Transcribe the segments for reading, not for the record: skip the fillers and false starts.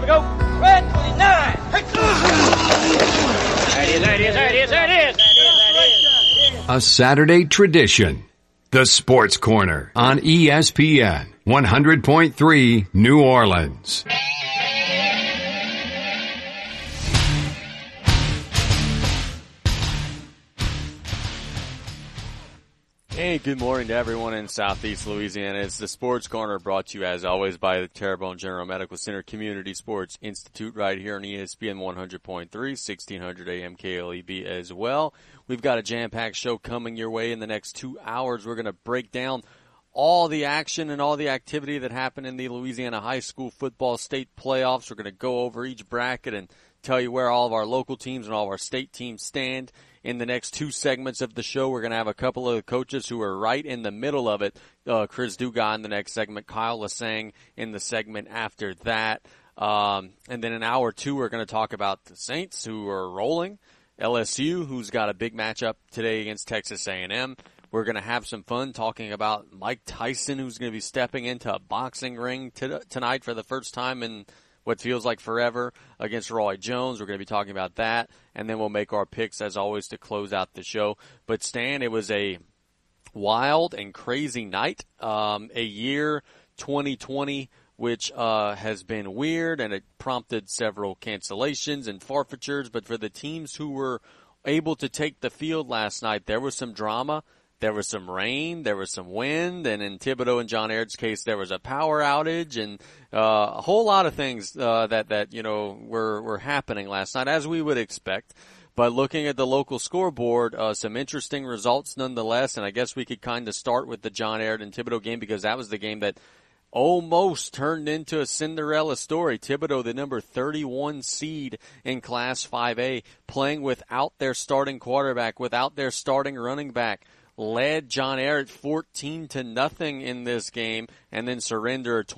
we go. Red 29. There it is. A Saturday tradition. The Sports Corner on ESPN 100.3 New Orleans. Hey, good morning to everyone in Southeast Louisiana. It's the Sports Corner, brought to you as always by the Terrebonne General Medical Center Community Sports Institute right here on ESPN 100.3, 1600 AM KLEB as well. We've got a jam-packed show coming your way in the next 2 hours. We're going to break down all the action and all the activity that happened in the Louisiana High School Football State Playoffs. We're going to go over each bracket and tell you where all of our local teams and all of our state teams stand. In the next two segments of the show, we're going to have a couple of coaches who are right in the middle of it. Chris Dugas in the next segment, Kyle Lasang in the segment after that. And then in hour two, we're going to talk about the Saints, who are rolling, LSU, who's got a big matchup today against Texas A&M. We're going to have some fun talking about Mike Tyson, who's going to be stepping into a boxing ring tonight for the first time in what feels like forever against Roy Jones. We're going to be talking about that, and then we'll make our picks, as always, to close out the show. But, Stan, it was a wild and crazy night, a year 2020, which has been weird, and it prompted several cancellations and forfeitures. But for the teams who were able to take the field last night, there was some drama. There was some rain, there was some wind, and in Thibodeau and John Aird's case, there was a power outage, and a whole lot of things that you know were happening last night, as we would expect. But looking at the local scoreboard, some interesting results nonetheless, and I guess we could kind of start with the John Aird and Thibodeau game, because that was the game that almost turned into a Cinderella story. Thibodeau, the number 31 seed in Class 5A, playing without their starting quarterback, without their starting running back, led John Aird 14-0 in this game, and then surrender a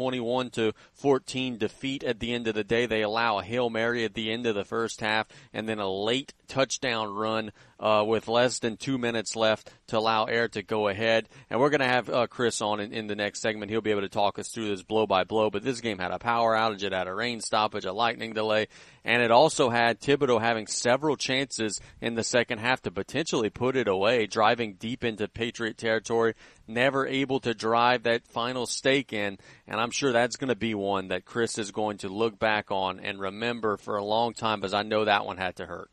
21-14 defeat at the end of the day. They allow a Hail Mary at the end of the first half, and then a late touchdown run with less than 2 minutes left to allow Aird to go ahead. And we're going to have Chris on in the next segment. He'll be able to talk us through this blow by blow. But this game had a power outage, it had a rain stoppage, a lightning delay, and it also had Thibodeau having several chances in the second half to potentially put it away, driving deep into Patriot territory, never able to drive that final stake in. And I'm sure that's going to be one that Chris is going to look back on and remember for a long time, because I know that one had to hurt.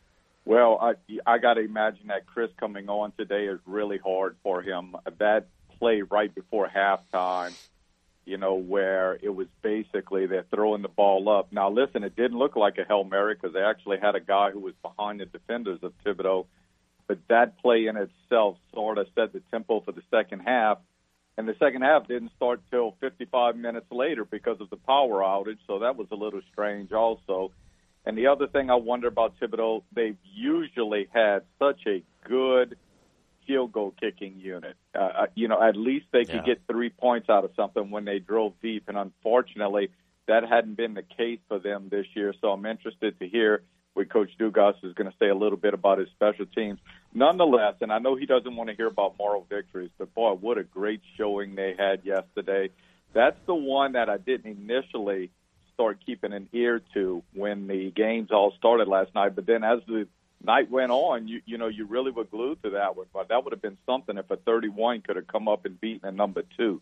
Well, I got to imagine that Chris coming on today is really hard for him. That play right before halftime, you know, where it was basically they're throwing the ball up. Now, listen, it didn't look like a Hail Mary because they actually had a guy who was behind the defenders of Thibodeau. But that play in itself sort of set the tempo for the second half. And the second half didn't start till 55 minutes later because of the power outage, so that was a little strange also. And the other thing I wonder about Thibodeau, they've usually had such a good field goal kicking unit. You know, at least they could get 3 points out of something when they drove deep. And unfortunately, that hadn't been the case for them this year. So I'm interested to hear what Coach Dugas is going to say a little bit about his special teams. Nonetheless, and I know he doesn't want to hear about moral victories, but boy, what a great showing they had yesterday. That's the one that I didn't initially start keeping an ear to when the games all started last night. But then as the night went on, you know, you really were glued to that one. But that would have been something if a 31 could have come up and beaten a number 2.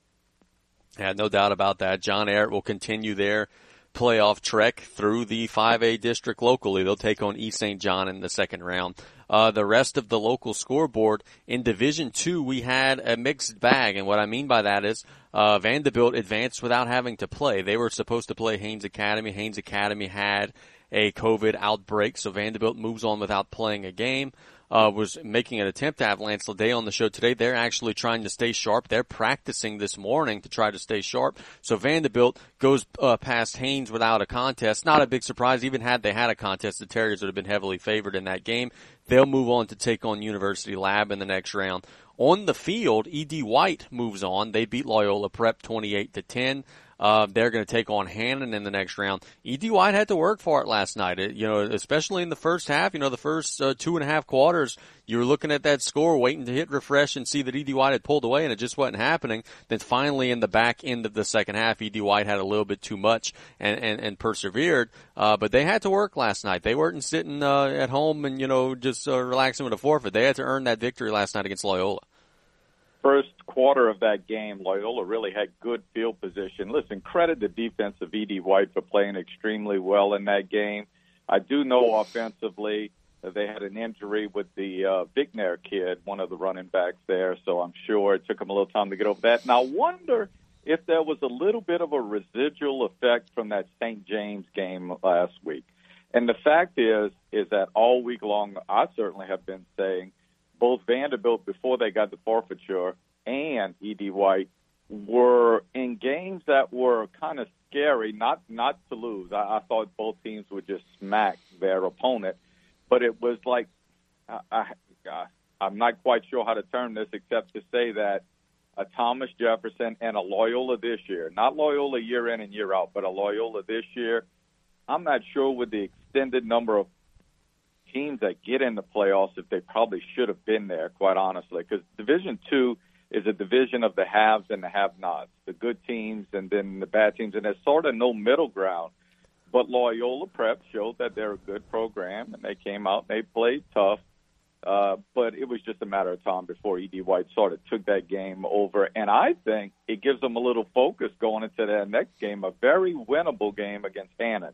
Yeah, no doubt about that. John Aird will continue their playoff trek through the 5A district locally. They'll take on East St. John in the second round. The rest of the local scoreboard in Division II, we had a mixed bag. And what I mean by that is Vanderbilt advanced without having to play. They were supposed to play Haynes Academy. Haynes Academy had a COVID outbreak, so Vanderbilt moves on without playing a game. Was making an attempt to have Lance Leday on the show today. They're actually trying to stay sharp. They're practicing this morning to try to stay sharp. So Vanderbilt goes past Haynes without a contest. Not a big surprise. Even had they had a contest, the Terriers would have been heavily favored in that game. They'll move on to take on University Lab in the next round. On the field, E.D. White moves on. They beat Loyola Prep 28-10. They're going to take on Hannon in the next round. E.D. White had to work for it last night. Especially in the first half, the first 2.5 quarters, you were looking at that score, waiting to hit refresh and see that E.D. White had pulled away, and it just wasn't happening. Then finally in the back end of the second half, E.D. White had a little bit too much and persevered. But they had to work last night. They weren't sitting at home and, just relaxing with a forfeit. They had to earn that victory last night against Loyola. First quarter of that game, Loyola really had good field position. Listen, credit the defense of E.D. White for playing extremely well in that game. I do know offensively that they had an injury with the Vigner kid, one of the running backs there, so I'm sure it took them a little time to get over that. Now, I wonder if there was a little bit of a residual effect from that St. James game last week. And the fact is that all week long, I certainly have been saying, both Vanderbilt, before they got the forfeiture, and E.D. White were in games that were kind of scary, not to lose. I thought both teams would just smack their opponent. But it was like, I'm not quite sure how to term this except to say that a Thomas Jefferson and a Loyola this year, not Loyola year in and year out, but a Loyola this year, I'm not sure with the extended number of teams that get in the playoffs if they probably should have been there, quite honestly, because Division II is a division of the haves and the have-nots, the good teams and then the bad teams, and there's sort of no middle ground. But Loyola Prep showed that they're a good program, and they came out and they played tough, but it was just a matter of time before E.D. White sort of took that game over, and I think it gives them a little focus going into that next game, a very winnable game against Hannon.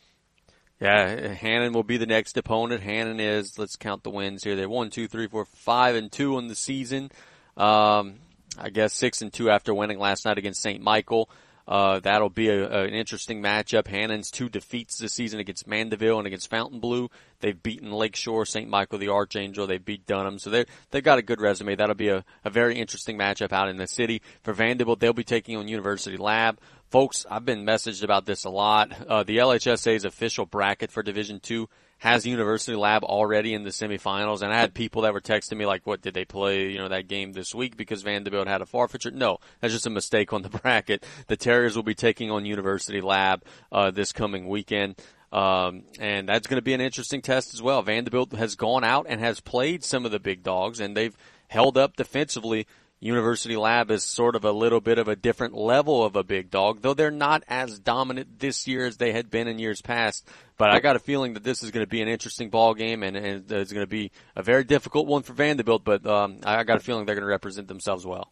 Yeah, Hannon will be the next opponent. Hannon is, let's count the wins here. They're 1, 2, 3, 4, 5-2 on the season. I guess 6-2 after winning last night against St. Michael. That'll be an interesting matchup. Hannon's 2 defeats this season against Mandeville and against Fontainebleau. They've beaten Lakeshore, St. Michael, the Archangel. They beat Dunham. So they've got a good resume. That'll be a very interesting matchup out in the city. For Vanderbilt, they'll be taking on University Lab. Folks, I've been messaged about this a lot. The LHSA's official bracket for Division II has University Lab already in the semifinals, and I had people that were texting me like, what, did they play, that game this week because Vanderbilt had a forfeiture? No, that's just a mistake on the bracket. The Terriers will be taking on University Lab this coming weekend. And that's going to be an interesting test as well. Vanderbilt has gone out and has played some of the big dogs, and they've held up defensively. University Lab is sort of a little bit of a different level of a big dog, though they're not as dominant this year as they had been in years past. But I got a feeling that this is going to be an interesting ball game, and it's going to be a very difficult one for Vanderbilt, but I got a feeling they're going to represent themselves well.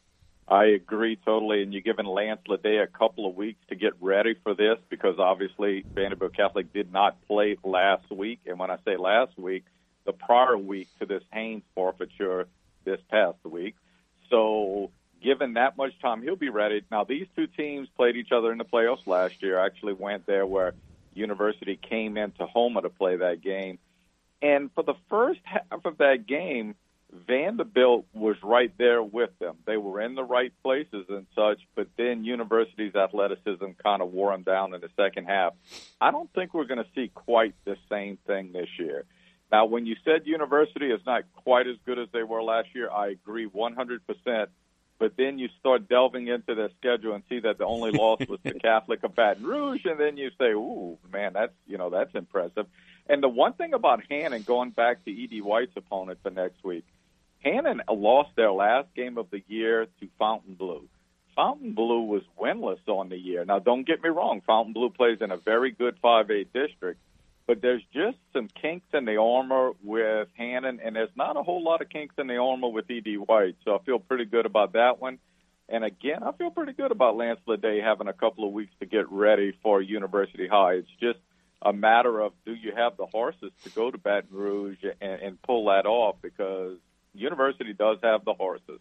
I agree totally, and you're giving Lance Ledet a couple of weeks to get ready for this because obviously Vanderbilt Catholic did not play last week, and when I say last week, the prior week to this Haynes forfeiture this past week. So given that much time, he'll be ready. Now, these two teams played each other in the playoffs last year. I actually went there where University came into Houma to play that game. And for the first half of that game, Vanderbilt was right there with them. They were in the right places and such, but then University's athleticism kind of wore them down in the second half. I don't think we're going to see quite the same thing this year. Now, when you said University is not quite as good as they were last year, I agree 100%. But then you start delving into their schedule and see that the only loss was the Catholic of Baton Rouge, and then you say, "Ooh, man, that's impressive." And the one thing about Hannon, going back to E.D. White's opponent for next week, Hannon lost their last game of the year to Fontainebleau. Fontainebleau was winless on the year. Now, don't get me wrong, Fontainebleau plays in a very good 5A district. But there's just some kinks in the armor with Hannon, and there's not a whole lot of kinks in the armor with E.D. White. So I feel pretty good about that one. And, again, I feel pretty good about Lance Ledet having a couple of weeks to get ready for University High. It's just a matter of do you have the horses to go to Baton Rouge and pull that off because University does have the horses.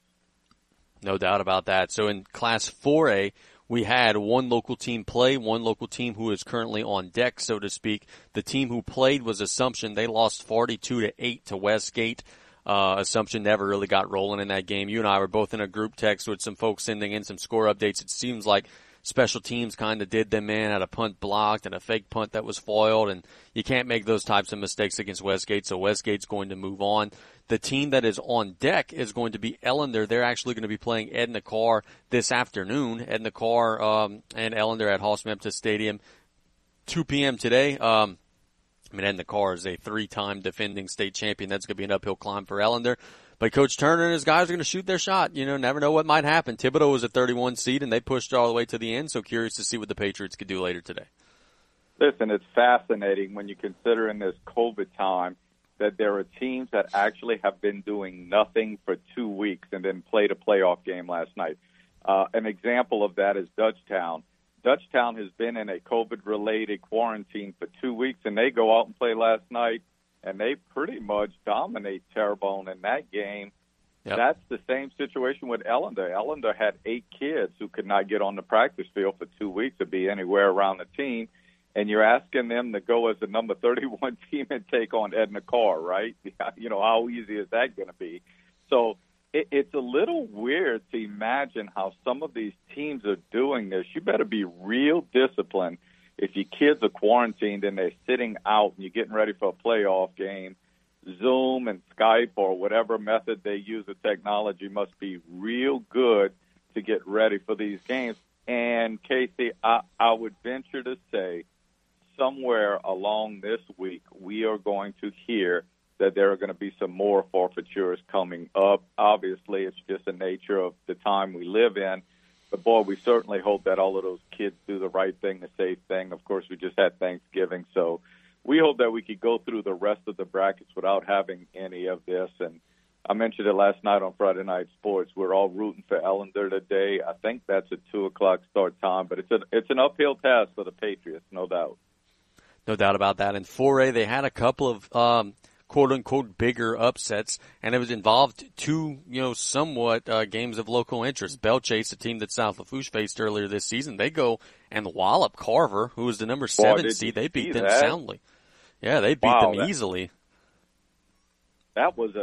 No doubt about that. So in Class 4A, we had one local team play, one local team who is currently on deck, so to speak. The team who played was Assumption. They lost 42-8 to Westgate. Assumption never really got rolling in that game. You and I were both in a group text with some folks sending in some score updates. It seems like special teams kind of did them in, had a punt blocked and a fake punt that was foiled, and you can't make those types of mistakes against Westgate, so Westgate's going to move on. The team that is on deck is going to be Ellender. They're actually going to be playing Edna Carr this afternoon. Edna Carr and Ellender at Hoss Memphis Stadium, 2 p.m. today. Edna Carr is a 3-time defending state champion. That's going to be an uphill climb for Ellender. But Coach Turner and his guys are going to shoot their shot. You know, never know what might happen. Thibodaux was a 31 seed, and they pushed all the way to the end, so curious to see what the Patriots could do later today. Listen, it's fascinating when you consider in this COVID time that there are teams that actually have been doing nothing for 2 weeks and then played a playoff game last night. An example of that is Dutchtown. Dutchtown has been in a COVID-related quarantine for 2 weeks, and they go out and play last night, and they pretty much dominate Terrebonne in that game. Yep. That's the same situation with Ellender. Ellender had 8 kids who could not get on the practice field for 2 weeks or be anywhere around the team, and you're asking them to go as the number 31 team and take on Edna Carr, right? You know, how easy is that going to be? So it's a little weird to imagine how some of these teams are doing this. You better be real disciplined. If your kids are quarantined and they're sitting out and you're getting ready for a playoff game, Zoom and Skype or whatever method they use of technology must be real good to get ready for these games. And, Casey, I would venture to say somewhere along this week we are going to hear that there are going to be some more forfeitures coming up. Obviously, it's just the nature of the time we live in. But, boy, we certainly hope that all of those kids do the right thing, the safe thing. Of course, we just had Thanksgiving, so we hope that we could go through the rest of the brackets without having any of this. And I mentioned it last night on Friday Night Sports. We're all rooting for Ellender today. I think that's a 2 o'clock start time, but it's an uphill task for the Patriots, no doubt. No doubt about that. In 4A, they had a couple of quote-unquote bigger upsets, and it was involved 2, somewhat games of local interest. Bellchase, a team that South Lafourche faced earlier this season, they go and wallop Carver, who was the number 7 seed. They beat them soundly. Yeah, they beat them easily. That was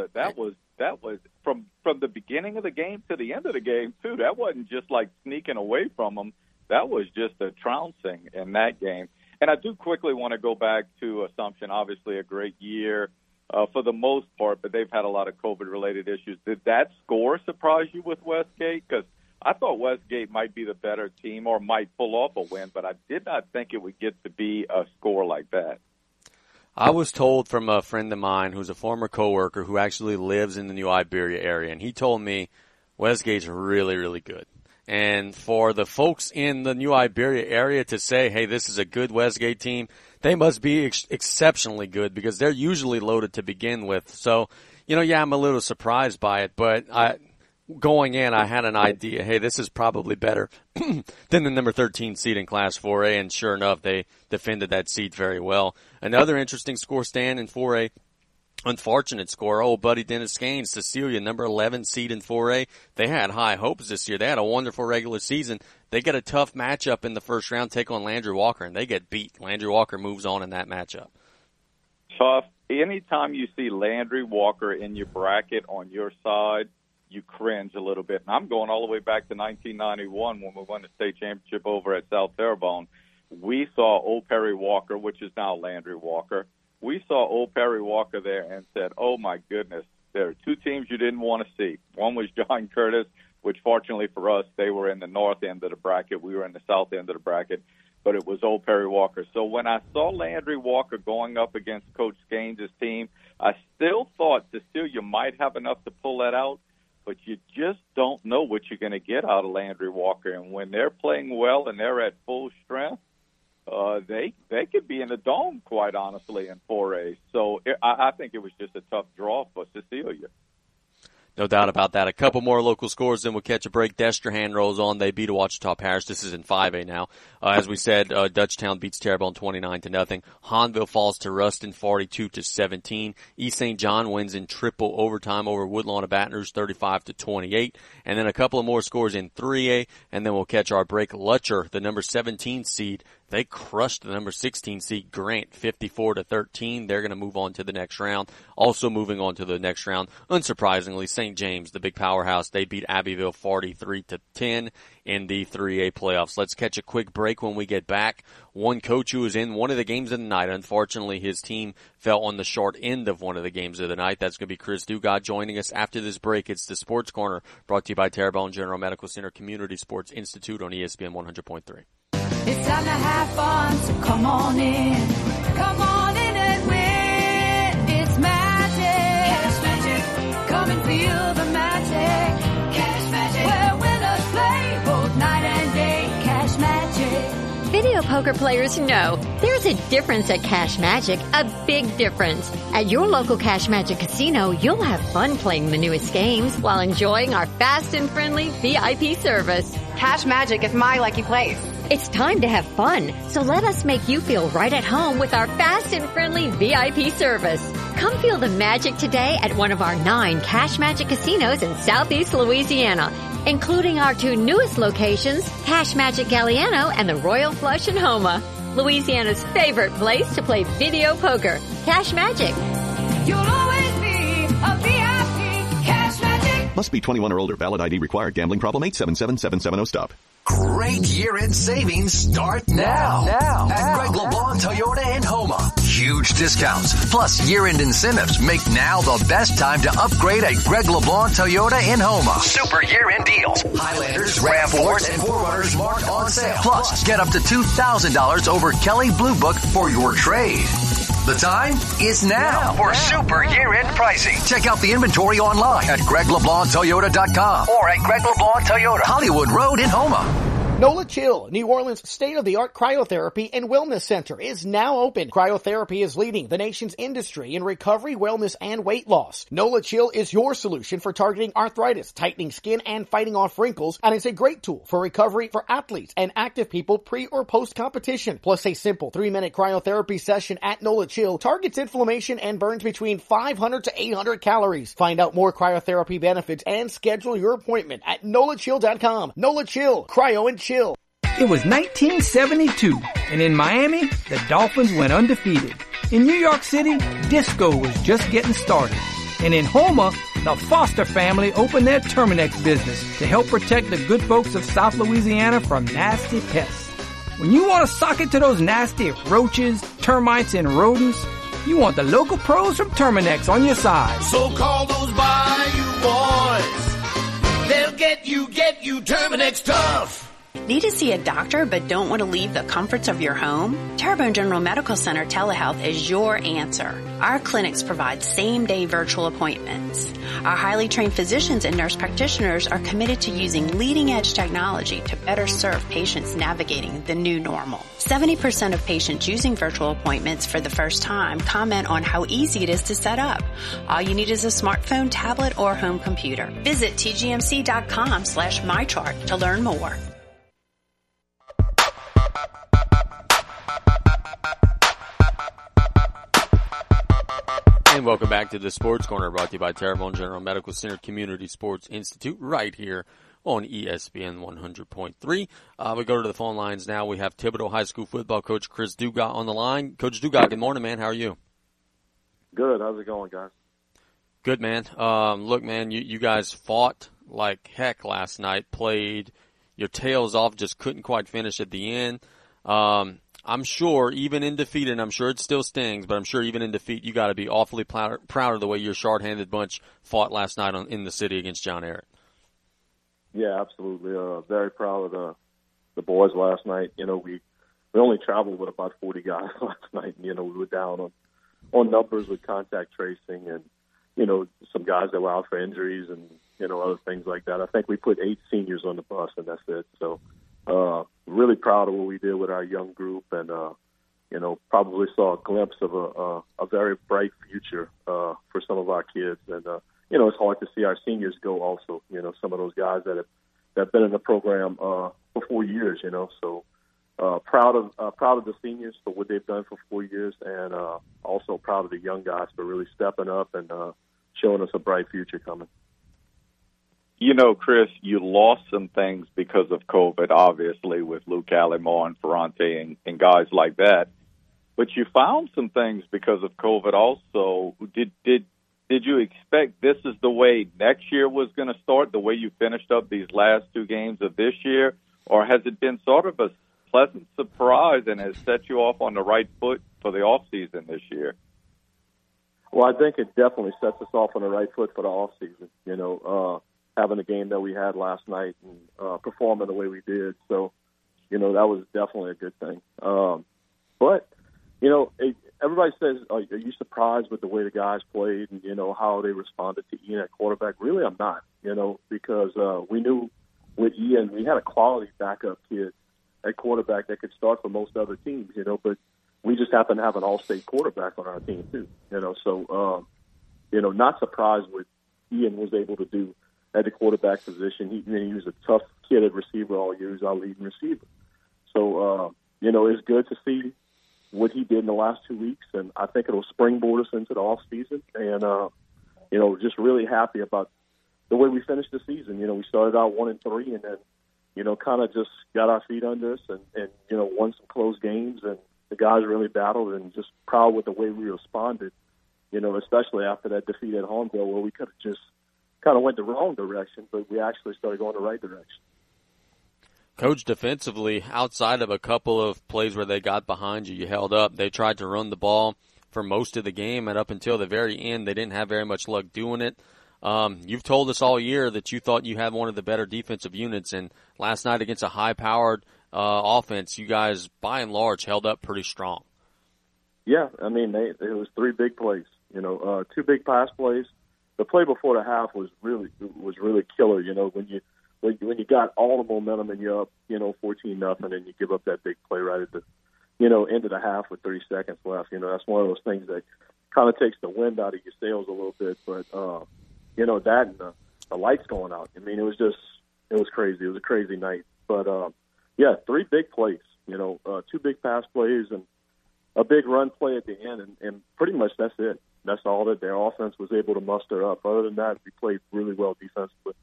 from the beginning of the game to the end of the game, too. That wasn't just like sneaking away from them. That was just a trouncing in that game. And I do quickly want to go back to Assumption, obviously a great year for the most part, but they've had a lot of COVID-related issues. Did that score surprise you with Westgate? Because I thought Westgate might be the better team or might pull off a win, but I did not think it would get to be a score like that. I was told from a friend of mine who's a former coworker who actually lives in the New Iberia area, and he told me Westgate's really, really good. And for the folks in the New Iberia area to say, hey, this is a good Westgate team, they must be exceptionally good because they're usually loaded to begin with. So, I'm a little surprised by it, but going in, I had an idea, hey, this is probably better than the number 13 seed in Class 4A, and sure enough, they defended that seed very well. Another interesting score, Stan, in 4A. Unfortunate score. Old buddy Dennis Gaines, Cecilia, number 11 seed in 4A. They had high hopes this year. They had a wonderful regular season. They get a tough matchup in the first round, take on Landry Walker, and they get beat. Landry Walker moves on in that matchup. Tough. Anytime you see Landry Walker in your bracket on your side, you cringe a little bit. And I'm going all the way back to 1991 when we won the state championship over at South Terrebonne. We saw Old Perry Walker, which is now Landry Walker. We saw Old Perry Walker there and said, oh, my goodness, there are 2 teams you didn't want to see. One was John Curtis, which fortunately for us, they were in the north end of the bracket. We were in the south end of the bracket, but it was Old Perry Walker. So when I saw Landry Walker going up against Coach Gaines' team, I still thought Cecilia might have enough to pull that out, but you just don't know what you're going to get out of Landry Walker. And when they're playing well and they're at full strength, they could be in the dome, quite honestly, in 4A. So I think it was just a tough draw for Cecilia. No doubt about that. A couple more local scores, then we'll catch a break. Destrehan rolls on. They beat Ouachita Parish. This is in 5A now. As we said, Dutchtown beats Terrebonne 29-0. Hahnville falls to Ruston 42-17. East St. John wins in triple overtime over Woodlawn of Baton Rouge 35-28. And then a couple of more scores in 3A, and then we'll catch our break. Lutcher, the number 17 seed, They crushed the number 16 seed Grant 54-13. They're going to move on to the next round. Also moving on to the next round, unsurprisingly, St. James, the big powerhouse, they beat Abbeville 43-10 in the 3A playoffs. Let's catch a quick break. When we get back, one coach who was in one of the games of the night, unfortunately his team fell on the short end of one of the games of the night. That's going to be Chris Dugas joining us after this break. It's the Sports Corner, brought to you by Terrebonne General Medical Center Community Sports Institute on ESPN 100.3. It's time to have fun, so come on in. Come on in and win. It's magic. Cash Magic. Come and feel the magic. Cash Magic. Where winners play both night and day. Cash Magic. Video poker players know there's a difference at Cash Magic, a big difference. At your local Cash Magic casino, you'll have fun playing the newest games while enjoying our fast and friendly VIP service. Cash Magic is my lucky place. It's time to have fun, so let us make you feel right at home with our fast and friendly VIP service. Come feel the magic today at one of our 9 Cash Magic casinos in Southeast Louisiana, including our 2 newest locations, Cash Magic Galliano and the Royal Flush in Houma. Louisiana's favorite place to play video poker, Cash Magic. You'll always be a VIP. Cash Magic. Must be 21 or older. Valid ID required. Gambling problem? 877-770-STOP. Great year-end savings start now at Greg LeBlanc Toyota in Houma. Huge discounts plus year-end incentives make now the best time to upgrade at Greg LeBlanc Toyota in Houma. Super year-end deals. Highlanders, RAV4s, and 4Runners marked on sale. Plus, get up to $2,000 over Kelly Blue Book for your trade. The time is now for super year-end pricing. Check out the inventory online at GregLeBlancToyota.com or at Greg LeBlanc Toyota, Hollywood Road in Houma. NOLA Chill, New Orleans' state-of-the-art cryotherapy and wellness center, is now open. Cryotherapy is leading the nation's industry in recovery, wellness, and weight loss. NOLA Chill is your solution for targeting arthritis, tightening skin, and fighting off wrinkles, and is a great tool for recovery for athletes and active people pre- or post-competition. Plus, a simple 3-minute cryotherapy session at NOLA Chill targets inflammation and burns between 500 to 800 calories. Find out more cryotherapy benefits and schedule your appointment at NOLAChill.com. NOLA Chill, cryo and chill. It was 1972, and in Miami, the Dolphins went undefeated. In New York City, disco was just getting started. And in Houma, the Foster family opened their Terminex business to help protect the good folks of South Louisiana from nasty pests. When you want to sock it to those nasty roaches, termites, and rodents, you want the local pros from Terminex on your side. So call those Bayou boys. They'll get you Terminex tough. Need to see a doctor but don't want to leave the comforts of your home? Terrebonne General Medical Center Telehealth is your answer. Our clinics provide same-day virtual appointments. Our highly trained physicians and nurse practitioners are committed to using leading-edge technology to better serve patients navigating the new normal. 70% of patients using virtual appointments for the first time comment on how easy it is to set up. All you need is a smartphone, tablet, or home computer. Visit tgmc.com/mychart to learn more. And welcome back to the Sports Corner, brought to you by Terrebonne General Medical Center Community Sports Institute, right here on ESPN 100.3. We go to the phone lines now. We have Thibodaux High School football coach Chris Dugas on the line. Coach Dugas, good morning, man. How are you? Good. How's it going, guys? Good, man. Look, man, you guys fought like heck last night, played your tails off, just couldn't quite finish at the end. I'm sure even in defeat, and I'm sure it still stings, but I'm sure even in defeat, you got to be awfully proud of the way your short-handed bunch fought last night in the city against John Ehret. Yeah, absolutely. Very proud of the boys last night. You know, we only traveled with about 40 guys last night. You know, we were down on numbers with contact tracing and, you know, some guys that were out for injuries and, you know, other things like that. I think we put 8 seniors on the bus, and that's it. So, really proud of what we did with our young group, and you know, probably saw a glimpse of a very bright future for some of our kids. And you know, it's hard to see our seniors go also. You know, some of those guys that have been in the program for 4 years. You know, so proud of the seniors for what they've done for 4 years, and also proud of the young guys for really stepping up and showing us a bright future coming. You know, Chris, you lost some things because of COVID, obviously, with Luke Allimore and Ferrante and guys like that. But you found some things because of COVID also. Did you expect this is the way next year was going to start, the way you finished up these last two games of this year? Or has it been sort of a pleasant surprise and has set you off on the right foot for the off season this year? Well, I think it definitely sets us off on the right foot for the off season. You know, having the game that we had last night and performing the way we did. So, you know, that was definitely a good thing. But, you know, everybody says, are you surprised with the way the guys played and, you know, how they responded to Ian at quarterback? Really, I'm not, you know, because we knew with Ian, we had a quality backup kid at quarterback that could start for most other teams, you know, but we just happen to have an all-state quarterback on our team too, you know. So, you know, not surprised what Ian was able to do at the quarterback position. He was a tough kid at receiver all year. He's our leading receiver. So, you know, it's good to see what he did in the last 2 weeks, and I think it'll springboard us into the off season. And, you know, just really happy about the way we finished the season. You know, we started out 1-3 and then, you know, kind of just got our feet under us and, you know, won some close games, and the guys really battled, and just proud with the way we responded, you know, especially after that defeat at Hornbill where we could have just kind of went the wrong direction, but we actually started going the right direction. Coach, defensively, outside of a couple of plays where they got behind you, you held up. They tried to run the ball for most of the game, and up until the very end, they didn't have very much luck doing it. You've told us all year that you thought you had one of the better defensive units, and last night against a high-powered offense, you guys, by and large, held up pretty strong. Yeah, I mean, it was 3 big plays. You know, 2 big pass plays. The play before the half was really killer. You know, when you got all the momentum and you're up, you know, 14-0, and you give up that big play right at the, you know, end of the half with 3 seconds left. You know, that's one of those things that kind of takes the wind out of your sails a little bit. But you know, that and the lights going out. I mean, it was crazy. It was a crazy night. But yeah, 3 big plays. You know, 2 big pass plays and a big run play at the end, and pretty much that's it. That's all that their offense was able to muster up. Other than that, we played really well defensively.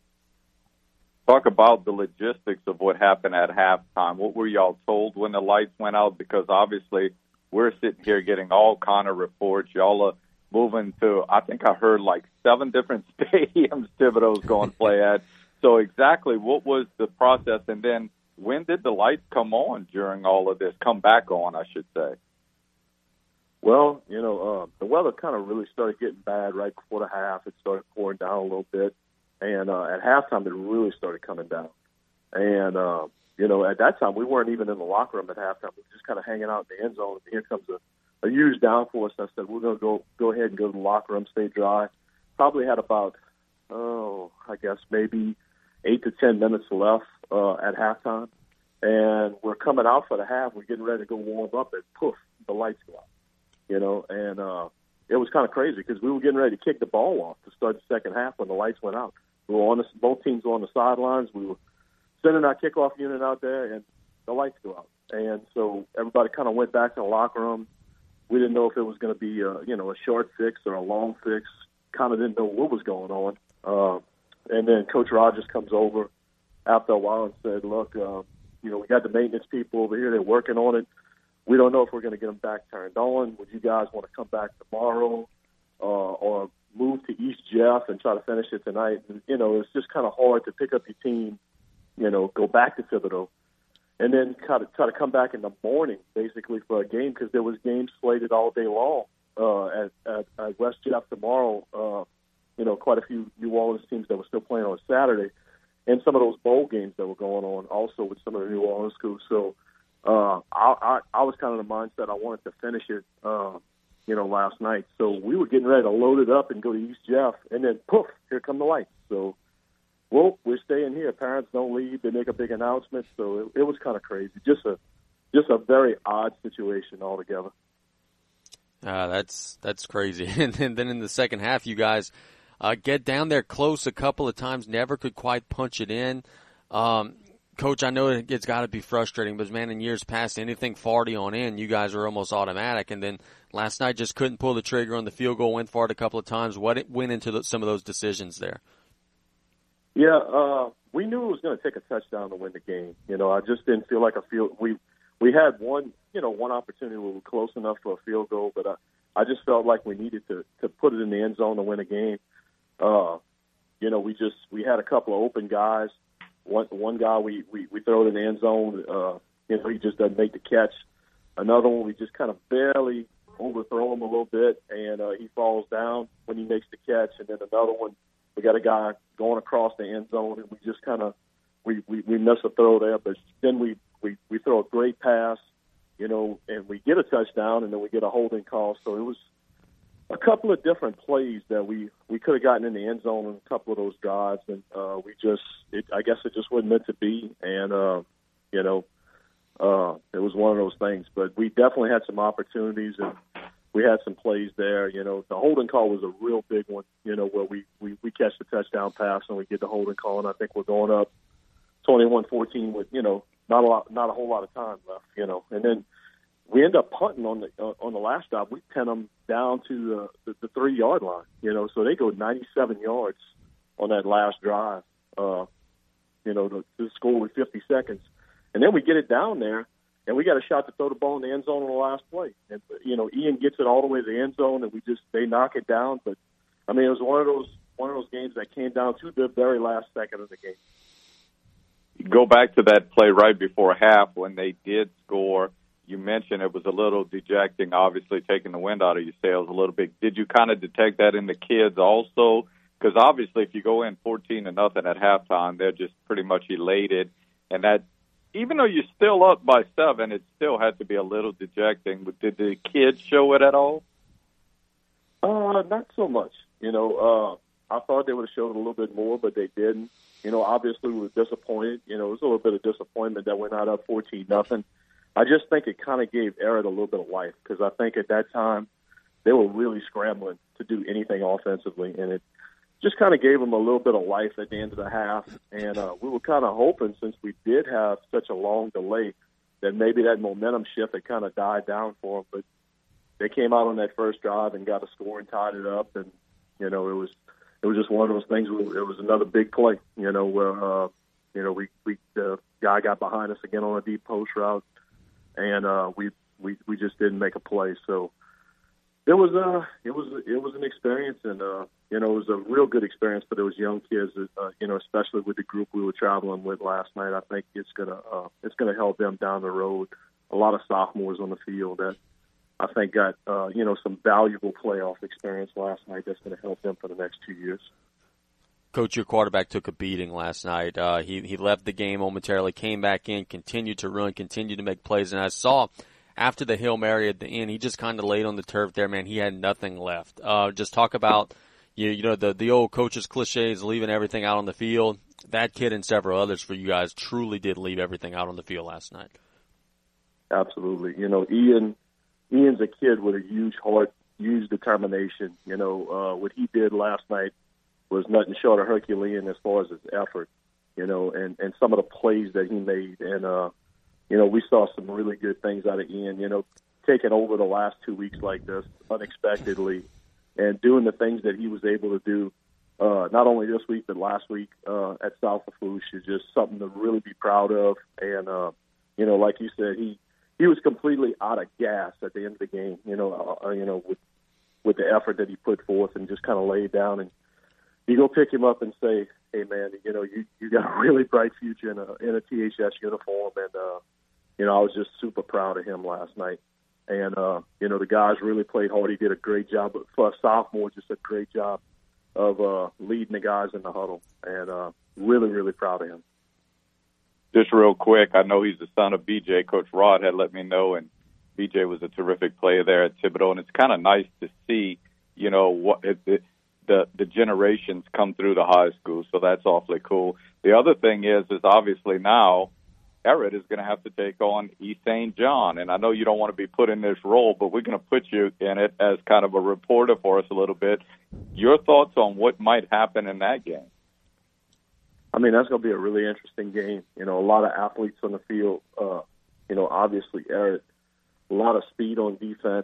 Talk about the logistics of what happened at halftime. What were y'all told when the lights went out? Because obviously we're sitting here getting all kind of reports. Y'all are moving to, I think I heard like 7 different stadiums Thibodeau's going to play at. So exactly what was the process? And then when did the lights come on during all of this? Come back on, I should say. Well, you know, the weather kind of really started getting bad right before the half. It started pouring down a little bit. And at halftime, it really started coming down. And, you know, at that time, we weren't even in the locker room at halftime. We were just kind of hanging out in the end zone. And here comes a huge downforce. I said, we're going to go ahead and go to the locker room, stay dry. Probably had about, I guess maybe 8 to 10 minutes left at halftime. And we're coming out for the half. We're getting ready to go warm up, and poof, the lights go out. You know, and it was kind of crazy because we were getting ready to kick the ball off to start the second half when the lights went out. We were both teams were on the sidelines. We were sending our kickoff unit out there, and the lights go out. And so everybody kind of went back to the locker room. We didn't know if it was going to be, you know, a short fix or a long fix. Kind of didn't know what was going on. And then Coach Rogers comes over after a while and said, look, you know, we got the maintenance people over here. They're working on it. We don't know if we're going to get them back turned on. Would you guys want to come back tomorrow or move to East Jeff and try to finish it tonight? And, you know, it's just kind of hard to pick up your team, you know, go back to Thibodaux, and then try to come back in the morning, basically, for a game because there was games slated all day long at West Jeff tomorrow. You know, quite a few New Orleans teams that were still playing on Saturday, and some of those bowl games that were going on also with some of the New Orleans schools. So I was kind of the mindset I wanted to finish it, you know, last night. So we were getting ready to load it up and go to East Jeff, and then poof, here come the lights. So, well, we're staying here. Parents don't leave; they make a big announcement. So it was kind of crazy. Just a very odd situation altogether. That's crazy. And then in the second half, you guys get down there close a couple of times, never could quite punch it in. Coach, I know it's got to be frustrating, but, man, in years past, anything 40 on in, you guys are almost automatic. And then last night just couldn't pull the trigger on the field goal, went for it a couple of times. What went into some of those decisions there? Yeah, we knew it was going to take a touchdown to win the game. I just didn't feel like a field. We had one opportunity where we were close enough for a field goal, but I just felt like we needed to put it in the end zone to win a game. We had a couple of open guys. One guy we throw it in the end zone. He just doesn't make the catch. Another one we just kind of barely overthrow him a little bit, and he falls down when he makes the catch. And then another one, we got a guy going across the end zone, and we just kind of we miss a throw there. But then we throw a great pass, and we get a touchdown, and then we get a holding call. So it was a couple of different plays that we could have gotten in the end zone in a couple of those drives, and I guess it just wasn't meant to be, and it was one of those things. But we definitely had some opportunities, and we had some plays there. The holding call was a real big one, where we catch the touchdown pass and we get the holding call, and I think we're going up 21-14 with not a whole lot of time left, and then we end up punting on the last drive. We pin them down to the 3-yard line, so they go 97 yards on that last drive, to score with 50 seconds. And then we get it down there, and we got a shot to throw the ball in the end zone on the last play. And, Ian gets it all the way to the end zone, and they knock it down. But, it was one of those games that came down to the very last second of the game. Go back to that play right before half when they did score. You mentioned it was a little dejecting, obviously taking the wind out of your sails a little bit. Did you kind of detect that in the kids also? Because obviously if you go in 14-0 at halftime, they're just pretty much elated. And that, even though you're still up by 7, it still had to be a little dejecting. But did the kids show it at all? Not so much. I thought they would have showed it a little bit more, but they didn't. Obviously we were disappointed. It was a little bit of disappointment that we're not up 14-0. I just think it kind of gave Everett a little bit of life, because I think at that time they were really scrambling to do anything offensively, and it just kind of gave them a little bit of life at the end of the half. And we were kind of hoping, since we did have such a long delay, that maybe that momentum shift had kind of died down for them. But they came out on that first drive and got a score and tied it up, and it was just one of those things where it was another big play, where the guy got behind us again on a deep post route, and we just didn't make a play. So it was an experience, and it was a real good experience for those young kids, especially with the group we were traveling with last night. I think it's gonna help them down the road. A lot of sophomores on the field that I think got some valuable playoff experience last night that's going to help them for the next 2 years. Coach, your quarterback took a beating last night. He left the game momentarily, came back in, continued to run, continued to make plays, and I saw after the Hail Mary at the end, he just kind of laid on the turf there, man. He had nothing left. Just talk about the old coach's cliches, leaving everything out on the field. That kid and several others for you guys truly did leave everything out on the field last night. Absolutely. Ian's a kid with a huge heart, huge determination. What he did last night was nothing short of Herculean as far as his effort, and some of the plays that he made. And, we saw some really good things out of Ian, taking over the last 2 weeks like this unexpectedly and doing the things that he was able to do, not only this week but last week at South Lafourche is just something to really be proud of. And, like you said, he was completely out of gas at the end of the game, with the effort that he put forth and just kind of laid down. And you go pick him up and say, hey, man, you got a really bright future in a THS uniform. And, I was just super proud of him last night. And, the guys really played hard. He did a great job. But for a sophomore, just a great job of leading the guys in the huddle. And really, really proud of him. Just real quick, I know he's the son of BJ. Coach Rod had let me know, and BJ was a terrific player there at Thibodaux. And it's kind of nice to see, what the generations come through the high school. So that's awfully cool. The other thing is obviously now Everett is going to have to take on East St. John. And I know you don't want to be put in this role, but we're going to put you in it as kind of a reporter for us a little bit. Your thoughts on what might happen in that game? That's going to be a really interesting game. A lot of athletes on the field. Obviously, Everett, a lot of speed on defense.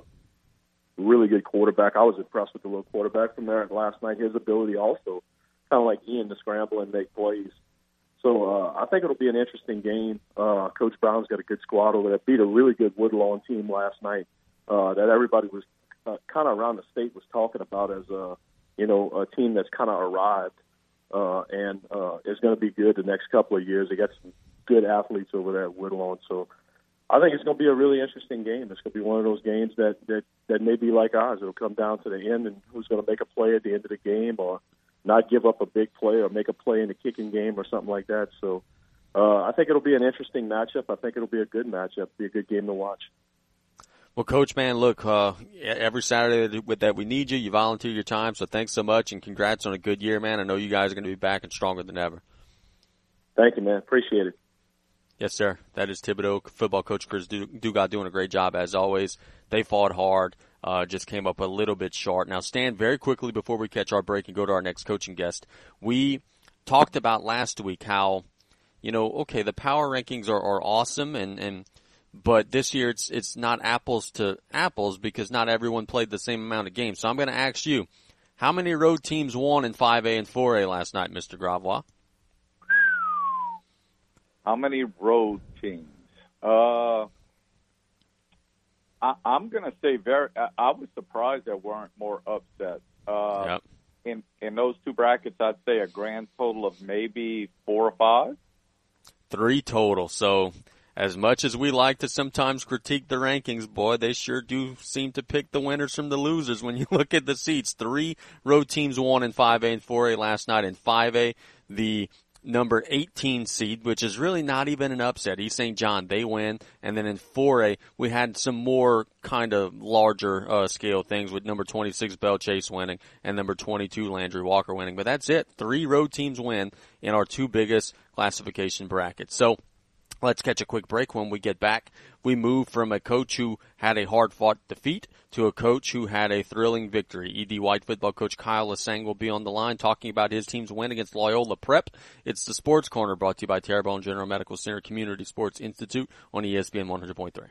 Really good quarterback. I was impressed with the little quarterback from Everett last night. His ability also kind of like Ian to scramble and make plays. So I think it'll be an interesting game. Coach Brown's got a good squad over there. Beat a really good Woodlawn team last night that everybody was kind of around the state was talking about as a team that's kind of arrived and is going to be good the next couple of years. They got some good athletes over there at Woodlawn. So I think it's going to be a really interesting game. It's going to be one of those games that may be like ours. It'll come down to the end and who's going to make a play at the end of the game or not give up a big play or make a play in the kicking game or something like that. So I think it'll be an interesting matchup. I think it'll be a good matchup, be a good game to watch. Well, Coach, man, look, every Saturday that we need you, you volunteer your time, so thanks so much, and congrats on a good year, man. I know you guys are going to be back and stronger than ever. Thank you, man. Appreciate it. Yes, sir. That is Thibodaux football coach Chris Dugas doing a great job, as always. They fought hard. Just came up a little bit short. Now, Stan, very quickly before we catch our break and go to our next coaching guest, we talked about last week how, the power rankings are awesome, but this year it's not apples to apples because not everyone played the same amount of games. So I'm going to ask you, how many road teams won in 5A and 4A last night, Mr. Gravois? How many road teams? I'm going to say I was surprised there weren't more upsets. Yep. In those two brackets, I'd say a grand total of maybe 4 or 5. 3 total. So as much as we like to sometimes critique the rankings, boy, they sure do seem to pick the winners from the losers when you look at the seats. 3 road teams won in 5A and 4A last night. In 5A, the number 18 seed, which is really not even an upset. East St. John, they win. And then in 4A, we had some more kind of larger scale things with number 26 Belle Chase winning and number 22 Landry Walker winning. But that's it. 3 road teams win in our 2 biggest classification brackets. So let's catch a quick break. When we get back, we move from a coach who had a hard-fought defeat to a coach who had a thrilling victory. ED White football coach Kyle Lasang will be on the line talking about his team's win against Loyola Prep. It's the Sports Corner brought to you by Terrebonne General Medical Center Community Sports Institute on ESPN 100.3.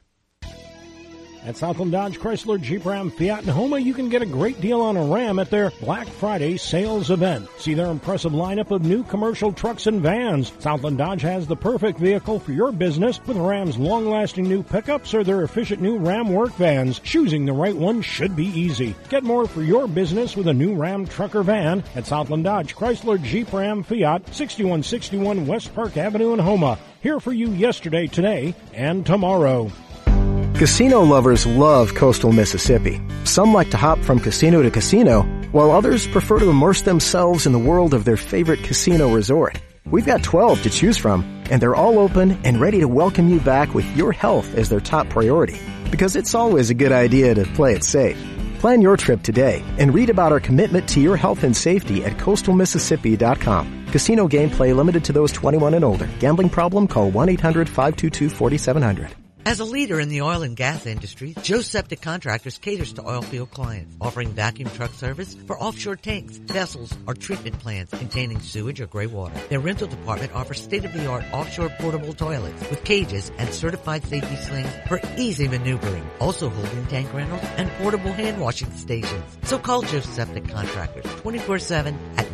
At Southland Dodge Chrysler Jeep Ram Fiat and Homa, you can get a great deal on a Ram at their Black Friday sales event. See their impressive lineup of new commercial trucks and vans. Southland Dodge has the perfect vehicle for your business with Ram's long-lasting new pickups or their efficient new Ram work vans. Choosing the right one should be easy. Get more for your business with a new Ram truck or van at Southland Dodge Chrysler Jeep Ram Fiat, 6161 West Park Avenue in Homa. Here for you yesterday, today, and tomorrow. Casino lovers love coastal Mississippi. Some like to hop from casino to casino, while others prefer to immerse themselves in the world of their favorite casino resort. We've got 12 to choose from, and they're all open and ready to welcome you back with your health as their top priority. Because it's always a good idea to play it safe. Plan your trip today and read about our commitment to your health and safety at coastalmississippi.com. Casino gameplay limited to those 21 and older. Gambling problem? Call 1-800-522-4700. As a leader in the oil and gas industry, Joe Septic Contractors caters to oil field clients, offering vacuum truck service for offshore tanks, vessels, or treatment plants containing sewage or gray water. Their rental department offers state-of-the-art offshore portable toilets with cages and certified safety slings for easy maneuvering, also holding tank rentals and portable hand washing stations. So call Joe Septic Contractors 24/7 at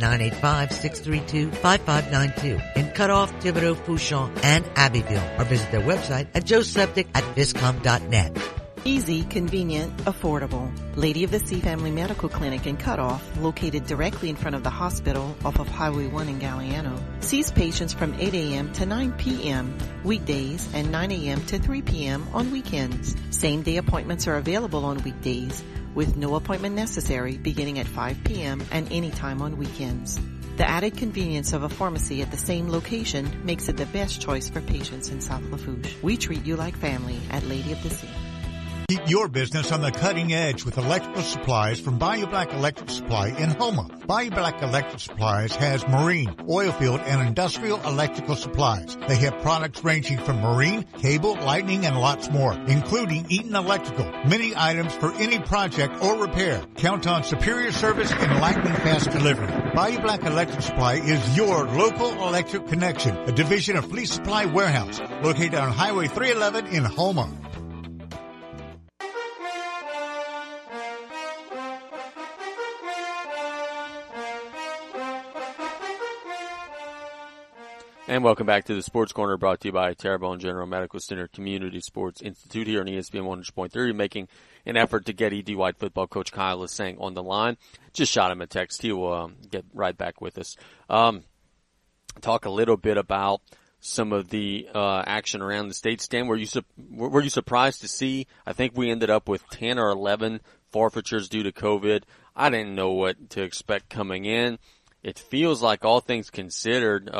985-632-5592 in Cutoff, Thibodaux, Fouchon, and Abbeville, or visit their website at joeseptic.com. at viscom.net. Easy, convenient, affordable. Lady of the Sea Family Medical Clinic in Cutoff, located directly in front of the hospital off of Highway 1 in Galliano, sees patients from 8 a.m. to 9 p.m. weekdays and 9 a.m. to 3 p.m. on weekends. Same-day appointments are available on weekdays with no appointment necessary beginning at 5 p.m. and any time on weekends. The added convenience of a pharmacy at the same location makes it the best choice for patients in South Lafourche. We treat you like family at Lady of the Sea. Keep your business on the cutting edge with electrical supplies from Bayou Black Electric Supply in Homa. Bayou Black Electric Supplies has marine, oil field, and industrial electrical supplies. They have products ranging from marine, cable, lightning, and lots more, including Eaton Electrical. Many items for any project or repair. Count on superior service and lightning fast delivery. Bayou Black Electric Supply is your local electric connection, a division of Fleet Supply Warehouse, located on Highway 311 in Homa. And welcome back to the Sports Corner, brought to you by Terrebonne General Medical Center Community Sports Institute here on ESPN 100.3, making an effort to get ED White football coach Kyle Lesang on the line. Just shot him a text. He will get right back with us. Talk a little bit about some of the action around the state. Stan, were you surprised to see? I think we ended up with 10 or 11 forfeitures due to COVID. I didn't know what to expect coming in. It feels like, all things considered,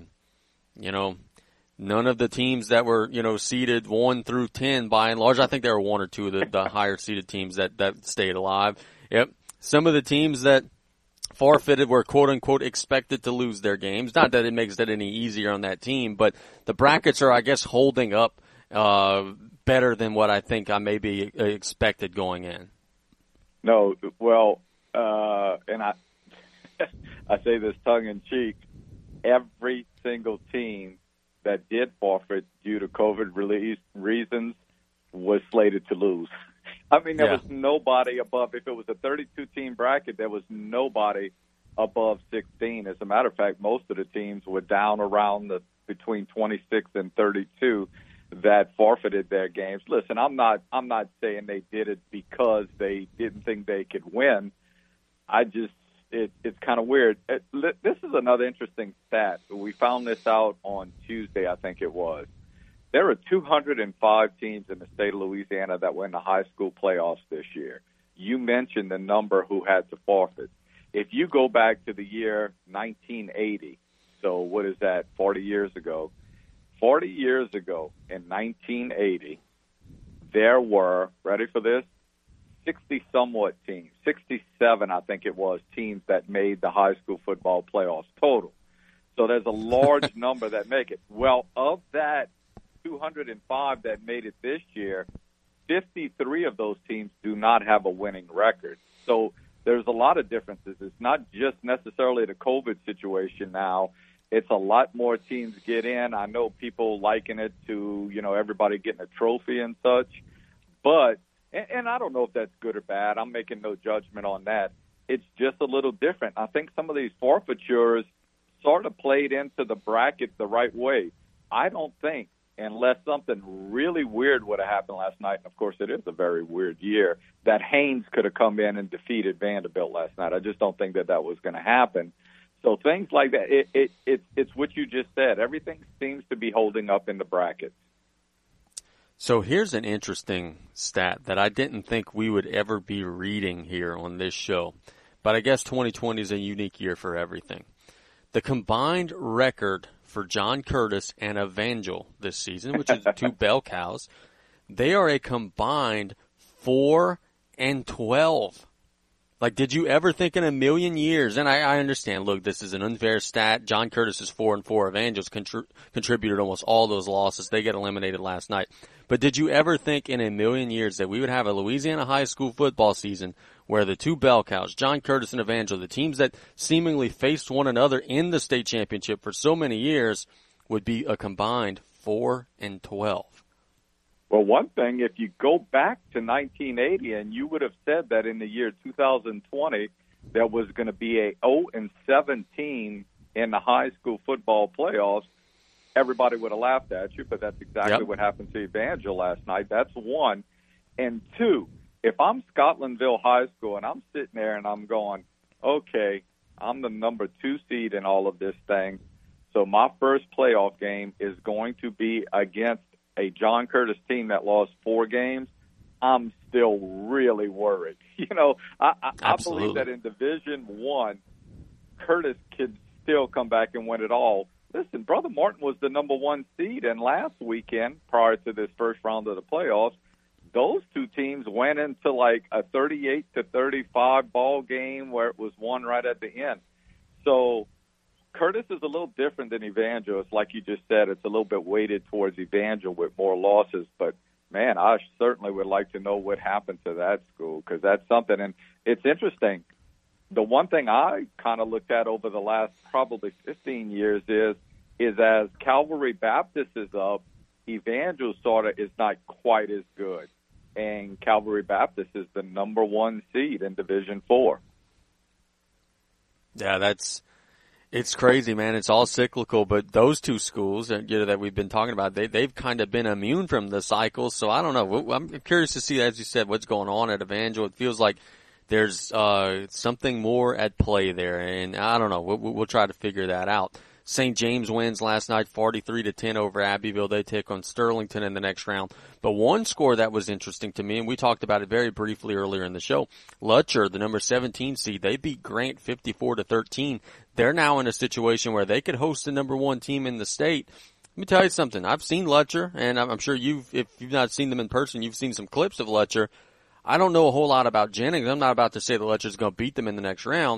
none of the teams that were, seeded 1 through 10 by and large, I think there were 1 or 2 of the higher seeded teams that stayed alive. Yep. Some of the teams that forfeited were quote unquote expected to lose their games. Not that it makes it any easier on that team, but the brackets are, I guess, holding up, better than what I think I maybe expected going in. No, well, and I say this tongue in cheek, every single team that did forfeit due to COVID reasons was slated to lose. I mean, there was nobody above. If it was a 32-team bracket, there was nobody above 16. As a matter of fact, most of the teams were down around between 26 and 32 that forfeited their games. Listen, I'm not saying they did it because they didn't think they could win. It's kind of weird. This is another interesting stat. We found this out on Tuesday, I think it was. There are 205 teams in the state of Louisiana that were in the high school playoffs this year. You mentioned the number who had to forfeit. If you go back to the year 1980, so what is that, 40 years ago? 40 years ago in 1980, there were, ready for this, 60-somewhat teams, 67, I think it was, teams that made the high school football playoffs total. So there's a large number that make it. Well, of that 205 that made it this year, 53 of those teams do not have a winning record. So there's a lot of differences. It's not just necessarily the COVID situation now. It's a lot more teams get in. I know people liken it to, everybody getting a trophy and such. But and I don't know if that's good or bad. I'm making no judgment on that. It's just a little different. I think some of these forfeitures sort of played into the bracket the right way. I don't think, unless something really weird would have happened last night, and of course it is a very weird year, that Haynes could have come in and defeated Vanderbilt last night. I just don't think that was going to happen. So things like that, it's what you just said. Everything seems to be holding up in the brackets. So here's an interesting stat that I didn't think we would ever be reading here on this show. But I guess 2020 is a unique year for everything. The combined record for John Curtis and Evangel this season, which is 2 bell cows, they are a combined 4-12. Like, did you ever think in a million years, and I understand, look, this is an unfair stat. John Curtis is 4-4. Evangels contributed almost all those losses. They get eliminated last night. But did you ever think in a million years that we would have a Louisiana high school football season where the 2 bell cows, John Curtis and Evangel, the teams that seemingly faced one another in the state championship for so many years, would be a combined 4-12? Well, one thing, if you go back to 1980, and you would have said that in the year 2020 there was going to be a 0-17 in the high school football playoffs, everybody would have laughed at you, but that's exactly what happened to Evangel last night. That's one. And two, if I'm Scotlandville High School and I'm sitting there and I'm going, okay, I'm the number 2 seed in all of this thing, so my first playoff game is going to be against a John Curtis team that lost 4 games, I'm still really worried. I believe that in Division I, Curtis could still come back and win it all. Listen, Brother Martin was the number 1 seed, and last weekend, prior to this first round of the playoffs, those 2 teams went into like a 38-35 ball game where it was won right at the end. So Curtis is a little different than Evangel. It's like you just said, it's a little bit weighted towards Evangel with more losses. But, man, I certainly would like to know what happened to that school, because that's something. And it's interesting. The one thing I kind of looked at over the last probably 15 years is as Calvary Baptist is up, Evangel sort of is not quite as good. And Calvary Baptist is the number 1 seed in Division IV. Yeah, It's crazy, man. It's all cyclical, but those two schools that we've been talking about, they've kind of been immune from the cycle. So I don't know. I'm curious to see, as you said, what's going on at Evangel. It feels like there's something more at play there, and I don't know. We'll try to figure that out. St. James wins last night 43-10 over Abbeville. They take on Sterlington in the next round. But one score that was interesting to me, and we talked about it very briefly earlier in the show, Lutcher, the number 17 seed, they beat Grant 54-13. They're now in a situation where they could host the number 1 team in the state. Let me tell you something. I've seen Lutcher, and I'm sure if you've not seen them in person, you've seen some clips of Lutcher. I don't know a whole lot about Jennings. I'm not about to say that Lutcher's going to beat them in the next round.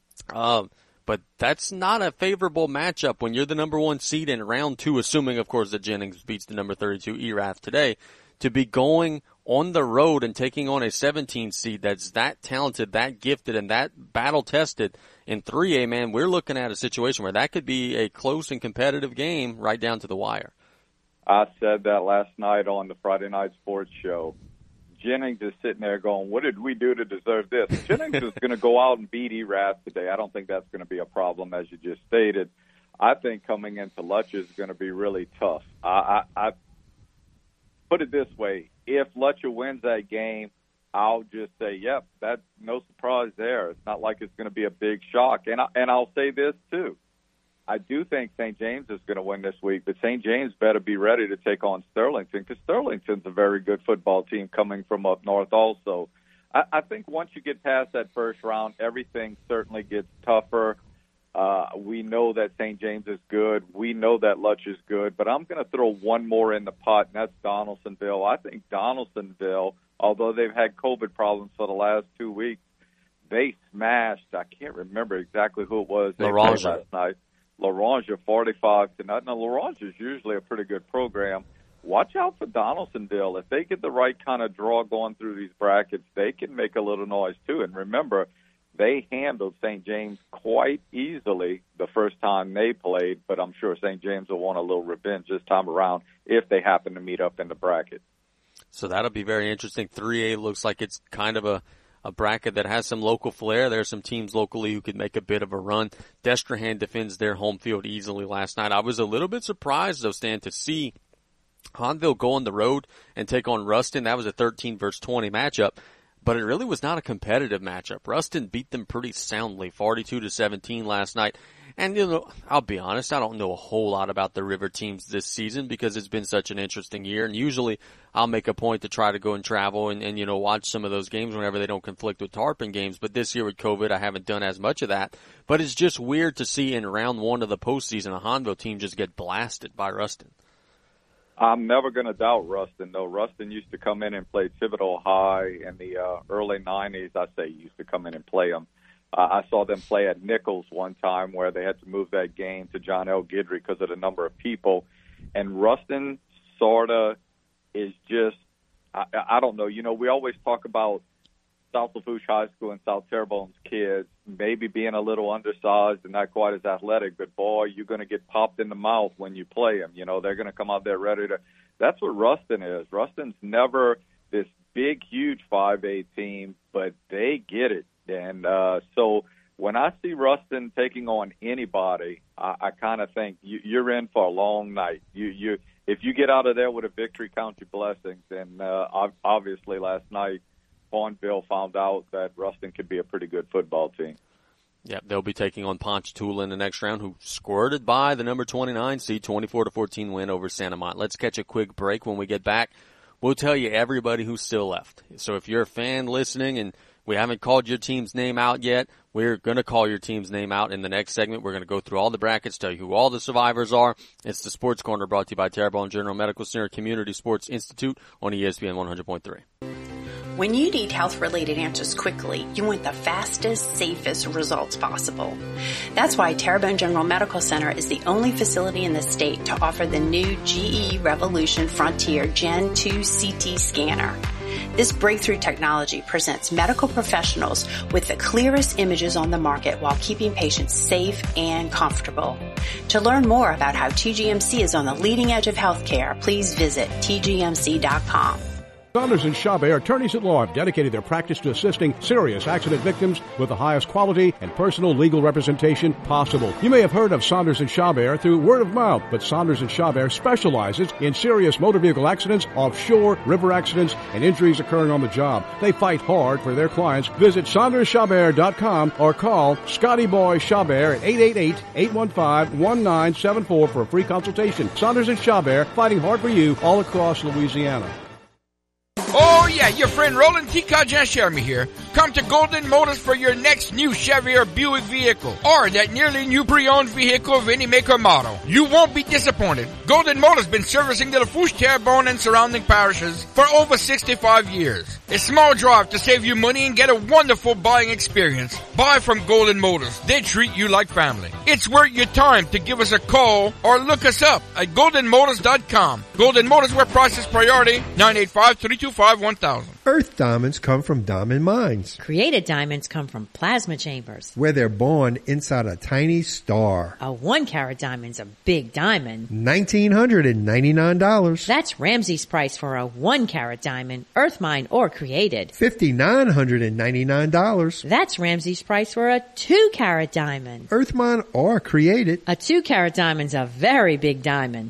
But that's not a favorable matchup when you're the number 1 seed in round 2, assuming, of course, that Jennings beats the number 32 Erath today, to be going on the road and taking on a 17 seed that's that talented, that gifted, and that battle-tested in 3A, man. We're looking at a situation where that could be a close and competitive game right down to the wire. I said that last night on the Friday Night Sports Show. Jennings is sitting there going, what did we do to deserve this? Jennings is going to go out and beat Erath today. I don't think that's going to be a problem, as you just stated. I think coming into Lutcher is going to be really tough. I put it this way. If Lutcher wins that game, I'll just say, yep, that's no surprise there. It's not like it's going to be a big shock. And I'll say this, too. I do think St. James is going to win this week, but St. James better be ready to take on Sterlington because Sterlington's a very good football team coming from up north also. I think once you get past that first round, everything certainly gets tougher. We know that St. James is good. We know that Lutcher's good, but I'm going to throw one more in the pot, and that's Donaldsonville. I think Donaldsonville, although they've had COVID problems for the last 2 weeks, they smashed, I can't remember exactly who it was they played last night. LaRange 45-0. Now, LaRange is usually a pretty good program. Watch out for Donaldsonville. If they get the right kind of draw going through these brackets, they can make a little noise, too. And remember, they handled St. James quite easily the first time they played, but I'm sure St. James will want a little revenge this time around if they happen to meet up in the bracket. So that'll be very interesting. 3A looks like it's kind of a bracket that has some local flair. There are some teams locally who could make a bit of a run. Destrehan defends their home field easily last night. I was a little bit surprised, though, Stan, to see Hahnville go on the road and take on Ruston. That was a 13-20 matchup, but it really was not a competitive matchup. Ruston beat them pretty soundly, 42-17 last night. And, I'll be honest, I don't know a whole lot about the River teams this season because it's been such an interesting year. And usually I'll make a point to try to go and travel and watch some of those games whenever they don't conflict with Tarpon games. But this year with COVID, I haven't done as much of that. But it's just weird to see in round 1 of the postseason a Hahnville team just get blasted by Ruston. I'm never going to doubt Ruston, though. Ruston used to come in and play Thibodeau High in the early 90s. I say used to come in and play them. I saw them play at Nichols one time where they had to move that game to John L. Guidry because of the number of people. And Ruston sort of is just, I don't know. We always talk about South Lafourche High School and South Terrebonne's kids maybe being a little undersized and not quite as athletic, but, boy, you're going to get popped in the mouth when you play them. They're going to come out there ready to – that's what Ruston is. Ruston's never this big, huge 5A team, but they get it. And so when I see Ruston taking on anybody, I kind of think you're in for a long night. If you get out of there with a victory, count your blessings. And obviously last night, Hahnville found out that Ruston could be a pretty good football team. Yeah, they'll be taking on Ponchatoula in the next round, who squirted by the number 29 seed, 24-14 win over Santa Mont. Let's catch a quick break. When we get back, we'll tell you everybody who's still left. So if you're a fan listening and we haven't called your team's name out yet, we're going to call your team's name out in the next segment. We're going to go through all the brackets, tell you who all the survivors are. It's the Sports Corner brought to you by Terrebonne General Medical Center Community Sports Institute on ESPN 100.3. When you need health-related answers quickly, you want the fastest, safest results possible. That's why Terrebonne General Medical Center is the only facility in the state to offer the new GE Revolution Frontier Gen 2 CT scanner. This breakthrough technology presents medical professionals with the clearest images on the market while keeping patients safe and comfortable. To learn more about how TGMC is on the leading edge of healthcare, please visit tgmc.com. Saunders and Chabert, attorneys at law, have dedicated their practice to assisting serious accident victims with the highest quality and personal legal representation possible. You may have heard of Saunders and Chabert through word of mouth, but Saunders and Chabert specializes in serious motor vehicle accidents, offshore, river accidents, and injuries occurring on the job. They fight hard for their clients. Visit SaundersChabert.com or call Scotty Boy Chabert at 888-815-1974 for a free consultation. Saunders and Chabert, fighting hard for you all across Louisiana. Oh yeah, your friend Roland T. Kajan Shermy here. Come to Golden Motors for your next new Chevy or Buick vehicle, or that nearly new pre-owned vehicle of any make or model. You won't be disappointed. Golden Motors been servicing the Lafourche, Terrebonne, and surrounding parishes for over 65 years. A small drive to save you money and get a wonderful buying experience. Buy from Golden Motors. They treat you like family. It's worth your time to give us a call or look us up at goldenmotors.com. Golden Motors, where price is priority. 985-325-1000. Earth diamonds come from diamond mines. Created diamonds come from plasma chambers, where they're born inside a tiny star. A 1-carat diamond's a big diamond. $1,999. That's Ramsey's price for a 1-carat diamond, earth mine or created. $5,999. That's Ramsey's price for a 2-carat diamond, earth mine or created. A 2-carat diamond's a very big diamond.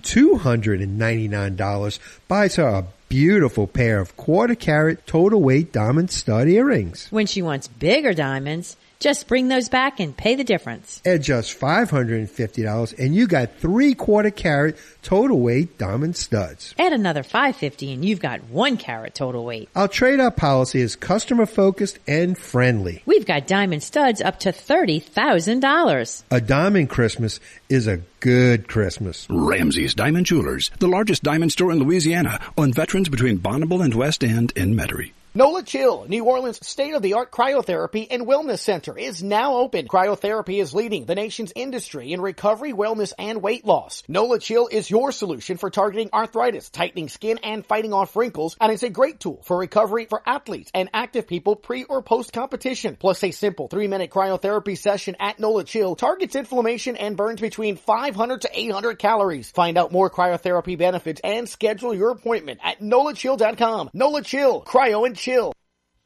$299. Buys her a beautiful pair of 1/4-carat total weight diamond stud earrings. When she wants bigger diamonds, just bring those back and pay the difference. At just $550, and you got 3/4-carat total weight diamond studs. Add another $550 and you've got 1-carat total weight. Our trade-up policy is customer-focused and friendly. We've got diamond studs up to $30,000. A diamond Christmas is a good Christmas. Ramsey's Diamond Jewelers, the largest diamond store in Louisiana, on Veterans between Bonneville and West End in Metairie. NOLA Chill, New Orleans' state-of-the-art cryotherapy and wellness center, is now open. Cryotherapy is leading the nation's industry in recovery, wellness, and weight loss. NOLA Chill is your solution for targeting arthritis, tightening skin, and fighting off wrinkles, and it's a great tool for recovery for athletes and active people pre- or post-competition. Plus, a simple 3-minute cryotherapy session at NOLA Chill targets inflammation and burns between 500 to 800 calories. Find out more cryotherapy benefits and schedule your appointment at NOLAChill.com. NOLA Chill, cryo and chill.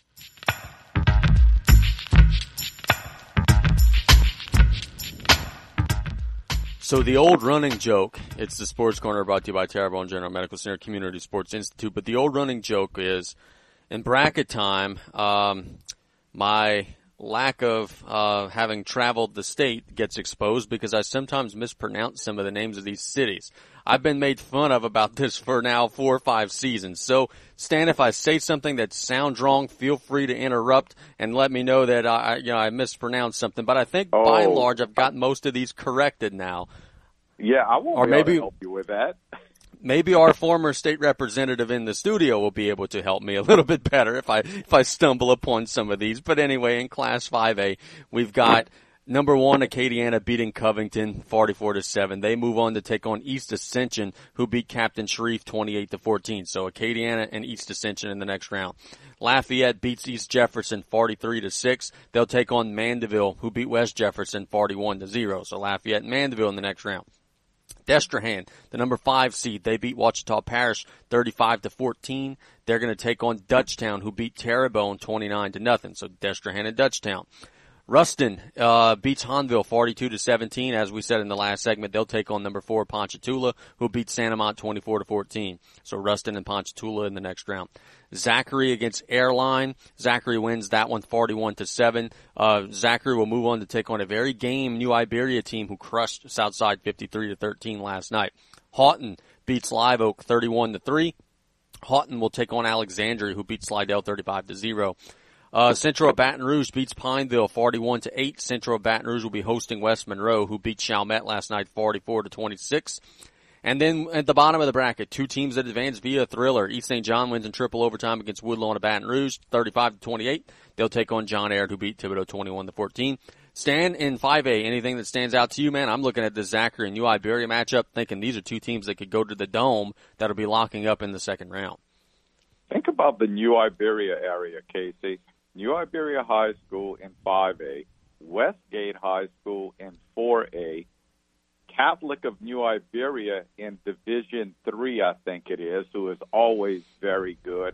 So the old running joke, it's the Sports Corner brought to you by Terrebonne General Medical Center Community Sports Institute, but the old running joke is, in bracket time, my lack of having traveled the state gets exposed because I sometimes mispronounce some of the names of these cities. I've been made fun of about this for now 4 or 5 seasons. So, Stan, if I say something that sounds wrong, feel free to interrupt and let me know that I mispronounced something. But I think by and large I've got most of these corrected now. Yeah, I won't be able to help you with that. Maybe our former state representative in the studio will be able to help me a little bit better if I stumble upon some of these. But anyway, in Class 5A, we've got number 1, Acadiana beating Covington 44-7. They move on to take on East Ascension, who beat Captain Shreve 28-14. So Acadiana and East Ascension in the next round. Lafayette beats East Jefferson 43-6. They'll take on Mandeville, who beat West Jefferson 41-0. So Lafayette and Mandeville in the next round. Destrehan, the number 5 seed, they beat Ouachita Parish 35-14. They're going to take on Dutchtown, who beat Terrebonne 29-0. So Destrehan and Dutchtown. Ruston beats Hanville 42-17. As we said in the last segment, they'll take on number 4 Ponchatoula, who beat Santamont 24-14. So Ruston and Ponchatoula in the next round. Zachary against Airline. Zachary wins that one 41-7. Zachary will move on to take on a very game New Iberia team who crushed Southside 53-13 last night. Houghton beats Live Oak 31-3. Houghton will take on Alexandria, who beat Slidell 35-0. Central of Baton Rouge beats Pineville 41-8. Central of Baton Rouge will be hosting West Monroe, who beat Chalmette last night 44-26. And then at the bottom of the bracket, 2 teams that advance via thriller. East St. John wins in triple overtime against Woodlawn of Baton Rouge 35-28. They'll take on John Aird, who beat Thibodeau 21-14. Stan, in 5A, anything that stands out to you, man? I'm looking at the Zachary and New Iberia matchup, thinking these are 2 teams that could go to the Dome that'll be locking up in the second round. Think about the New Iberia area, Casey. New Iberia High School in 5A, Westgate High School in 4A, Catholic of New Iberia in Division 3, I think it is, who is always very good.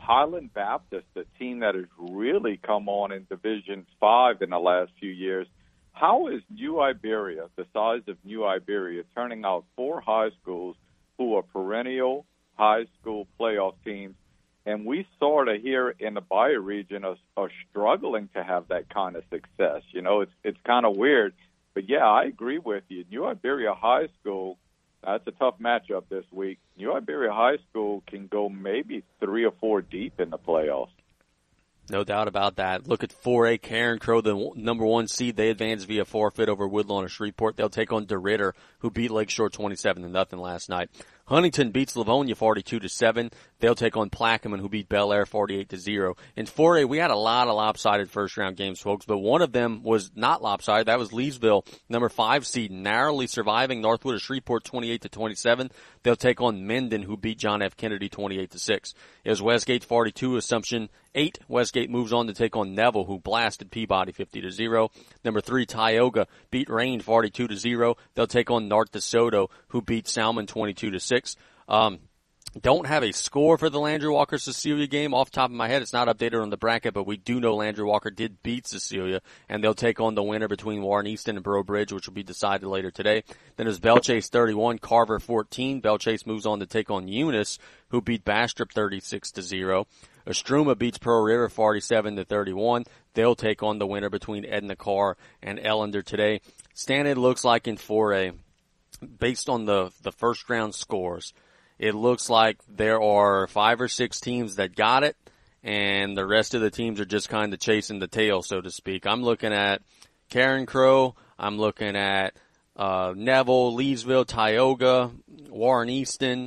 Highland Baptist, a team that has really come on in Division 5 in the last few years. How is New Iberia, the size of New Iberia, turning out 4 high schools who are perennial high school playoff teams? And we sort of here in the Bayou region are struggling to have that kind of success. You know, it's kind of weird. But, yeah, I agree with you. New Iberia High School, that's a tough matchup this week. New Iberia High School can go maybe 3 or 4 deep in the playoffs. No doubt about that. Look at 4A Karen Crow, the number 1 seed. They advanced via forfeit over Woodlawn or Shreveport. They'll take on DeRidder, who beat Lakeshore 27-0 last night. Huntington beats Livonia 42-7. They'll take on Plaquemine, who beat Bel Air 48-0. In 4A, we had a lot of lopsided first-round games, folks, but one of them was not lopsided. That was Leesville, number 5 seed, narrowly surviving Northwood of Shreveport 28-27. They'll take on Menden, who beat John F. Kennedy 28-6. It was Westgate 42, Assumption 8. Westgate moves on to take on Neville, who blasted Peabody 50-0. Number 3, Tioga beat Rain 42-0. They'll take on North DeSoto, who beat Salmon 22-6. Don't have a score for the Landry Walker Cecilia game off the top of my head. It's not updated on the bracket, but we do know Landry Walker did beat Cecilia, and they'll take on the winner between Warren Easton and Breaux Bridge, which will be decided later today. Then there's Bellchase 31, Carver 14. Bellchase moves on to take on Eunice, who beat Bastrop 36-0. Estruma beats Pearl River 47-31. They'll take on the winner between Edna Carr and Ellender today. Stan, it looks like in 4A, based on the first round scores, it looks like there are 5 or 6 teams that got it, and the rest of the teams are just kind of chasing the tail, so to speak. I'm looking at Karen Crow. I'm looking at Neville, Leesville, Tioga, Warren Easton,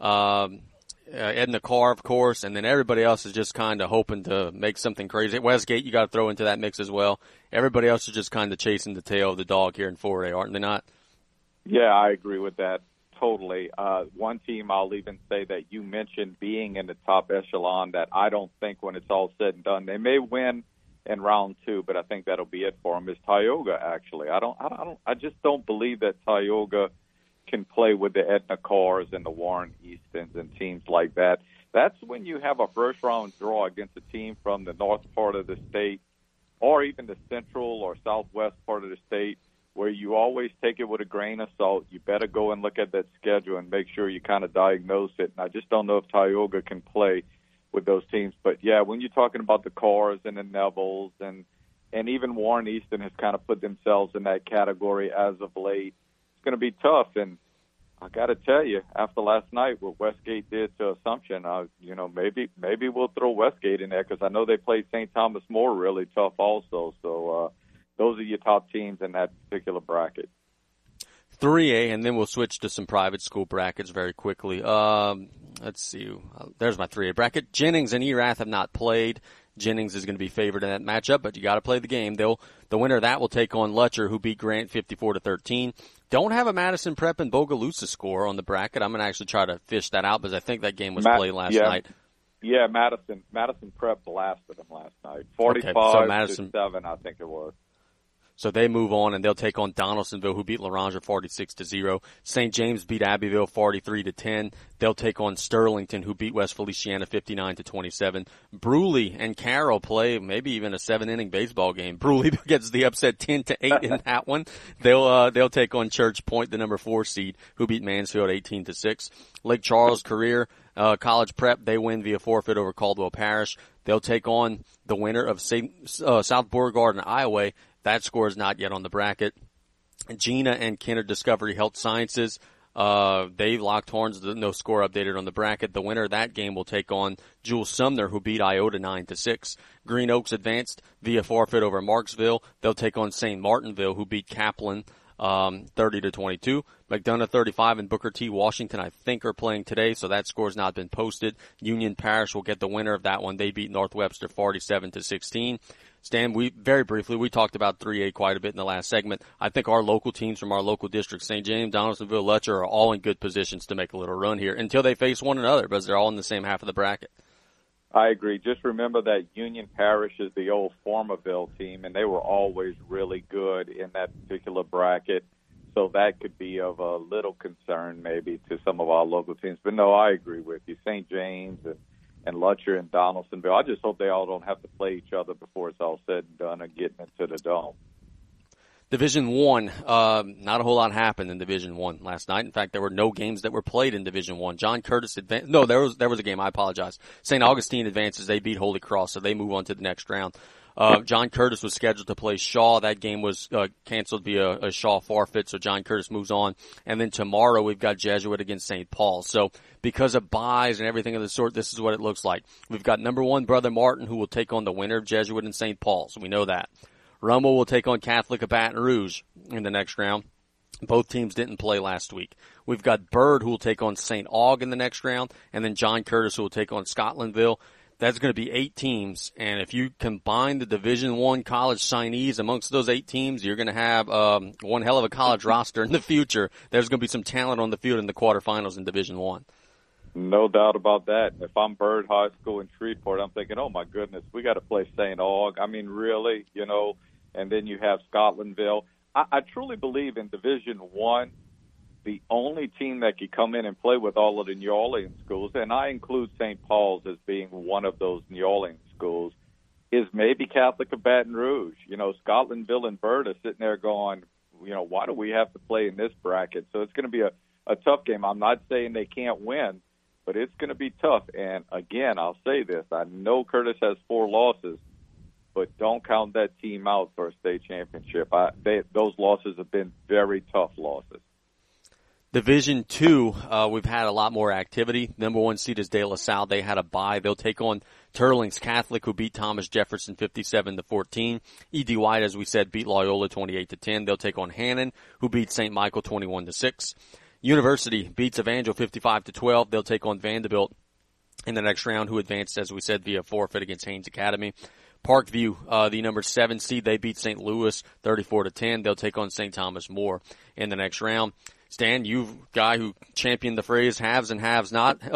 Edna Carr, of course, and then everybody else is just kind of hoping to make something crazy. Westgate, you got to throw into that mix as well. Everybody else is just kind of chasing the tail of the dog here in 4A, aren't they not? Yeah, I agree with that totally. One team I'll even say that you mentioned being in the top echelon that I don't think when it's all said and done, they may win in round 2, but I think that'll be it for them, is Tioga, actually. I just don't believe that Tioga can play with the Edna Carrs and the Warren Eastons and teams like that. That's when you have a first-round draw against a team from the north part of the state or even the central or southwest part of the state, where you always take it with a grain of salt. You better go and look at that schedule and make sure you kind of diagnose it. And I just don't know if Tioga can play with those teams. But, yeah, when you're talking about the Carrs and the Nevilles and even Warren Easton has kind of put themselves in that category as of late, it's going to be tough. And I got to tell you, after last night, what Westgate did to Assumption, maybe we'll throw Westgate in there because I know they played St. Thomas More really tough also. So those are your top teams in that particular bracket. 3A, and then we'll switch to some private school brackets very quickly. Let's see. There's my 3A bracket. Jennings and Erath have not played. Jennings is going to be favored in that matchup, but you got to play the game. The winner of that will take on Lutcher, who beat Grant 54-13. Don't have a Madison Prep and Bogalusa score on the bracket. I'm going to actually try to fish that out because I think that game was played last night. Yeah, Madison Prep blasted them last night. 45-7, I think it was. So they move on, and they'll take on Donaldsonville, who beat Laranger 46-0. St. James beat Abbeville 43-10. They'll take on Sterlington, who beat West Feliciana 59-27. Bruley and Carroll play maybe even a 7-inning baseball game. Bruley gets the upset 10-8 in that one. They'll take on Church Point, the number 4 seed, who beat Mansfield 18-6. Lake Charles Career College Prep, they win via forfeit over Caldwell Parish. They'll take on the winner of South Beauregard and Iowa. That score is not yet on the bracket. Gina and Kenner Discovery Health Sciences, they've locked horns. No score updated on the bracket. The winner of that game will take on Jules Sumner, who beat Iota 9-6. Green Oaks advanced via forfeit over Marksville. They'll take on St. Martinville, who beat Kaplan 30-22. McDonough 35 and Booker T. Washington, I think, are playing today, so that score's not been posted. Union Parish will get the winner of that one. They beat North Webster 47-16. Stan, we talked about 3A quite a bit in the last segment. I think our local teams from our local districts, St. James, Donaldsonville, Lutcher, are all in good positions to make a little run here until they face one another, because they're all in the same half of the bracket. I agree. Just remember that Union Parish is the old Formerville team, and they were always really good in that particular bracket. So that could be of a little concern maybe to some of our local teams. But, no, I agree with you. St. James and Lutcher and Donaldsonville. I just hope they all don't have to play each other before it's all said and done and getting into the Dome. Division One, not a whole lot happened in Division One last night. In fact, there were no games that were played in Division One. John Curtis no, there was a game. I apologize. St. Augustine advances. They beat Holy Cross, so they move on to the next round. John Curtis was scheduled to play Shaw. That game was canceled via a Shaw forfeit, so John Curtis moves on. And then tomorrow we've got Jesuit against St. Paul. So because of buys and everything of the sort, this is what it looks like. We've got number 1 Brother Martin, who will take on the winner of Jesuit and St. Paul. So we know that. Rummel will take on Catholic of Baton Rouge in the next round. Both teams didn't play last week. We've got Byrd, who will take on St. Aug in the next round, and then John Curtis, who will take on Scotlandville. That's going to be 8 teams, and if you combine the Division I college signees amongst those 8 teams, you're going to have one hell of a college roster in the future. There's going to be some talent on the field in the quarterfinals in Division I. No doubt about that. If I'm Byrd High School in Shreveport, I'm thinking, oh, my goodness, we got to play St. Aug. I mean, really, and then you have Scotlandville. I truly believe in Division I, the only team that could come in and play with all of the New Orleans schools, and I include St. Paul's as being one of those New Orleans schools, is maybe Catholic of Baton Rouge. Scotlandville and Byrd are sitting there going, why do we have to play in this bracket? So it's going to be a tough game. I'm not saying they can't win, but it's going to be tough. And, again, I'll say this. I know Curtis has 4 losses, but don't count that team out for a state championship. Those losses have been very tough losses. Division II, we've had a lot more activity. Number 1 seed is De La Salle. They had a bye. They'll take on Turlings Catholic, who beat Thomas Jefferson 57-14. E.D. White, as we said, beat Loyola 28-10. They'll take on Hannon, who beat St. Michael 21-6. University beats Evangel 55-12. They'll take on Vanderbilt in the next round, who advanced, as we said, via forfeit against Haynes Academy. Parkview, the number 7 seed, they beat St. Louis 34-10. They'll take on St. Thomas More in the next round. Stan, you guy who championed the phrase have and have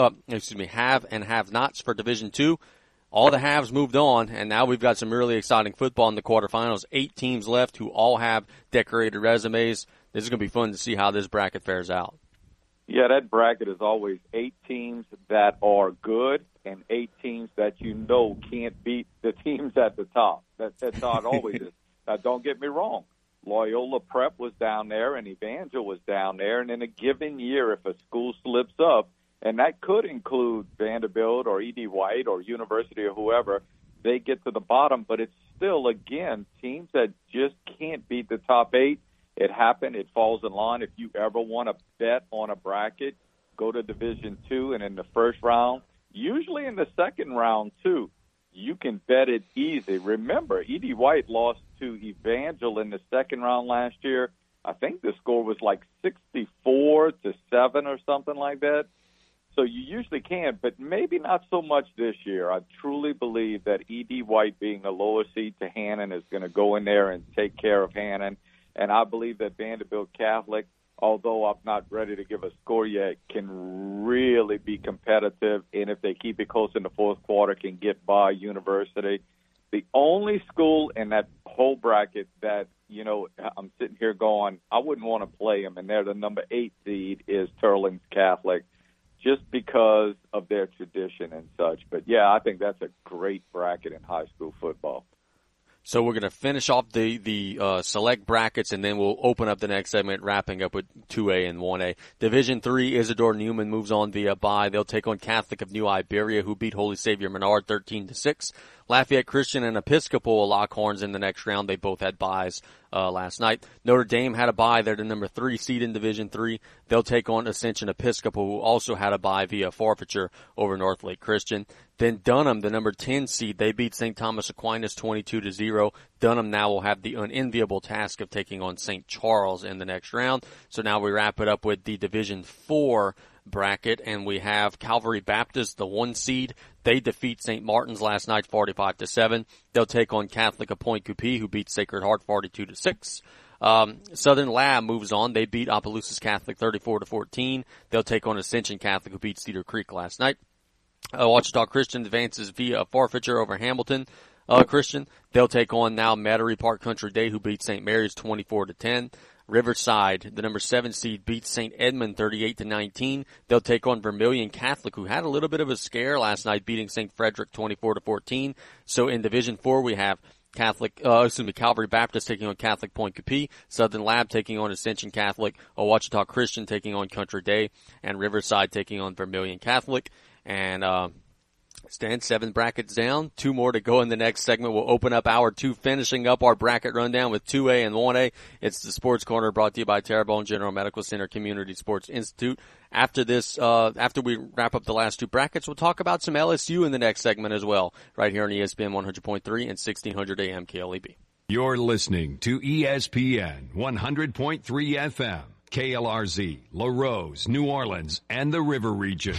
nots for Division II. All the haves moved on, and now we've got some really exciting football in the quarterfinals. 8 teams left who all have decorated resumes. This is going to be fun to see how this bracket fares out. Yeah, that bracket is always 8 teams that are good and 8 teams that can't beat the teams at the top. That's how it always is. Now, don't get me wrong. Loyola Prep was down there and Evangel was down there. And in a given year, if a school slips up, and that could include Vanderbilt or E.D. White or University or whoever, they get to the bottom. But it's still, again, teams that just can't beat the top 8. It happened. It falls in line. If you ever want to bet on a bracket, go to Division II, and in the first round, usually in the second round, too, you can bet it easy. Remember, E.D. White lost to Evangel in the second round last year. I think the score was like 64-7 or something like that. So you usually can, but maybe not so much this year. I truly believe that E.D. White, being a lower seed to Hannon, is going to go in there and take care of Hannon. And I believe that Vanderbilt Catholic, although I'm not ready to give a score yet, can really be competitive. And if they keep it close in the fourth quarter, can get by University. The only school in that whole bracket that, I'm sitting here going, I wouldn't want to play them, and they're the number 8 seed, is Turlings Catholic, just because of their tradition and such. But, yeah, I think that's a great bracket in high school football. So we're going to finish off the select brackets, and then we'll open up the next segment, wrapping up with 2A and 1A. Division III, Isidore Newman moves on via bye. They'll take on Catholic of New Iberia, who beat Holy Savior Menard 13-6. Lafayette Christian and Episcopal will lock horns in the next round. They both had byes last night. Notre Dame had a bye. They're the number 3 seed in Division III. They'll take on Ascension Episcopal, who also had a bye via forfeiture over Northlake Christian. Then Dunham, the number 10 seed, they beat St. Thomas Aquinas 22-0. Dunham now will have the unenviable task of taking on St. Charles in the next round. So now we wrap it up with the Division IV bracket, and we have Calvary Baptist, the 1 seed. They defeat St. Martin's last night 45-7. They'll take on Catholic of Point-Coupee, who beat Sacred Heart 42-6. Southern Lab moves on. They beat Opelousas Catholic 34-14. They'll take on Ascension Catholic, who beat Cedar Creek last night. Ouachita Christian advances via forfeiture over Hamilton Christian. They'll take on now Metairie Park Country Day, who beat St. Mary's 24-10. Riverside, the number 7 seed, beats St. Edmund 38-19. They'll take on Vermilion Catholic, who had a little bit of a scare last night, beating St. Frederick 24-14. So in Division 4, we have Calvary Baptist taking on Catholic Point Capee, Southern Lab taking on Ascension Catholic, Ouachita Christian taking on Country Day, and Riverside taking on Vermilion Catholic. And stand 7 brackets down. 2 more to go in the next segment. We'll open up hour 2, finishing up our bracket rundown with 2A and 1A. It's the Sports Corner brought to you by Terrebonne General Medical Center Community Sports Institute. After this, after we wrap up the last 2 brackets, we'll talk about some LSU in the next segment as well, right here on ESPN 100.3 and 1600 AM KLEB. You're listening to ESPN 100.3 FM, KLRZ, LaRose, New Orleans, and the River Region.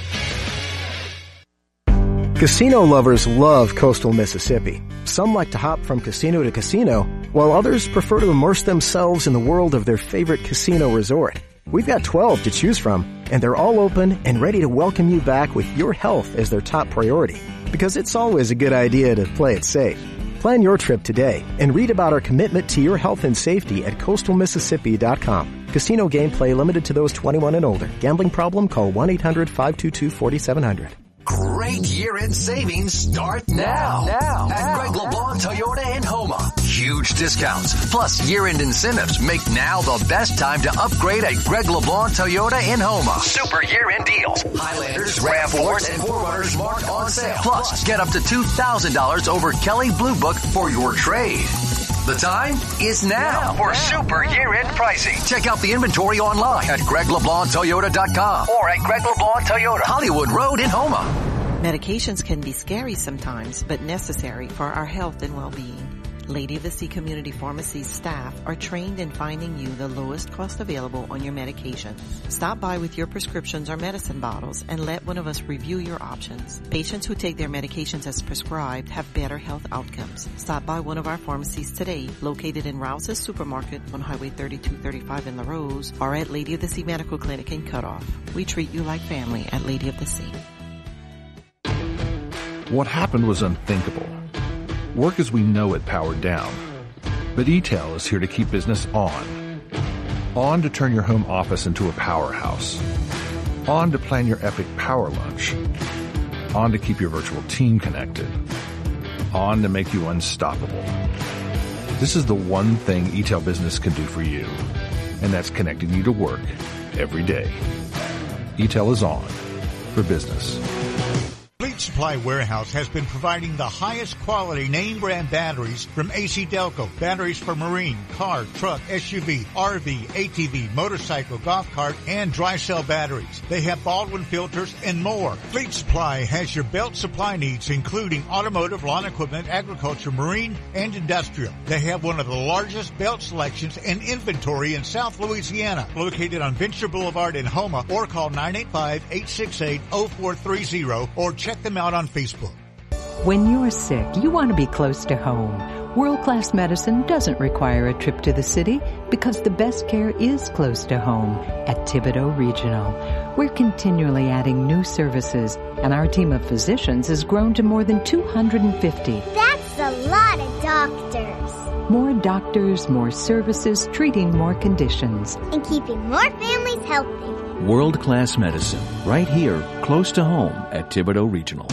Casino lovers love coastal Mississippi. Some like to hop from casino to casino, while others prefer to immerse themselves in the world of their favorite casino resort. We've got 12 to choose from, and they're all open and ready to welcome you back with your health as their top priority. Because it's always a good idea to play it safe. Plan your trip today and read about our commitment to your health and safety at coastalmississippi.com. Casino gameplay limited to those 21 and older. Gambling problem? Call 1-800-522-4700. Great year-end savings start now at Greg LeBlanc Toyota in Houma. Huge discounts plus year-end incentives make now the best time to upgrade at Greg LeBlanc Toyota in Houma. Super year-end deals. Highlanders, RAV4s, and 4Runners marked on sale. Plus, get up to $2,000 over Kelly Blue Book for your trade. The time is now for super year-end pricing. Check out the inventory online at GregLeBlancToyota.com or at Greg LeBlanc Toyota, Hollywood Road in Houma. Medications can be scary sometimes, but necessary for our health and well-being. Lady of the Sea Community Pharmacy's staff are trained in finding you the lowest cost available on your medication. Stop by with your prescriptions or medicine bottles and let one of us review your options. Patients who take their medications as prescribed have better health outcomes. Stop by one of our pharmacies today, located in Rouse's Supermarket on Highway 3235 in LaRose, or at Lady of the Sea Medical Clinic in Cutoff. We treat you like family at Lady of the Sea. What happened was unthinkable. Work as we know it powered down. But E-Tel is here to keep business on. On to turn your home office into a powerhouse. On to plan your epic power lunch. On to keep your virtual team connected. On to make you unstoppable. This is the one thing E-Tel Business can do for you, and that's connecting you to work every day. E-Tel is on for business. Fleet Supply Warehouse has been providing the highest quality name brand batteries from AC Delco. Batteries for marine, car, truck, SUV, RV, ATV, motorcycle, golf cart, and dry cell batteries. They have Baldwin filters and more. Fleet Supply has your belt supply needs, including automotive, lawn equipment, agriculture, marine, and industrial. They have one of the largest belt selections and inventory in South Louisiana, located on Venture Boulevard in Houma, or call 985-868-0430 or check them out on Facebook. When you're sick, you want to be close to home. World-class medicine doesn't require a trip to the city because the best care is close to home at Thibodaux Regional. We're continually adding new services, and our team of physicians has grown to more than 250. That's a lot of doctors. More doctors, more services, treating more conditions. And keeping more families healthy. World-class medicine, right here, close to home at Thibodaux Regional.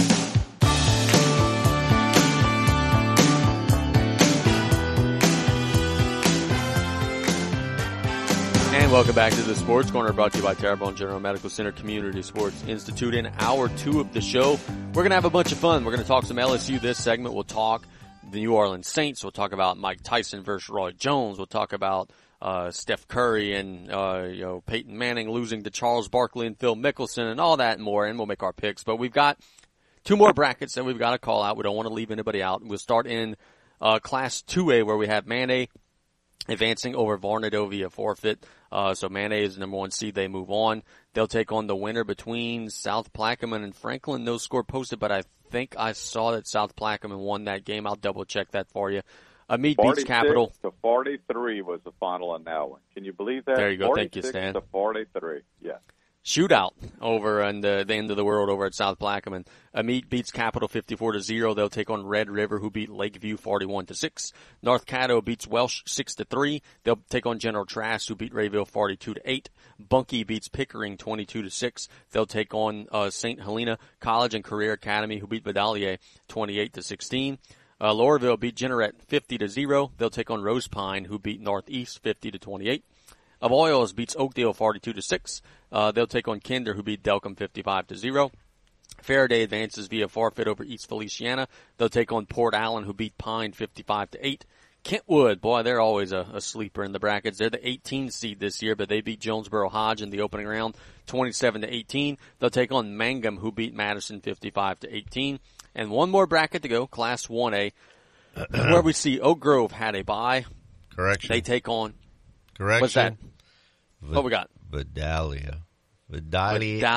And welcome back to the Sports Corner, brought to you by Terrebonne General Medical Center Community Sports Institute. In hour 2 of the show, we're going to have a bunch of fun. We're going to talk some LSU this segment. We'll talk the New Orleans Saints. We'll talk about Mike Tyson versus Roy Jones. We'll talk about Steph Curry and Peyton Manning losing to Charles Barkley and Phil Mickelson and all that and more, and we'll make our picks. But we've got 2 more brackets that we've got to call out. We don't want to leave anybody out. We'll start in Class 2A, where we have Manet advancing over Varnado via forfeit. So Manet is the number 1 seed. They move on. They'll take on the winner between South Plaquemine and Franklin. No score posted, but I think I saw that South Plaquemine won that game. I'll double check that for you. Meade beats Capital. 46-43 was the final on that one. Can you believe that? There you go. Thank you, Stan. 46-43. Yeah. shootout over in the end of the world over at South Plaquemine. Amite beats Capital 54-0. They'll take on Red River, who beat Lakeview 41-6. North Caddo beats Welsh 6-3. They'll take on General Trask, who beat Rayville 42-8. Bunkie beats Pickering 22-6. They'll take on St. Helena College and Career Academy, who beat Vidalia 28-16. Lowerville beat Jeanerette 50-0. They'll take on Rose Pine, who beat Northeast 50-28. Avoyelles beats Oakdale 42-6. They'll take on Kinder, who beat Delcom 55-0. Faraday advances via forfeit over East Feliciana. They'll take on Port Allen, who beat Pine 55-8. Kentwood, boy, they're always a sleeper in the brackets. They're the 18 seed this year, but they beat Jonesboro Hodge in the opening round 27-18. They'll take on Mangum, who beat Madison 55-18. And one more bracket to go, Class 1A, where we see Oak Grove had a bye. Correction. They take on. Correction. What's that? What we got? Vidalia. Not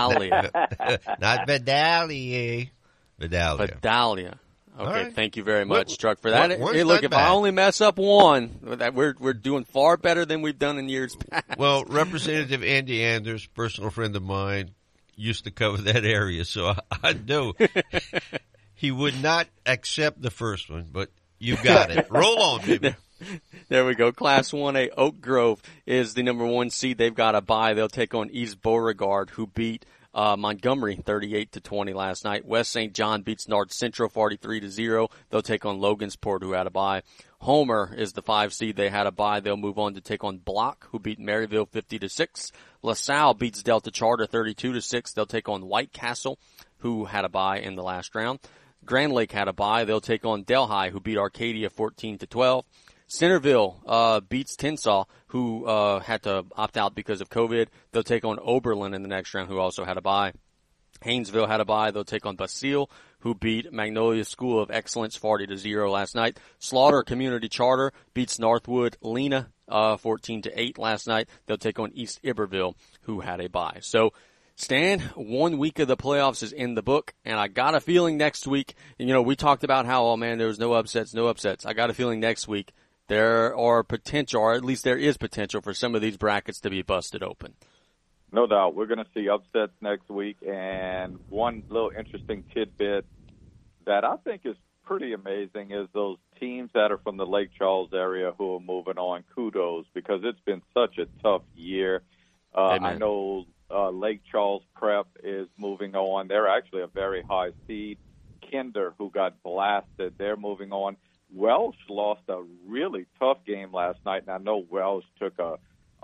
Vidalia. Vidalia. Okay, right. Thank you very much, Truck, for that. One's Hey, look, not if bad. I only mess up one, we're doing far better than we've done in years past. Well, Representative Andy Anders, personal friend of mine, used to cover that area, so I know he would not accept the first one, but you got it. Roll on, baby. There we go. Class 1A, Oak Grove is the number 1 seed. They've got a bye. They'll take on East Beauregard, who beat Montgomery 38-20 last night. West St. John beats North Central 43-0. They'll take on Logansport, who had a bye. Homer is the 5 seed. They had a bye. They'll move on to take on Block, who beat Maryville 50-6. LaSalle beats Delta Charter 32-6. They'll take on White Castle, who had a bye in the last round. Grand Lake had a bye. They'll take on Delhi, who beat Arcadia 14-12. Centerville beats Tensas, who had to opt out because of COVID. They'll take on Oberlin in the next round, who also had a bye. Haynesville had a bye. They'll take on Basile, who beat Magnolia School of Excellence 40-0 last night. Slaughter Community Charter beats Northwood Lena 14-8 last night. They'll take on East Iberville, who had a bye. So, Stan, 1 week of the playoffs is in the book, and I got a feeling next week, we talked about how, oh man, there was no upsets. I got a feeling next week there are potential, or at least there is potential for some of these brackets to be busted open. No doubt. We're going to see upsets next week. And one little interesting tidbit that I think is pretty amazing is those teams that are from the Lake Charles area who are moving on. Kudos, because it's been such a tough year. I know Lake Charles Prep is moving on. They're actually a very high seed. Kinder, who got blasted, they're moving on. Welsh lost a really tough game last night, and I know Welsh took a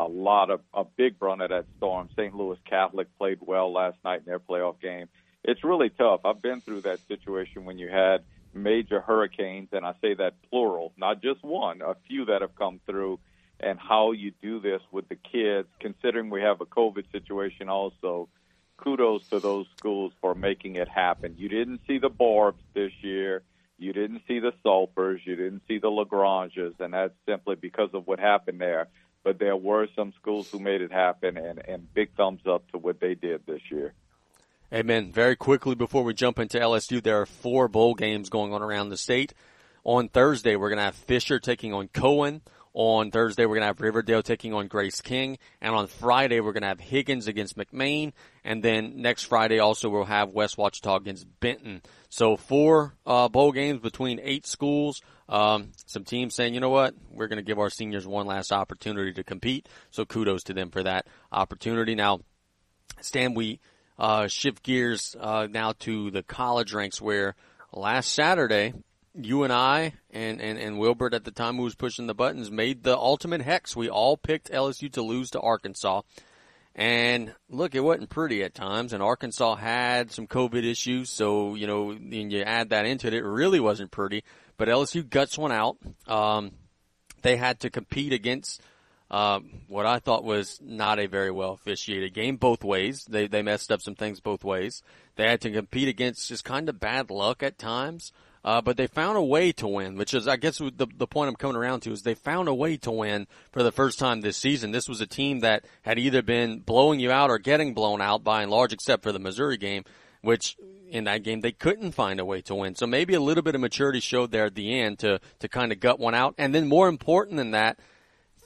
big run of that storm. St. Louis Catholic played well last night in their playoff game. It's really tough. I've been through that situation when you had major hurricanes, and I say that plural, not just one, a few that have come through, and how you do this with the kids, considering we have a COVID situation also. Kudos to those schools for making it happen. You didn't see the Barbs this year. You didn't see the Sulpers. You didn't see the Lagranges, and that's simply because of what happened there. But there were some schools who made it happen, and big thumbs up to what they did this year. Amen. Very quickly before we jump into LSU, there are 4 bowl games going on around the state. On Thursday, we're going to have Fisher taking on Cohen. On Thursday, we're going to have Riverdale taking on Grace King. And on Friday, we're going to have Higgins against McMain. And then next Friday, also, we'll have West Ouachita against Benton. So 4 bowl games between 8 schools. Some teams saying, you know what, we're going to give our seniors one last opportunity to compete. So kudos to them for that opportunity. Now, Stan, we shift gears now to the college ranks, where last Saturday, you and I and Wilbert at the time who was pushing the buttons made the ultimate hex. We all picked LSU to lose to Arkansas. And look, it wasn't pretty at times, and Arkansas had some COVID issues, so, and you add that into it, it really wasn't pretty. But LSU guts one out. They had to compete against what I thought was not a very well officiated game both ways. They messed up some things both ways. They had to compete against just kind of bad luck at times. But they found a way to win, which is, I guess, the point I'm coming around to is they found a way to win for the first time this season. This was a team that had either been blowing you out or getting blown out by and large, except for the Missouri game, which in that game they couldn't find a way to win. So maybe a little bit of maturity showed there at the end to kind of gut one out. And then more important than that,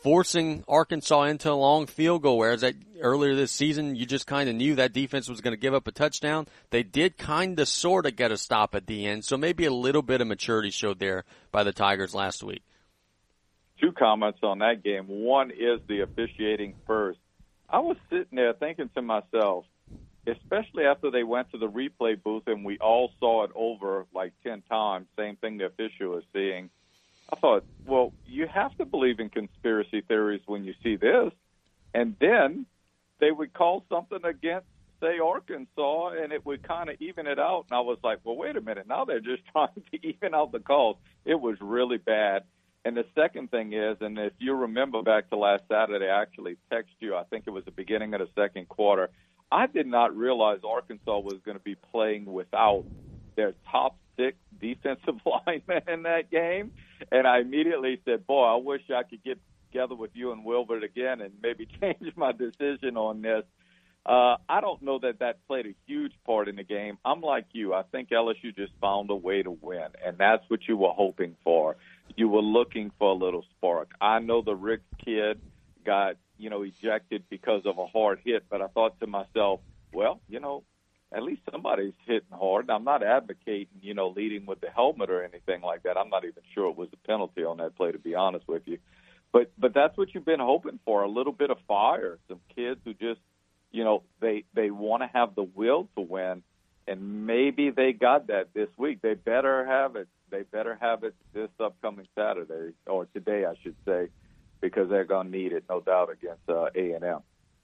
forcing Arkansas into a long field goal, whereas earlier this season you just kind of knew that defense was going to give up a touchdown. They did kind of sort of get a stop at the end, so maybe a little bit of maturity showed there by the Tigers last week. 2 comments on that game. One is the officiating first. I was sitting there thinking to myself, especially after they went to the replay booth and we all saw it over like 10 times, same thing the official was seeing, I thought, well, you have to believe in conspiracy theories when you see this. And then they would call something against, say, Arkansas, and it would kind of even it out. And I was like, well, wait a minute. Now they're just trying to even out the calls. It was really bad. And the second thing is, and if you remember back to last Saturday, I actually texted you, I think it was the beginning of the second quarter, I did not realize Arkansas was going to be playing without their top 6 defensive linemen in that game. And I immediately said, boy, I wish I could get together with you and Wilbert again and maybe change my decision on this. I don't know that played a huge part in the game. I'm like you. I think LSU just found a way to win, and that's what you were hoping for. You were looking for a little spark. I know the Ricks kid got, ejected because of a hard hit, but I thought to myself, well, at least somebody's hitting hard. I'm not advocating, leading with the helmet or anything like that. I'm not even sure it was a penalty on that play, to be honest with you. But that's what you've been hoping for, a little bit of fire, some kids who just, they want to have the will to win, and maybe they got that this week. They better have it. They better have it this upcoming Saturday, or today, I should say, because they're going to need it, no doubt, against A&M.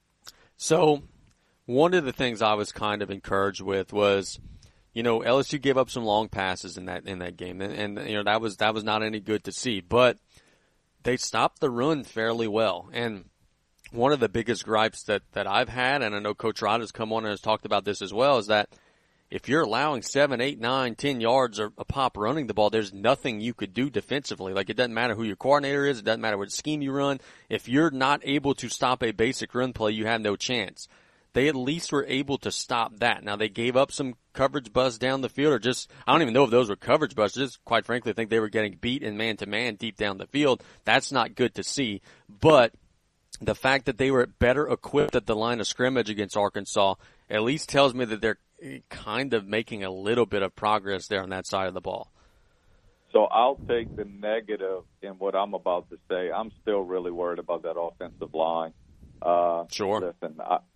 So one of the things I was kind of encouraged with was, LSU gave up some long passes in that game, and that was not any good to see. But they stopped the run fairly well, and one of the biggest gripes that I've had, and I know Coach Rod has come on and has talked about this as well, is that if you're allowing 7, 8, 9, 10 yards a pop running the ball, there's nothing you could do defensively. Like, it doesn't matter who your coordinator is. It doesn't matter what scheme you run. If you're not able to stop a basic run play, you have no chance. They at least were able to stop that. Now, they gave up some coverage buzz down the field, or just, I don't even know if those were coverage busts. Just, quite frankly, I think they were getting beat in man-to-man deep down the field. That's not good to see. But the fact that they were better equipped at the line of scrimmage against Arkansas at least tells me that they're kind of making a little bit of progress there on that side of the ball. So I'll take the negative in what I'm about to say. I'm still really worried about that offensive line. Sure. Listen,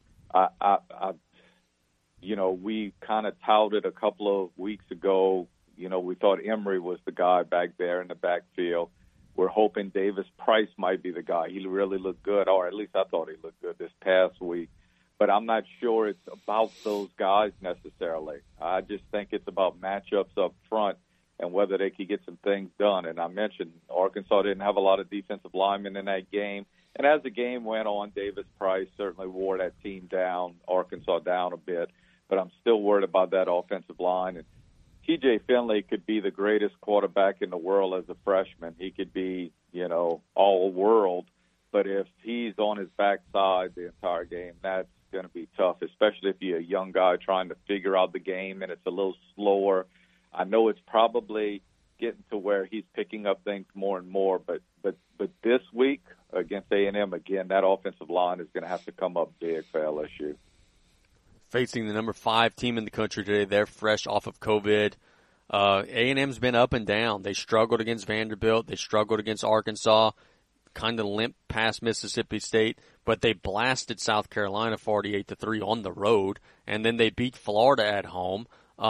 we kind of touted a couple of weeks ago, we thought Emory was the guy back there in the backfield. We're hoping Davis Price might be the guy. He really looked good, or at least I thought he looked good this past week. But I'm not sure it's about those guys necessarily. I just think it's about matchups up front and whether they could get some things done. And I mentioned Arkansas didn't have a lot of defensive linemen in that game. And as the game went on, Davis Price certainly wore that team down, Arkansas down a bit. But I'm still worried about that offensive line. And T.J. Finley could be the greatest quarterback in the world as a freshman. He could be, all world. But if he's on his backside the entire game, that's going to be tough, especially if you're a young guy trying to figure out the game and it's a little slower. I know it's probably getting to where he's picking up things more and more, but this week against A&M, again, that offensive line is going to have to come up big for LSU. Facing the number 5 team in the country today, they're fresh off of COVID. A&M's been up and down. They struggled against Vanderbilt. They struggled against Arkansas, kind of limped past Mississippi State, but they blasted South Carolina 48-3 on the road, and then they beat Florida at home.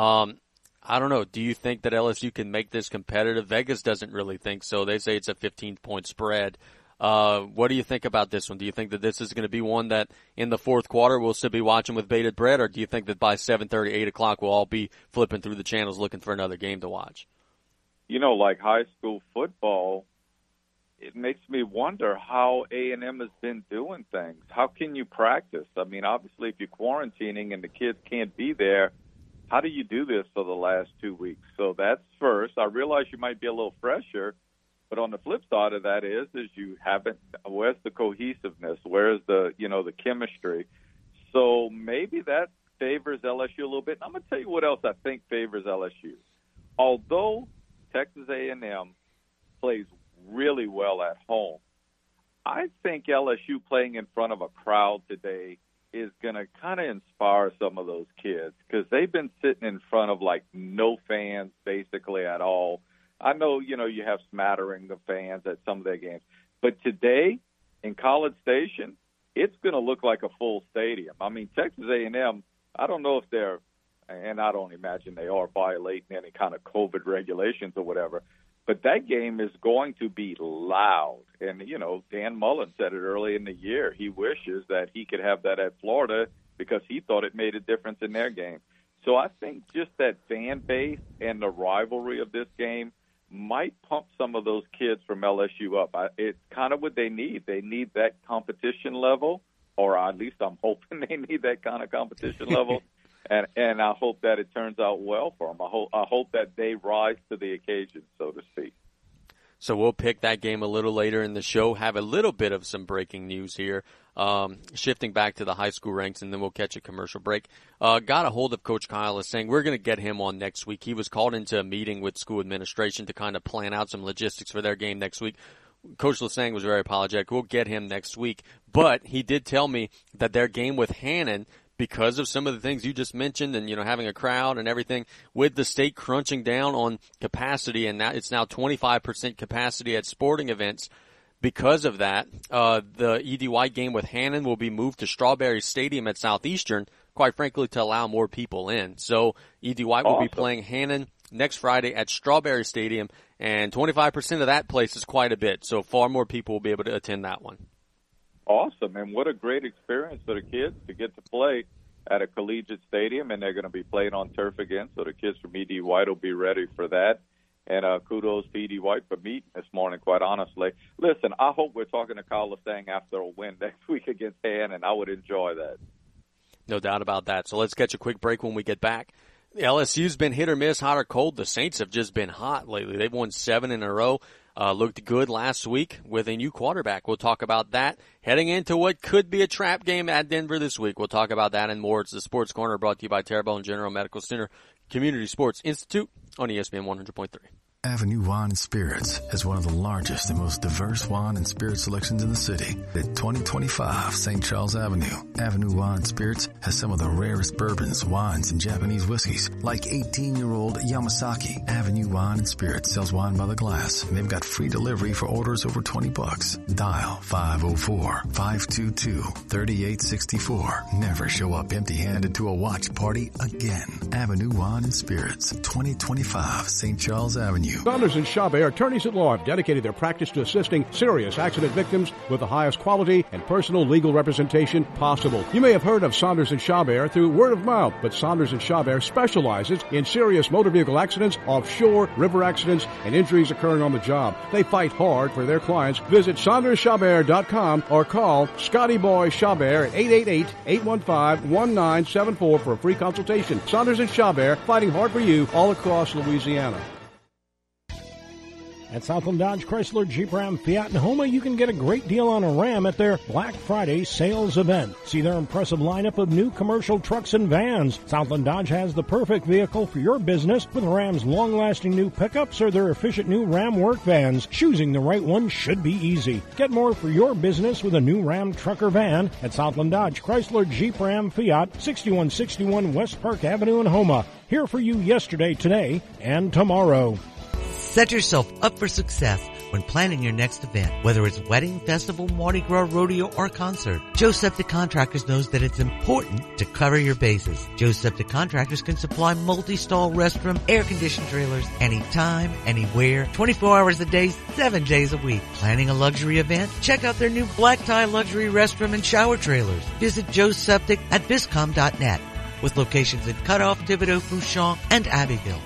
I don't know. Do you think that LSU can make this competitive? Vegas doesn't really think so. They say it's a 15-point spread. What do you think about this one? Do you think that this is going to be one that in the fourth quarter we'll still be watching with bated breath, or do you think that by 7:30, 8 o'clock we'll all be flipping through the channels looking for another game to watch? Like high school football, it makes me wonder how A&M has been doing things. How can you practice? I mean, obviously, if you're quarantining and the kids can't be there, how do you do this for the last 2 weeks? So that's first. I realize you might be a little fresher, but on the flip side of that is you haven't. Where's the cohesiveness? Where's the the chemistry? So maybe that favors LSU a little bit. And I'm going to tell you what else I think favors LSU. Although Texas A&M plays really well at home, I think LSU playing in front of a crowd today is going to kind of inspire some of those kids because they've been sitting in front of, like, no fans basically at all. I know, you have smattering of fans at some of their games. But today in College Station, it's going to look like a full stadium. I mean, Texas A&M, I don't know if they're, and I don't imagine they are violating any kind of COVID regulations or whatever, but that game is going to be loud. And, Dan Mullen said it early in the year. He wishes that he could have that at Florida because he thought it made a difference in their game. So I think just that fan base and the rivalry of this game might pump some of those kids from LSU up. It's kind of what they need. They need that competition level, or at least I'm hoping they need that kind of competition level. And I hope that it turns out well for them. I hope that they rise to the occasion, so to speak. So we'll pick that game a little later in the show, have a little bit of some breaking news here. Shifting back to the high school ranks, and then we'll catch a commercial break. Got a hold of Coach Kyle is saying we're going to get him on next week. He was called into a meeting with school administration to kind of plan out some logistics for their game next week. Coach Lesang was very apologetic. We'll get him next week. But he did tell me that their game with Hannon, because of some of the things you just mentioned and, having a crowd and everything, with the state crunching down on capacity, and it's now 25% capacity at sporting events. Because of that, the E.D. White game with Hannon will be moved to Strawberry Stadium at Southeastern, quite frankly, to allow more people in. So E.D. White will be playing Hannon next Friday at Strawberry Stadium, and 25% of that place is quite a bit. So far more people will be able to attend that one. Awesome, and what a great experience for the kids to get to play at a collegiate stadium, and they're going to be playing on turf again, so the kids from E.D. White will be ready for that. And kudos to E.D. White for meeting this morning, quite honestly. Listen, I hope we're talking to Kyle Lesang after a win next week against Hannon. I would enjoy that. No doubt about that. So let's catch a quick break when we get back. LSU's been hit or miss, hot or cold. The Saints have just been hot lately. They've won 7 in a row. Looked good last week with a new quarterback. We'll talk about that. Heading into what could be a trap game at Denver this week. We'll talk about that and more. It's the Sports Corner brought to you by Terrebonne General Medical Center, Community Sports Institute on ESPN 100.3. Avenue Wine and Spirits has one of the largest and most diverse wine and spirit selections in the city at 2025 St. Charles Avenue. Avenue Wine and Spirits has some of the rarest bourbons, wines, and Japanese whiskeys, like 18-year-old Yamasaki. Avenue Wine and Spirits sells wine by the glass, and they've got free delivery for orders over $20. Dial 504-522-3864. Never show up empty-handed to a watch party again. Avenue Wine and Spirits, 2025 St. Charles Avenue. Saunders and Chabert, attorneys at law, have dedicated their practice to assisting serious accident victims with the highest quality and personal legal representation possible. You may have heard of Saunders and Chabert through word of mouth, but Saunders and Chabert specializes in serious motor vehicle accidents, offshore, river accidents, and injuries occurring on the job. They fight hard for their clients. Visit SaundersChabert.com or call Scotty Boy Chabert at 888-815-1974 for a free consultation. Saunders and Chabert, fighting hard for you all across Louisiana. At Southland Dodge Chrysler Jeep Ram Fiat and Homa, you can get a great deal on a Ram at their Black Friday sales event. See their impressive lineup of new commercial trucks and vans. Southland Dodge has the perfect vehicle for your business with Ram's long-lasting new pickups or their efficient new Ram work vans. Choosing the right one should be easy. Get more for your business with a new Ram truck or van at Southland Dodge Chrysler Jeep Ram Fiat, 6161 West Park Avenue in Homa. Here for you yesterday, today, and tomorrow. Set yourself up for success when planning your next event, whether it's wedding, festival, Mardi Gras, rodeo, or concert. Joe Septic Contractors knows that it's important to cover your bases. Joe Septic Contractors can supply multi-stall restroom, air-conditioned trailers anytime, anywhere, 24 hours a day, 7 days a week. Planning a luxury event? Check out their new black tie luxury restroom and shower trailers. Visit Joe Septic at Viscom.net with locations in Cutoff, Thibodaux, Fouchon, and Abbeville.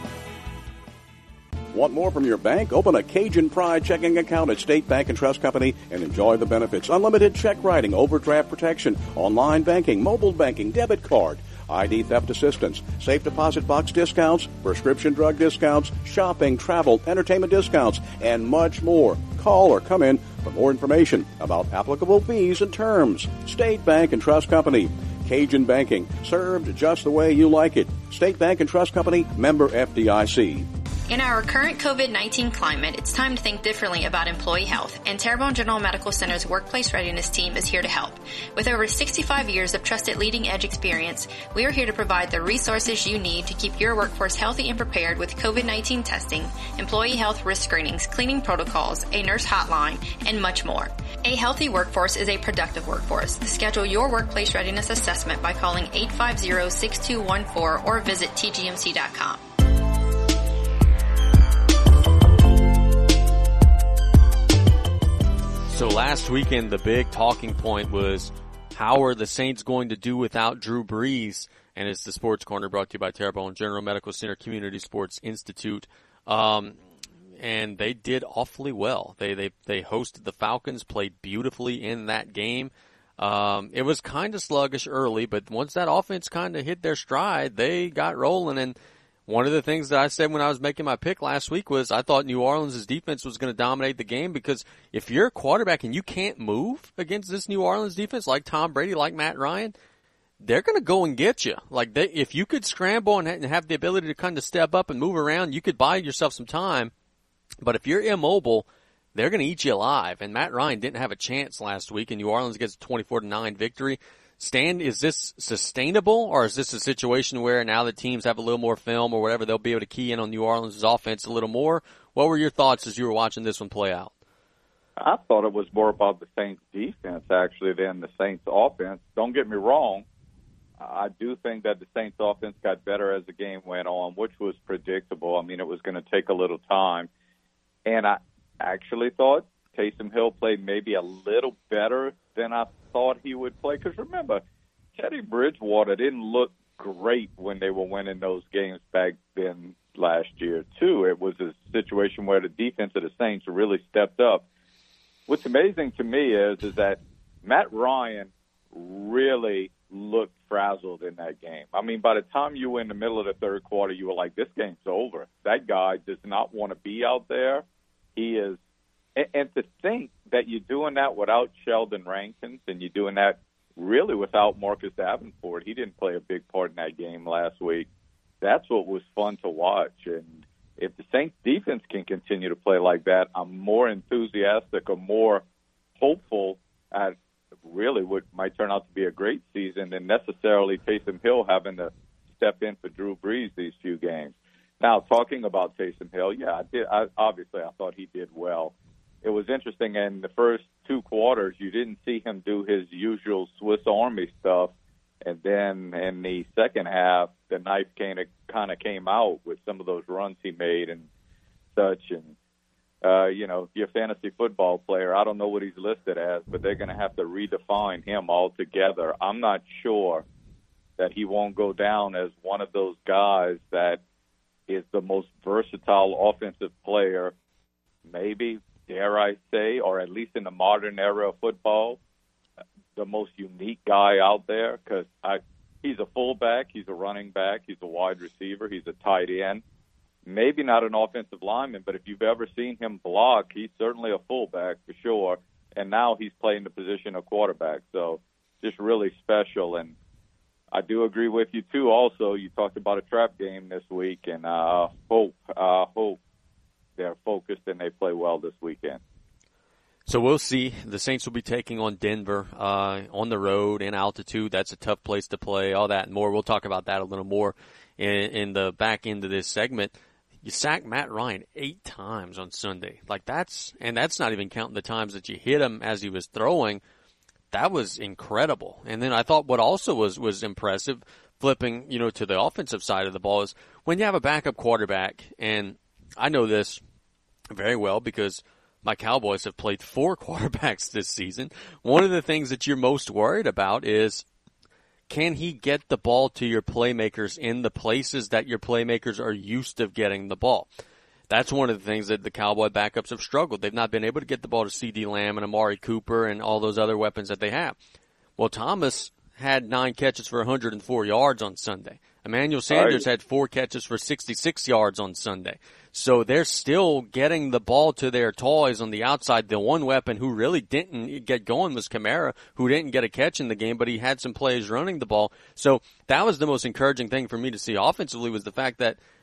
Want more from your bank? Open a Cajun Pride checking account at State Bank and Trust Company and enjoy the benefits. Unlimited check writing, overdraft protection, online banking, mobile banking, debit card, ID theft assistance, safe deposit box discounts, prescription drug discounts, shopping, travel, entertainment discounts, and much more. Call or come in for more information about applicable fees and terms. State Bank and Trust Company. Cajun Banking, served just the way you like it. State Bank and Trust Company, member FDIC. In our current COVID-19 climate, it's time to think differently about employee health, and Terrebonne General Medical Center's Workplace Readiness Team is here to help. With over 65 years of trusted leading-edge experience, we are here to provide the resources you need to keep your workforce healthy and prepared with COVID-19 testing, employee health risk screenings, cleaning protocols, a nurse hotline, and much more. A healthy workforce is a productive workforce. Schedule your workplace readiness assessment by calling 850-6214 or visit tgmc.com. So last weekend, the big talking point was, how are the Saints going to do without Drew Brees? And it's the Sports Corner brought to you by Terrebonne General Medical Center Community Sports Institute. And they did awfully well. They hosted the Falcons, played beautifully in that game. It was kind of sluggish early, but once that offense kind of hit their stride, they got rolling. And one of the things that I said when I was making my pick last week was I thought New Orleans' defense was going to dominate the game, because if you're a quarterback and you can't move against this New Orleans defense like Tom Brady, like Matt Ryan, they're going to go and get you. Like, if you could scramble and have the ability to kind of step up and move around, you could buy yourself some time. But if you're immobile, they're going to eat you alive. And Matt Ryan didn't have a chance last week, and New Orleans gets a 24-9 victory. Stan, is this sustainable, or is this a situation where now that teams have a little more film or whatever, they'll be able to key in on New Orleans' offense a little more? What were your thoughts as you were watching this one play out? I thought it was more about the Saints' defense, actually, than the Saints' offense. Don't get me wrong. I do think that the Saints' offense got better as the game went on, which was predictable. I mean, it was going to take a little time. And I actually thought Taysom Hill played maybe a little better than I thought he would play. Because remember, Teddy Bridgewater didn't look great when they were winning those games back then last year, too. It was a situation where the defense of the Saints really stepped up. What's amazing to me is that Matt Ryan really looked frazzled in that game. I mean, by the time you were in the middle of the third quarter, you were like, this game's over. That guy does not want to be out there. He is. And to think that you're doing that without Sheldon Rankins, and you're doing that really without Marcus Davenport. He didn't play a big part in that game last week. That's what was fun to watch. And if the Saints defense can continue to play like that, I'm more enthusiastic or more hopeful at really what might turn out to be a great season than necessarily Taysom Hill having to step in for Drew Brees these few games. Now, talking about Taysom Hill, yeah, I thought he did well. It was interesting in the first two quarters, you didn't see him do his usual Swiss Army stuff. And then in the second half, the knife kind of came out with some of those runs he made and such. And, your fantasy football player, I don't know what he's listed as, but they're going to have to redefine him altogether. I'm not sure that he won't go down as one of those guys that is the most versatile offensive player, maybe, dare I say, or at least in the modern era of football, the most unique guy out there, because he's a fullback, he's a running back, he's a wide receiver, he's a tight end. Maybe not an offensive lineman, but if you've ever seen him block, he's certainly a fullback for sure. And now he's playing the position of quarterback. So just really special. And I do agree with you, too, also. You talked about a trap game this week, and I hope they're focused and they play well this weekend. So we'll see. The Saints will be taking on Denver on the road in altitude. That's a tough place to play, all that and more. We'll talk about that a little more in the back end of this segment. You sacked Matt Ryan 8 times on Sunday. That's not even counting the times that you hit him as he was throwing. That was incredible. And then I thought what also was impressive, flipping, to the offensive side of the ball, is when you have a backup quarterback, and I know this very well because my Cowboys have played 4 quarterbacks this season. One of the things that you're most worried about is, can he get the ball to your playmakers in the places that your playmakers are used to getting the ball? That's one of the things that the Cowboy backups have struggled. They've not been able to get the ball to CeeDee Lamb and Amari Cooper and all those other weapons that they have. Well, Thomas had 9 catches for 104 yards on Sunday. Emmanuel Sanders had 4 catches for 66 yards on Sunday. So they're still getting the ball to their toys on the outside. The one weapon who really didn't get going was Kamara, who didn't get a catch in the game, but he had some plays running the ball. So that was the most encouraging thing for me to see offensively, was the fact that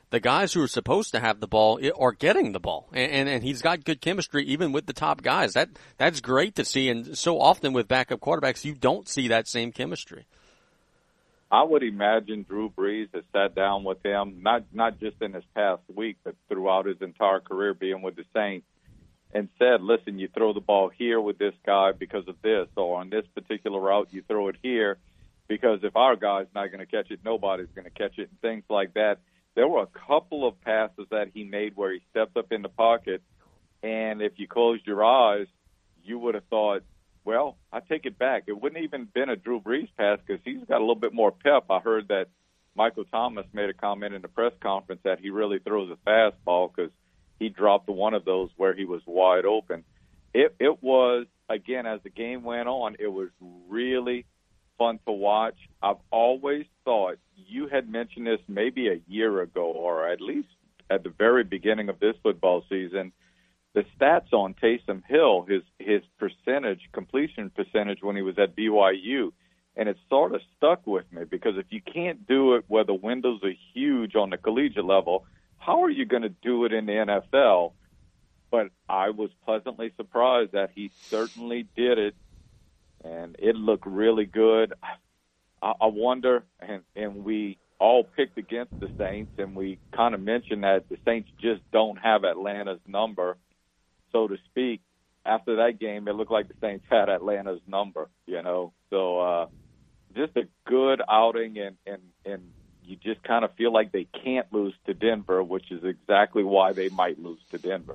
the guys who are supposed to have the ball are getting the ball. And he's got good chemistry even with the top guys. That's great to see. And so often with backup quarterbacks, you don't see that same chemistry. I would imagine Drew Brees has sat down with him, not just in this past week, but throughout his entire career being with the Saints, and said, listen, you throw the ball here with this guy because of this, or on this particular route, you throw it here because if our guy's not going to catch it, nobody's going to catch it, and things like that. There were a couple of passes that he made where he stepped up in the pocket, and if you closed your eyes, you would have thought, well, I take it back. It wouldn't even been a Drew Brees pass because he's got a little bit more pep. I heard that Michael Thomas made a comment in the press conference that he really throws a fastball because he dropped one of those where he was wide open. It was, again, as the game went on, it was really fun to watch. I've always thought, you had mentioned this maybe a year ago or at least at the very beginning of this football season, the stats on Taysom Hill, his completion percentage when he was at BYU, and it sort of stuck with me because if you can't do it where the windows are huge on the collegiate level, how are you going to do it in the NFL? But I was pleasantly surprised that he certainly did it, and it looked really good. I wonder, and we all picked against the Saints, and we kind of mentioned that the Saints just don't have Atlanta's number, so to speak. After that game, it looked like the Saints had Atlanta's number, So just a good outing, and you just kind of feel like they can't lose to Denver, which is exactly why they might lose to Denver.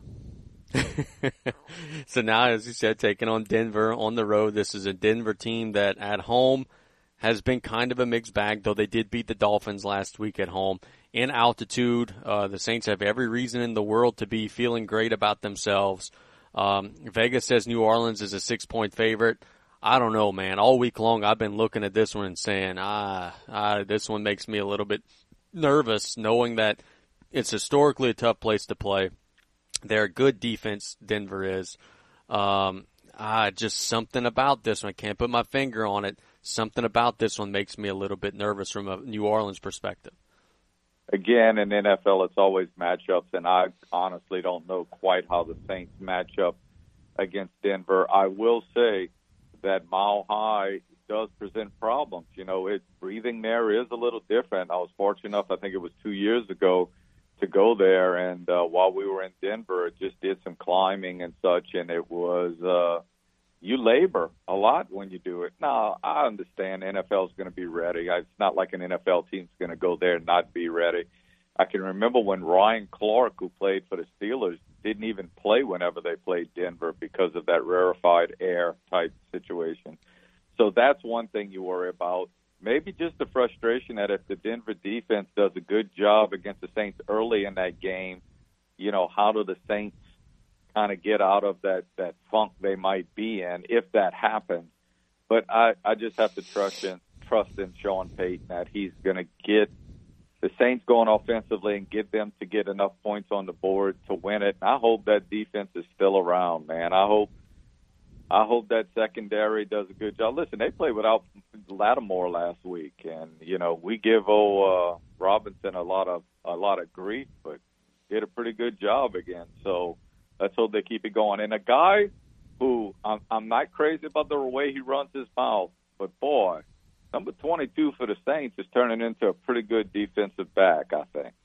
So now, as you said, taking on Denver on the road, this is a Denver team that at home has been kind of a mixed bag, though they did beat the Dolphins last week at home. In altitude, the Saints have every reason in the world to be feeling great about themselves. Vegas says New Orleans is a 6-point favorite. I don't know, man. All week long I've been looking at this one and saying, this one makes me a little bit nervous, knowing that it's historically a tough place to play. They're a good defense, Denver is. Just something about this one. I can't put my finger on it. Something about this one makes me a little bit nervous from a New Orleans perspective. Again, in NFL, it's always matchups, and I honestly don't know quite how the Saints match up against Denver. I will say that Mile High does present problems. Breathing there is a little different. I was fortunate enough, I think it was 2 years ago, to go there, and while we were in Denver, it just did some climbing and such, and it was you labor a lot when you do it. Now, I understand the NFL is going to be ready. It's not like an NFL team's going to go there and not be ready. I can remember when Ryan Clark, who played for the Steelers, didn't even play whenever they played Denver because of that rarefied air type situation. So that's one thing you worry about. Maybe just the frustration that if the Denver defense does a good job against the Saints early in that game, how do the Saints kind of get out of that funk they might be in if that happens? But I just have to trust in Sean Payton that he's going to get the Saints going offensively and get them to get enough points on the board to win it. And I hope that defense is still around, man. I hope that secondary does a good job. Listen, they played without Lattimore last week, and we give Robinson a lot of grief, but did a pretty good job again. So let's hope they keep it going. And a guy who I'm not crazy about the way he runs his mouth, but boy, number 22 for the Saints is turning into a pretty good defensive back, I think.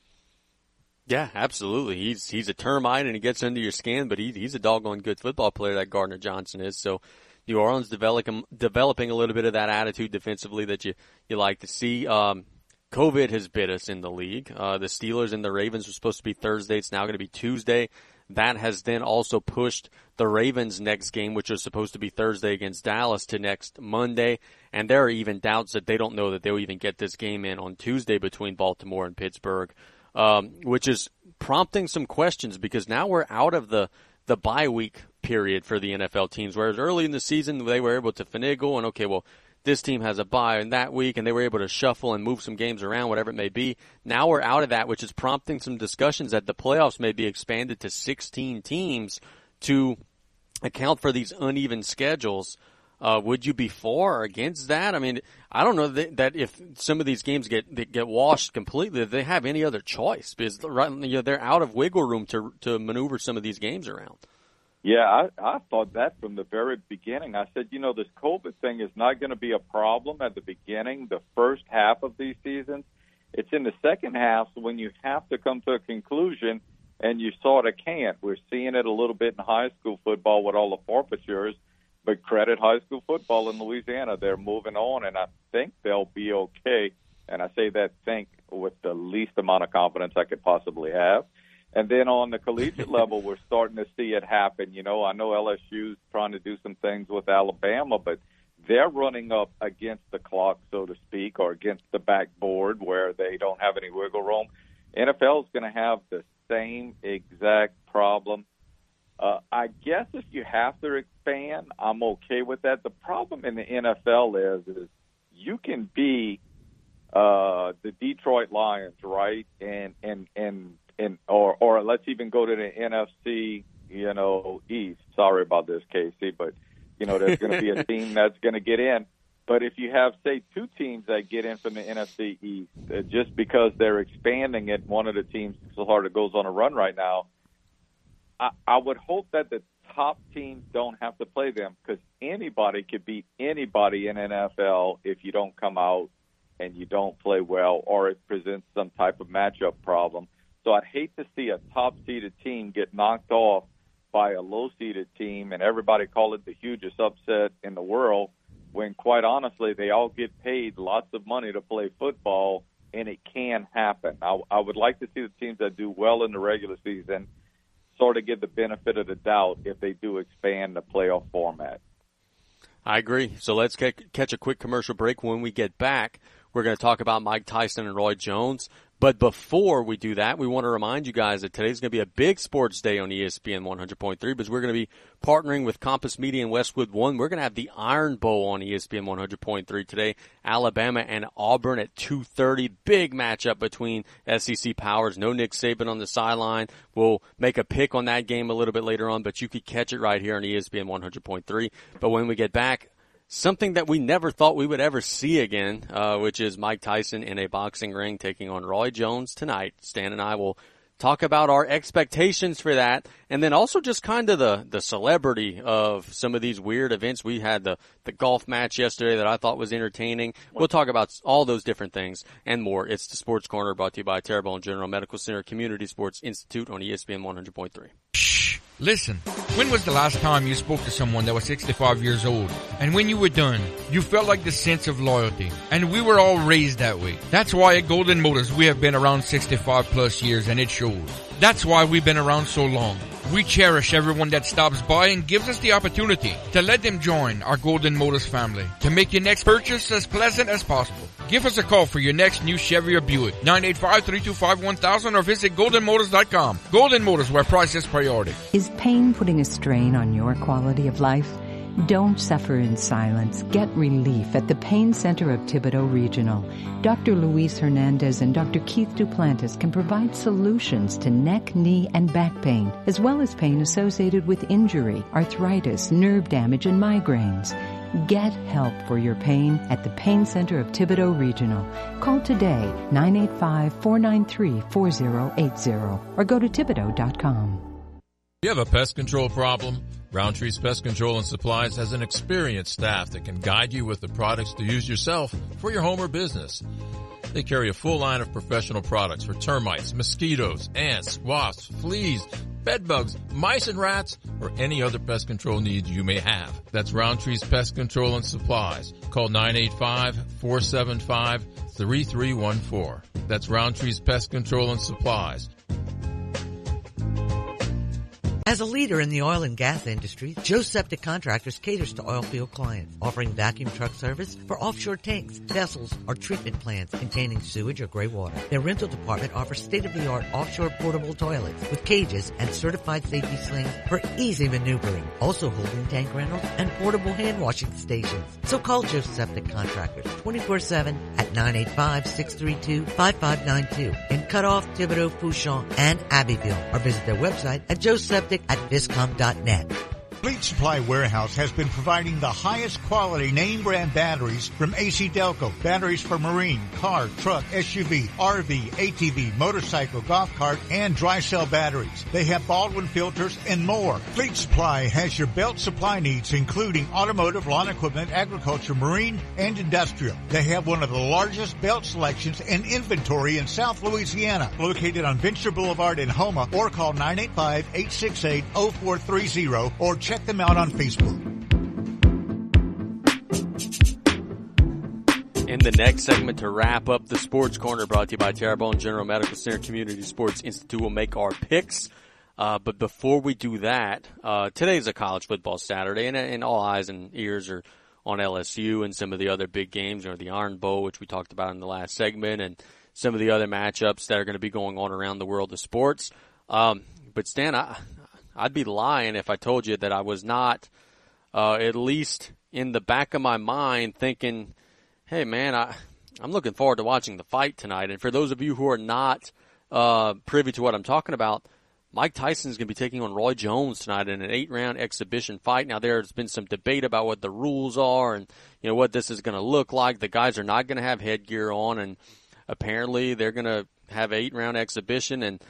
Yeah, absolutely. He's a termite and he gets under your skin, but he's a doggone good football player, that Gardner Johnson is. So New Orleans developing a little bit of that attitude defensively that you like to see. COVID has bit us in the league. The Steelers and the Ravens were supposed to be Thursday. It's now going to be Tuesday. That has then also pushed the Ravens' next game, which was supposed to be Thursday against Dallas, to next Monday. And there are even doubts that they don't know that they'll even get this game in on Tuesday between Baltimore and Pittsburgh, which is prompting some questions because now we're out of the bye week period for the NFL teams, whereas early in the season they were able to finagle and, okay, well, this team has a bye in that week, and they were able to shuffle and move some games around, whatever it may be. Now we're out of that, which is prompting some discussions that the playoffs may be expanded to 16 teams to account for these uneven schedules. Would you be for or against that? I mean, I don't know that if some of these games get washed completely, they have any other choice because they're out of wiggle room to maneuver some of these games around. Yeah, I thought that from the very beginning. I said, this COVID thing is not going to be a problem at the beginning, the first half of these seasons. It's in the second half when you have to come to a conclusion, and you sort of can't. We're seeing it a little bit in high school football with all the forfeitures, but credit high school football in Louisiana. They're moving on, and I think they'll be okay. And I say that think with the least amount of confidence I could possibly have. And then on the collegiate level, we're starting to see it happen. I know LSU's trying to do some things with Alabama, but they're running up against the clock, so to speak, or against the backboard where they don't have any wiggle room. NFL is going to have the same exact problem. I guess if you have to expand, I'm okay with that. The problem in the NFL is you can be the Detroit Lions, right? Or let's even go to the NFC, East. Sorry about this, Casey, but there's going to be a team that's going to get in. But if you have, say, two teams that get in from the NFC East, just because they're expanding it, one of the teams so hard it goes on a run right now, I would hope that the top teams don't have to play them because anybody could beat anybody in NFL if you don't come out and you don't play well or it presents some type of matchup problem. So I'd hate to see a top-seeded team get knocked off by a low-seeded team and everybody call it the hugest upset in the world when, quite honestly, they all get paid lots of money to play football, and it can happen. I would like to see the teams that do well in the regular season sort of give the benefit of the doubt if they do expand the playoff format. I agree. So let's catch a quick commercial break. When we get back, we're going to talk about Mike Tyson and Roy Jones. But before we do that, we want to remind you guys that today's going to be a big sports day on ESPN 100.3 because we're going to be partnering with Compass Media and Westwood One. We're going to have the Iron Bowl on ESPN 100.3 today. Alabama and Auburn at 2:30. Big matchup between SEC powers. No Nick Saban on the sideline. We'll make a pick on that game a little bit later on, but you could catch it right here on ESPN 100.3. But when we get back, something that we never thought we would ever see again, which is Mike Tyson in a boxing ring taking on Roy Jones tonight. Stan and I will talk about our expectations for that, and then also just kind of the celebrity of some of these weird events. We had the golf match yesterday that I thought was entertaining. We'll talk about all those different things and more. It's the Sports Corner brought to you by Terrebonne General Medical Center Community Sports Institute on ESPN 100.3. Shh! Listen, when was the last time you spoke to someone that was 65 years old? And when you were done, you felt like the sense of loyalty. And we were all raised that way. That's why at Golden Motors we have been around 65 plus years and it shows. That's why we've been around so long. We cherish everyone that stops by and gives us the opportunity to let them join our Golden Motors family to make your next purchase as pleasant as possible. Give us a call for your next new Chevy or Buick, 985-325-1000 or visit goldenmotors.com. Golden Motors, where price is priority. Is pain putting a strain on your quality of life? Don't suffer in silence. Get relief at the Pain Center of Thibodaux Regional. Dr. Luis Hernandez and Dr. Keith Duplantis can provide solutions to neck, knee, and back pain, as well as pain associated with injury, arthritis, nerve damage, and migraines. Get help for your pain at the Pain Center of Thibodaux Regional. Call today, 985-493-4080, or go to Thibodaux.com. You have a pest control problem? Roundtree's Pest Control and Supplies has an experienced staff that can guide you with the products to use yourself for your home or business. They carry a full line of professional products for termites, mosquitoes, ants, wasps, fleas, bedbugs, mice and rats, or any other pest control needs you may have. That's Roundtree's Pest Control and Supplies. Call 985-475-3314. That's Roundtree's Pest Control and Supplies. As a leader in the oil and gas industry, Joe Septic Contractors caters to oil field clients, offering vacuum truck service for offshore tanks, vessels, or treatment plants containing sewage or gray water. Their rental department offers state-of-the-art offshore portable toilets with cages and certified safety slings for easy maneuvering, also holding tank rentals and portable hand washing stations. So call Joe Septic Contractors 24/7 at 985-632-5592 in Cutoff, Thibodaux, Fouchon, and Abbeville, or visit their website at joeseptic@viscom.net. Fleet Supply Warehouse has been providing the highest quality name brand batteries from AC Delco. Batteries for marine, car, truck, SUV, RV, ATV, motorcycle, golf cart, and dry cell batteries. They have Baldwin filters and more. Fleet Supply has your belt supply needs, including automotive, lawn equipment, agriculture, marine, and industrial. They have one of the largest belt selections and inventory in South Louisiana, located on Venture Boulevard in Houma, or call 985-868-0430 or check them out on Facebook. In the next segment, to wrap up the Sports Corner, brought to you by Terrebonne General Medical Center Community Sports Institute, we'll make our picks. But before we do that, today's a college football Saturday, and all eyes and ears are on LSU and some of the other big games, or the Iron Bowl, which we talked about in the last segment, and some of the other matchups that are going to be going on around the world of sports. But Stan, I'd be lying if I told you that I was not, at least in the back of my mind, thinking, hey, man, I'm looking forward to watching the fight tonight. And for those of you who are not privy to what I'm talking about, Mike Tyson's going to be taking on Roy Jones tonight in an 8-round exhibition fight. Now, there's been some debate about what the rules are and, you know, what this is going to look like. The guys are not going to have headgear on, and apparently they're going to have an 8-round exhibition, and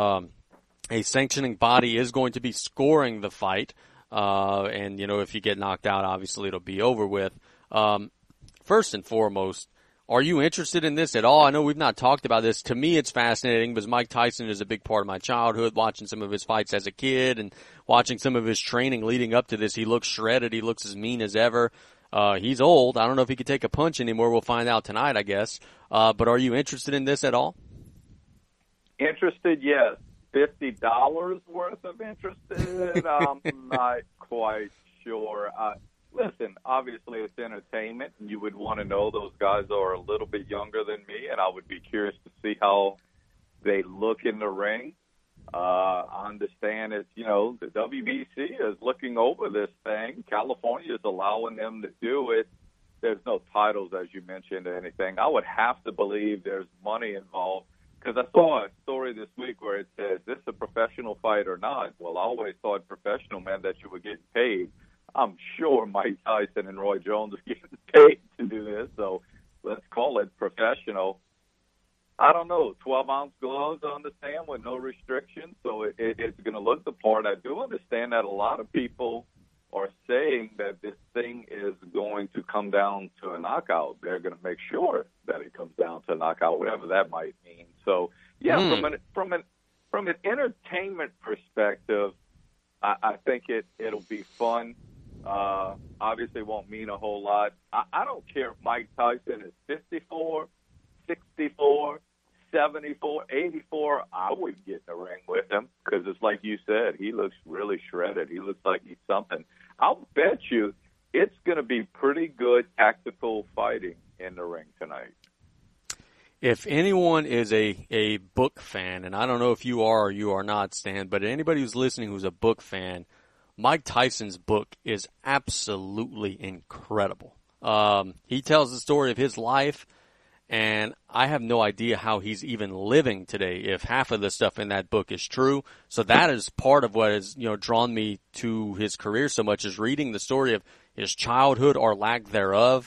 a sanctioning body is going to be scoring the fight. And, you know, if you get knocked out, obviously it'll be over with. First and foremost, are you interested in this at all? I know we've not talked about this. To me, it's fascinating because Mike Tyson is a big part of my childhood, watching some of his fights as a kid and watching some of his training leading up to this. He looks shredded. He looks as mean as ever. He's old. I don't know if he could take a punch anymore. We'll find out tonight, I guess. But are you interested in this at all? Interested, yes. $50 worth of interested? I'm not quite sure. Listen, obviously it's entertainment, and you would want to know those guys are a little bit younger than me, and I would be curious to see how they look in the ring. I understand it's, you know, the WBC is looking over this thing. California is allowing them to do it. There's no titles, as you mentioned, or anything. I would have to believe there's money involved, because I saw a story this week where it says, is this a professional fight or not? Well, I always thought professional meant that you were getting paid. I'm sure Mike Tyson and Roy Jones are getting paid to do this, so let's call it professional. I don't know, 12-ounce gloves, I understand, with no restrictions, so it's going to look the part. I do understand that a lot of people are saying that this thing is going to come down to a knockout. They're going to make sure that it comes down to a knockout, whatever that might mean. So, yeah, from an entertainment perspective, I think it'll be fun. Obviously it won't mean a whole lot. I don't care if Mike Tyson is 54, 64, 74, 84. I would get in the ring with him because it's like you said, he looks really shredded. He looks like he's something. I'll bet you it's going to be pretty good tactical fighting in the ring tonight. If anyone is a book fan, and I don't know if you are or you are not, Stan, but anybody who's listening who's a book fan, Mike Tyson's book is absolutely incredible. He tells the story of his life, and I have no idea how he's even living today if half of the stuff in that book is true. So that is part of what has, you know, drawn me to his career so much, is reading the story of his childhood or lack thereof,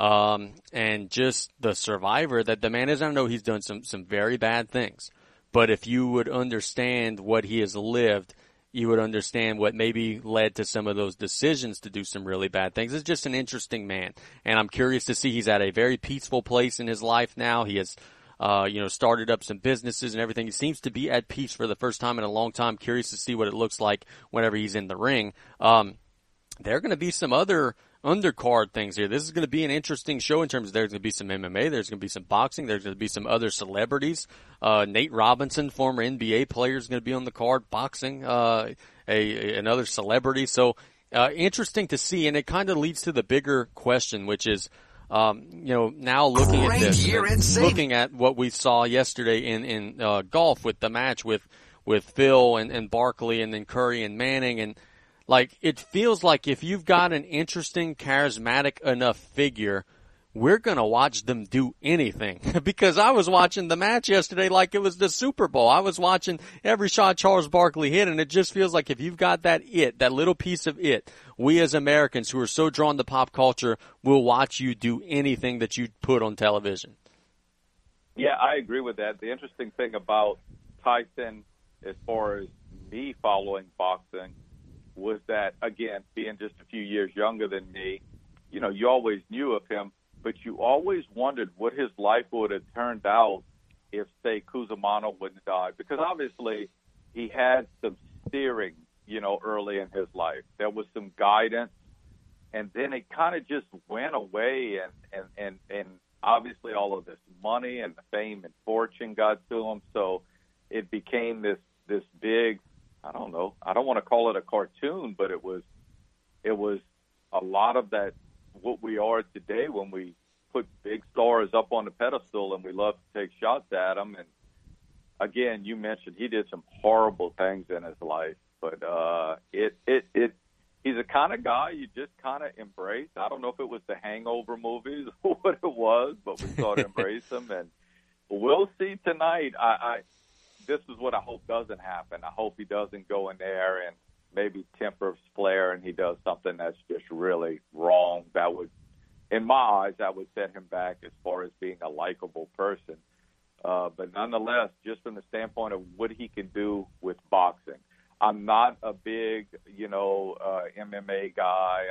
and just the survivor that the man is. I know he's done some very bad things, but if you would understand what he has lived, you would understand what maybe led to some of those decisions to do some really bad things. It's just an interesting man. And I'm curious to see, he's at a very peaceful place in his life now. He has, started up some businesses and everything. He seems to be at peace for the first time in a long time. Curious to see what it looks like whenever he's in the ring. There are going to be some other undercard things here. This is going to be an interesting show in terms of there's going to be some MMA, there's going to be some boxing, there's going to be some other celebrities. Nate Robinson, former NBA player, is going to be on the card, boxing, another celebrity. So interesting to see, and it kind of leads to the bigger question, which is, now looking at this, looking at what we saw yesterday in golf with the match with Phil and Barkley, and then Curry and Manning, and like, it feels like if you've got an interesting, charismatic enough figure we're going to watch them do anything. Because I was watching the match yesterday like it was the Super Bowl. I was watching every shot Charles Barkley hit, and it just feels like if you've got that little piece of it, we as Americans who are so drawn to pop culture will watch you do anything that you put on television. Yeah, I agree with that. The interesting thing about Tyson, as far as me following boxing, was that, again, being just a few years younger than me, you know, you always knew of him, but you always wondered what his life would have turned out if, say, Cusumano wouldn't die. Because obviously he had some steering, you know, early in his life. There was some guidance, and then it kind of just went away, and obviously all of this money and the fame and fortune got to him. So it became this big, I don't know, I don't want to call it a cartoon, but it was a lot of that, what we are today when we put big stars up on the pedestal and we love to take shots at them. And again, you mentioned he did some horrible things in his life, but he's a kind of guy you just kind of embrace. I don't know if it was the Hangover movies or what it was, but we sort of embrace him, and we'll see tonight. This is what I hope doesn't happen. I hope he doesn't go in there and maybe temper his flair and he does something that's just really wrong. That would, in my eyes, that would set him back as far as being a likable person. But nonetheless, just from the standpoint of what he can do with boxing, I'm not a big, MMA guy.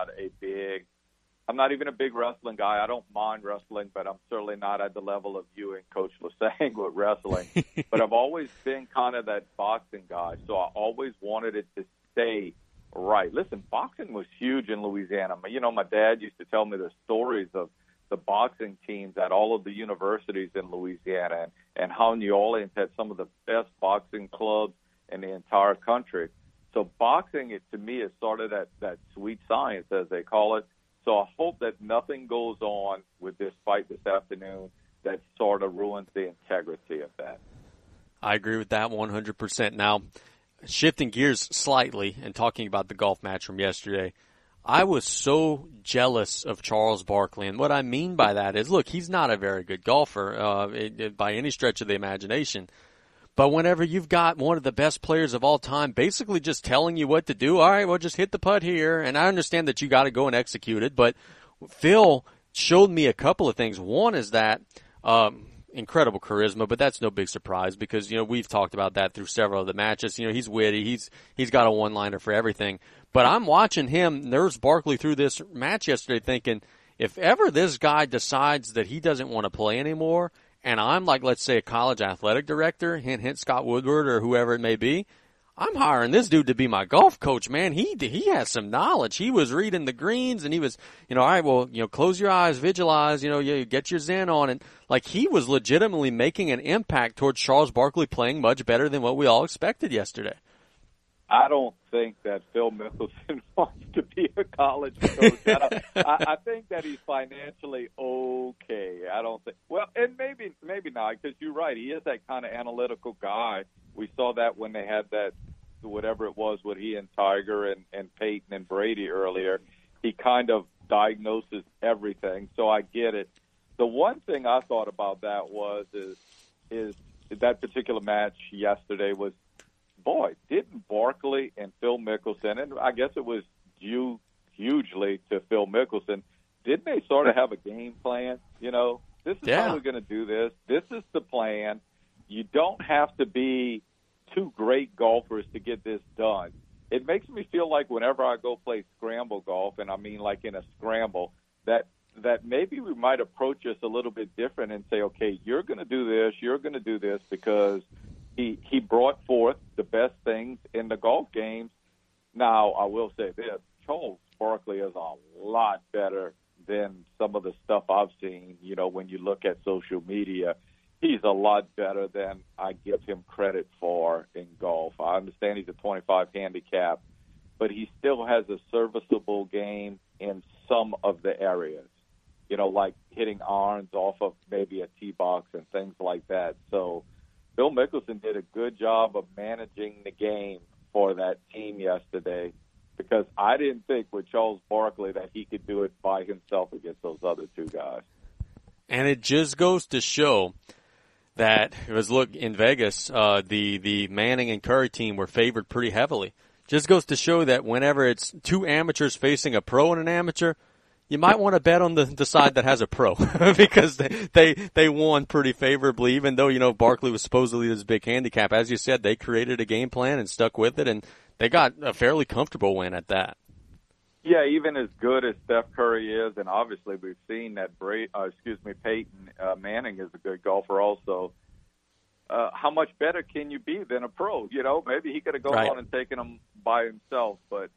I'm not even a big wrestling guy. I don't mind wrestling, but I'm certainly not at the level of you and Coach Lesang with wrestling. But I've always been kind of that boxing guy, so I always wanted it to stay right. Listen, boxing was huge in Louisiana. You know, my dad used to tell me the stories of the boxing teams at all of the universities in Louisiana and how New Orleans had some of the best boxing clubs in the entire country. So boxing, to me, is sort of that sweet science, as they call it. So I hope that nothing goes on with this fight this afternoon that sort of ruins the integrity of that. I agree with that 100%. Now, shifting gears slightly and talking about the golf match from yesterday, I was so jealous of Charles Barkley. And what I mean by that is, look, he's not a very good golfer by any stretch of the imagination. But whenever you've got one of the best players of all time basically just telling you what to do, all right, well, just hit the putt here. And I understand that you got to go and execute it. But Phil showed me a couple of things. One is that incredible charisma, but that's no big surprise because, we've talked about that through several of the matches. He's witty. He's got a one-liner for everything. But I'm watching him nurse Barkley through this match yesterday thinking, if ever this guy decides that he doesn't want to play anymore, and I'm like, let's say, a college athletic director, hint, Scott Woodward or whoever it may be, I'm hiring this dude to be my golf coach, man. He has some knowledge. He was reading the greens, and he was, all right, well, close your eyes, visualize, you get your zen on. And, he was legitimately making an impact towards Charles Barkley playing much better than what we all expected yesterday. I don't think that Phil Mickelson wants to be a college coach. I think that he's financially okay. I don't think. Well, and maybe not, because you're right. He is that kind of analytical guy. We saw that when they had that, whatever it was, with he and Tiger and Peyton and Brady earlier. He kind of diagnoses everything, so I get it. The one thing I thought about that is that particular match yesterday was, boy, didn't Barkley and Phil Mickelson, and I guess it was due hugely to Phil Mickelson, didn't they sort of have a game plan? This is how we're going to do this. This is the plan. You don't have to be two great golfers to get this done. It makes me feel like whenever I go play scramble golf, and I mean like in a scramble, that maybe we might approach this a little bit different and say, okay, you're going to do this, you're going to do this, because he brought forth the best things in the golf games. Now, I will say this, Charles Barkley is a lot better than some of the stuff I've seen. When you look at social media, he's a lot better than I give him credit for in golf. I understand he's a 25 handicap, but he still has a serviceable game in some of the areas, like hitting irons off of maybe a tee box and things like that. So Phil Mickelson did a good job of managing the game for that team yesterday. because I didn't think with Charles Barkley that he could do it by himself against those other two guys. And it just goes to show that it was, look, in Vegas, the Manning and Curry team were favored pretty heavily. Just goes to show that whenever it's two amateurs facing a pro and an amateur, you might want to bet on the side that has a pro because they won pretty favorably, even though, you know, Barkley was supposedly this big handicap. As you said, they created a game plan and stuck with it, and they got a fairly comfortable win at that. Yeah, even as good as Steph Curry is, and obviously we've seen that Peyton Manning is a good golfer also. How much better can you be than a pro? You know, maybe he could have gone on and taken them by himself, but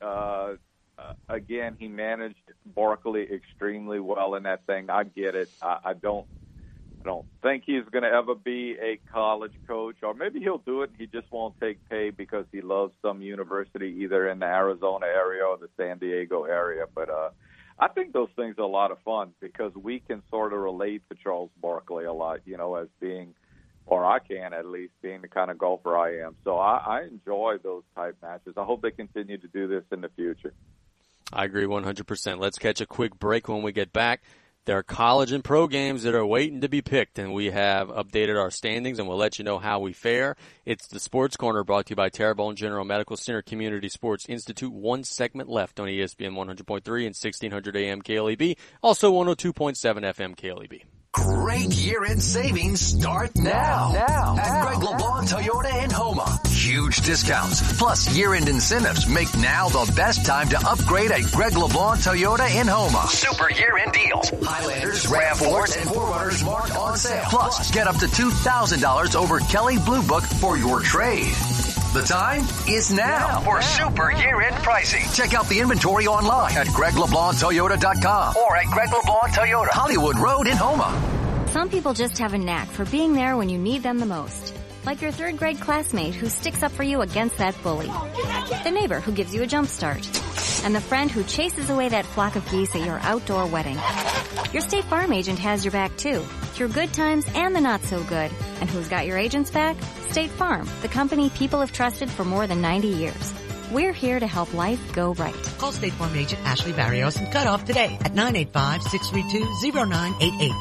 again, he managed Barkley extremely well in that thing. I get it. I don't think he's going to ever be a college coach, or maybe he'll do it and he just won't take pay because he loves some university either in the Arizona area or the San Diego area. But I think those things are a lot of fun because we can sort of relate to Charles Barkley a lot, you know, as being, or I can at least, being the kind of golfer I am. So I enjoy those type matches. I hope they continue to do this in the future. I agree 100%. Let's catch a quick break. When we get back, there are college and pro games that are waiting to be picked, and we have updated our standings, and we'll let you know how we fare. It's the Sports Corner, brought to you by Terrebonne General Medical Center Community Sports Institute. One segment left on ESPN 100.3 and 1600 AM KLEB, also 102.7 FM KLEB. Great year-end savings start now at Greg LeBlanc Toyota in Houma. Huge discounts plus year-end incentives make now the best time to upgrade at Greg LeBlanc Toyota in Houma. Super year-end deals. Highlanders, RAV4s, and 4Runners marked on sale. Plus, get up to $2,000 over Kelly Blue Book for your trade. The time is now for super year-end pricing. Check out the inventory online at GregLeBlancToyota.com or at Greg LeBlanc Toyota, Hollywood Road in Houma. Some people just have a knack for being there when you need them the most. Like your third grade classmate who sticks up for you against that bully. The neighbor who gives you a jump start. And the friend who chases away that flock of geese at your outdoor wedding. Your State Farm agent has your back too, through good times and the not so good. And who's got your agent's back? State Farm, the company people have trusted for more than 90 years. We're here to help life go right. Call State Farm agent Ashley Barrios and cut off today at 985-632-0988.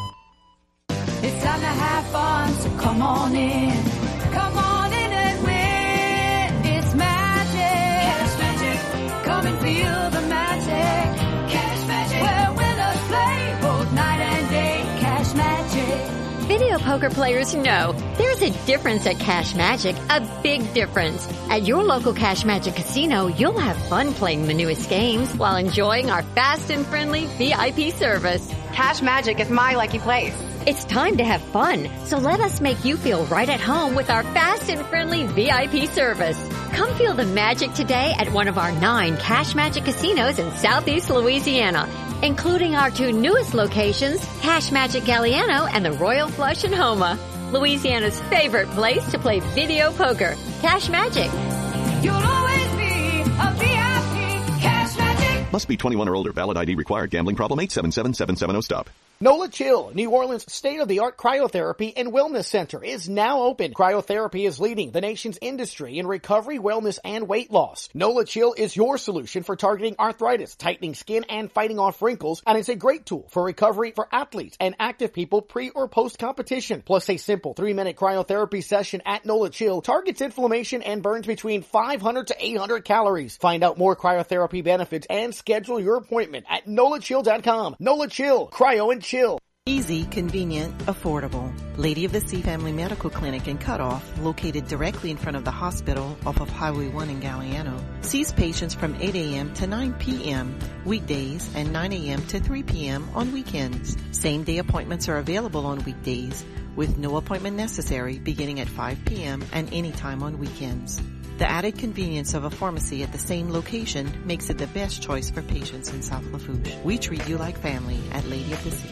It's time to have fun, so come on in. Come on in and win. It's magic. Cash magic. Come and feel the magic. Cash magic. Where winners play both night and day. Cash magic. Video poker players know there's a difference at Cash Magic, a big difference. At your local Cash Magic casino, you'll have fun playing the newest games while enjoying our fast and friendly VIP service. Cash Magic is my lucky place. It's time to have fun, so let us make you feel right at home with our fast and friendly VIP service. Come feel the magic today at one of our 9 Cash Magic casinos in Southeast Louisiana, including our 2 newest locations, Cash Magic Galliano and the Royal Flush in Houma. Louisiana's favorite place to play video poker. Cash Magic. You'll always be a VIP. Cash Magic. Must be 21 or older. Valid ID required. Gambling problem? 877-770-STOP. NOLA Chill, New Orleans' state-of-the-art cryotherapy and wellness center, is now open. Cryotherapy is leading the nation's industry in recovery, wellness, and weight loss. NOLA Chill is your solution for targeting arthritis, tightening skin, and fighting off wrinkles, and it's a great tool for recovery for athletes and active people pre- or post-competition. Plus, a simple 3-minute cryotherapy session at NOLA Chill targets inflammation and burns between 500 to 800 calories. Find out more cryotherapy benefits and schedule your appointment at NOLAChill.com. NOLA Chill, cryo and chill. Easy, convenient, affordable. Lady of the Sea Family Medical Clinic in Cutoff, located directly in front of the hospital off of Highway 1 in Galliano, sees patients from 8 a.m. to 9 p.m. weekdays and 9 a.m. to 3 p.m. on weekends. Same-day appointments are available on weekdays with no appointment necessary beginning at 5 p.m. and anytime on weekends. The added convenience of a pharmacy at the same location makes it the best choice for patients in South Lafourche. We treat you like family at Lady of the Sea.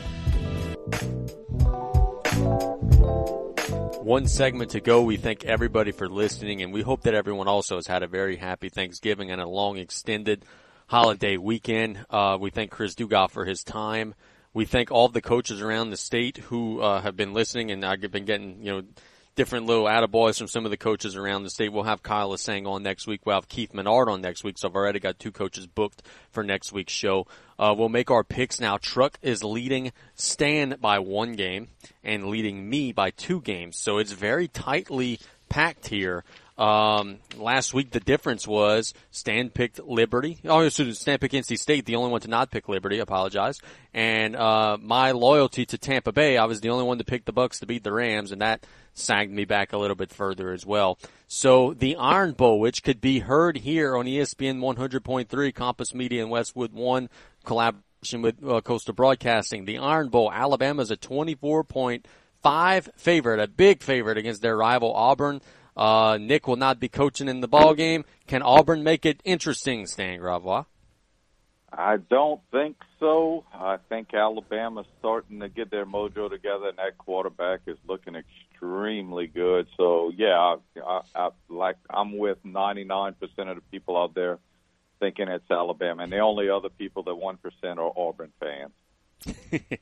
One segment to go. We thank everybody for listening, and we hope that everyone also has had a very happy Thanksgiving and a long extended holiday weekend. We thank Chris Dugas for his time. We thank all of the coaches around the state who have been listening, and I've been getting, different little attaboys from some of the coaches around the state. We'll have Kyle Lasang on next week. We'll have Keith Menard on next week, so I've already got 2 coaches booked for next week's show. We'll make our picks now. Truck is leading Stan by 1 game and leading me by 2 games, so it's very tightly packed here. Last week the difference was Stan picked Liberty. Oh, so Stan picked NC State, the only one to not pick Liberty. I apologize. And my loyalty to Tampa Bay, I was the only one to pick the Bucks to beat the Rams, and that sagged me back a little bit further as well. So the Iron Bowl, which could be heard here on ESPN 100.3, Compass Media and Westwood One, collaboration with Coastal Broadcasting. The Iron Bowl, Alabama's a 24.5 favorite, a big favorite against their rival Auburn. Nick will not be coaching in the ball game. Can Auburn make it interesting, Stan Gravois? I don't think so. I think Alabama's starting to get their mojo together, and that quarterback is looking extremely good. So, yeah, I'm with 99% of the people out there thinking it's Alabama, and the only other people that 1% are Auburn fans.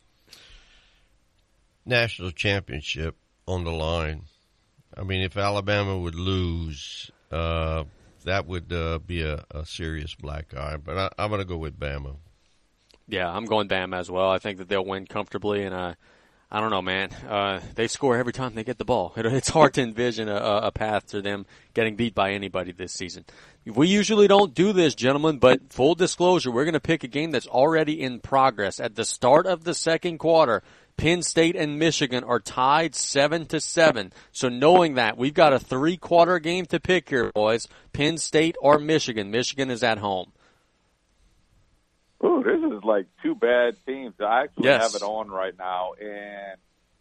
National championship on the line. I mean, if Alabama would lose, that would be a serious black eye. But I'm going to go with Bama. Yeah, I'm going Bama as well. I think that they'll win comfortably, and I don't know, man. They score every time they get the ball. It's hard to envision a path to them getting beat by anybody this season. We usually don't do this, gentlemen, but full disclosure, we're going to pick a game that's already in progress. At the start of the second quarter, Penn State and Michigan are tied 7-7. So knowing that, we've got a 3-quarter game to pick here, boys. Penn State or Michigan. Michigan is at home. Ooh, this is like 2 bad teams. I actually have it on right now, and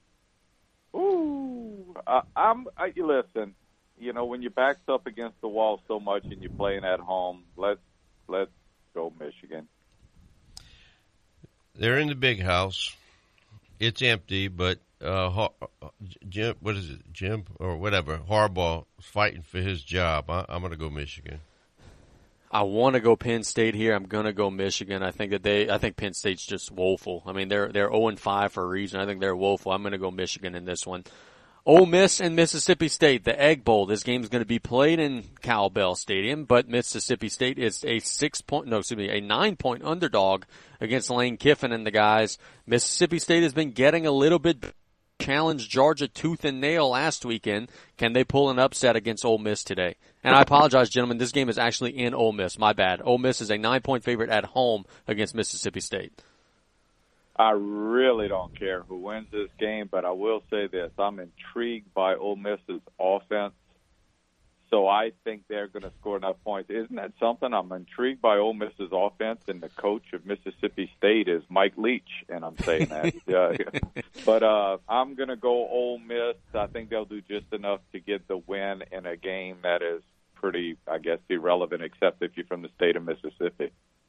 listen. You know, when your back's up against the wall so much and you're playing at home, let's go Michigan. They're in the big house. It's empty, but Jim, what is it, Jim or whatever, Harbaugh is fighting for his job. I'm going to go Michigan. I want to go Penn State here. I'm going to go Michigan. I think Penn State's just woeful. I mean, they're 0-5 for a reason. I think they're woeful. I'm going to go Michigan in this one. Ole Miss and Mississippi State, the Egg Bowl. This game is going to be played in Cowbell Stadium, but Mississippi State is a 9-point underdog against Lane Kiffin and the guys. Mississippi State has been getting a little bit challenged Georgia tooth and nail last weekend. Can they pull an upset against Ole Miss today? And I apologize, gentlemen, this game is actually in Ole Miss. My bad. Ole Miss is a 9-point favorite at home against Mississippi State. I really don't care who wins this game, but I will say this. I'm intrigued by Ole Miss's offense, so I think they're going to score enough points. Isn't that something? I'm intrigued by Ole Miss's offense, and the coach of Mississippi State is Mike Leach, and I'm saying that. But I'm going to go Ole Miss. I think they'll do just enough to get the win in a game that is pretty, I guess, irrelevant, except if you're from the state of Mississippi.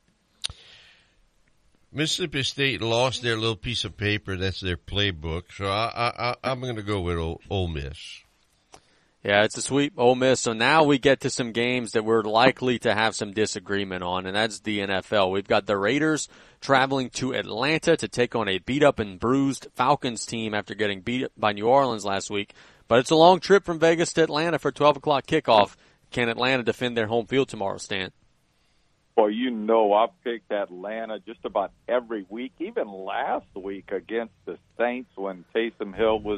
Mississippi State lost their little piece of paper. That's their playbook. So I'm going to go with Ole Miss. Yeah, it's a sweep, Ole Miss. So now we get to some games that we're likely to have some disagreement on, and that's the NFL. We've got the Raiders traveling to Atlanta to take on a beat-up and bruised Falcons team after getting beat by New Orleans last week. But it's a long trip from Vegas to Atlanta for 12 o'clock kickoff. Can Atlanta defend their home field tomorrow, Stan? Well, you know, I've picked Atlanta just about every week, even last week against the Saints when Taysom Hill was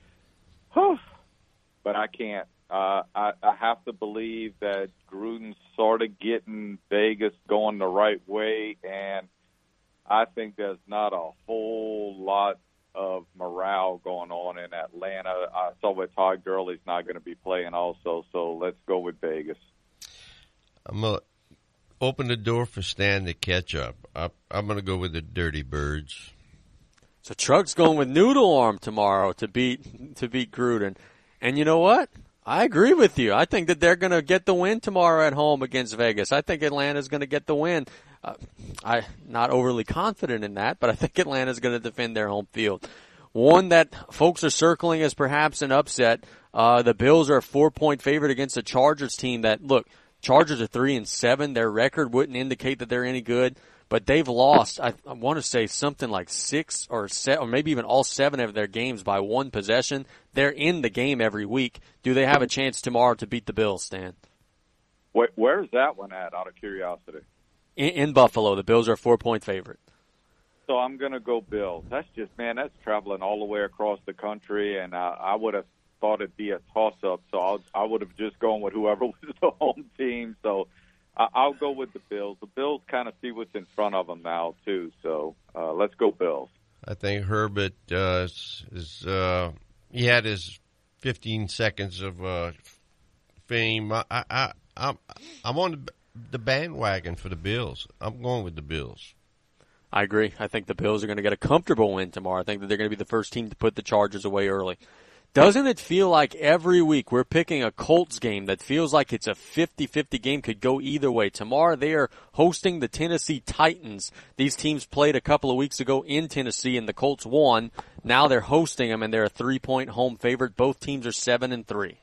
but I can't. I have to believe that Gruden's sort of getting Vegas going the right way, and I think there's not a whole lot of morale going on in Atlanta. I saw that Todd Gurley's not going to be playing also, so let's go with Vegas. I'm going to open the door for Stan to catch up. I'm going to go with the Dirty Birds. So Truck's going with Noodle Arm tomorrow to beat Gruden. And you know what? I agree with you. I think that they're going to get the win tomorrow at home against Vegas. I think Atlanta's going to get the win. I'm not overly confident in that, but I think Atlanta's going to defend their home field. One that folks are circling as perhaps an upset. The Bills are a 4-point favorite against a Chargers team that, look, Chargers are 3-7. Their record wouldn't indicate that they're any good. but they've lost, I want to say something like 6 or 7, or maybe even all 7 of their games by one possession. They're in the game every week. Do they have a chance tomorrow to beat the Bills, Stan? Where's that one at, out of curiosity? In Buffalo. The Bills are a 4-point favorite. So I'm going to go Bills. That's traveling all the way across the country, and I would have thought it'd be a toss-up, so I would have just gone with whoever was the home team. So I'll go with the Bills. The Bills kind of see what's in front of them now, too, so let's go Bills. I think Herbert he had his 15 seconds of fame. I'm on the bandwagon for the Bills. I'm going with the Bills. I agree. I think the Bills are going to get a comfortable win tomorrow. I think that they're going to be the first team to put the Chargers away early. Doesn't it feel like every week we're picking a Colts game that feels like it's a 50-50 game, could go either way? Tomorrow they are hosting the Tennessee Titans. These teams played a couple of weeks ago in Tennessee and the Colts won. Now they're hosting them and they're a 3-point home favorite. Both teams are 7-3.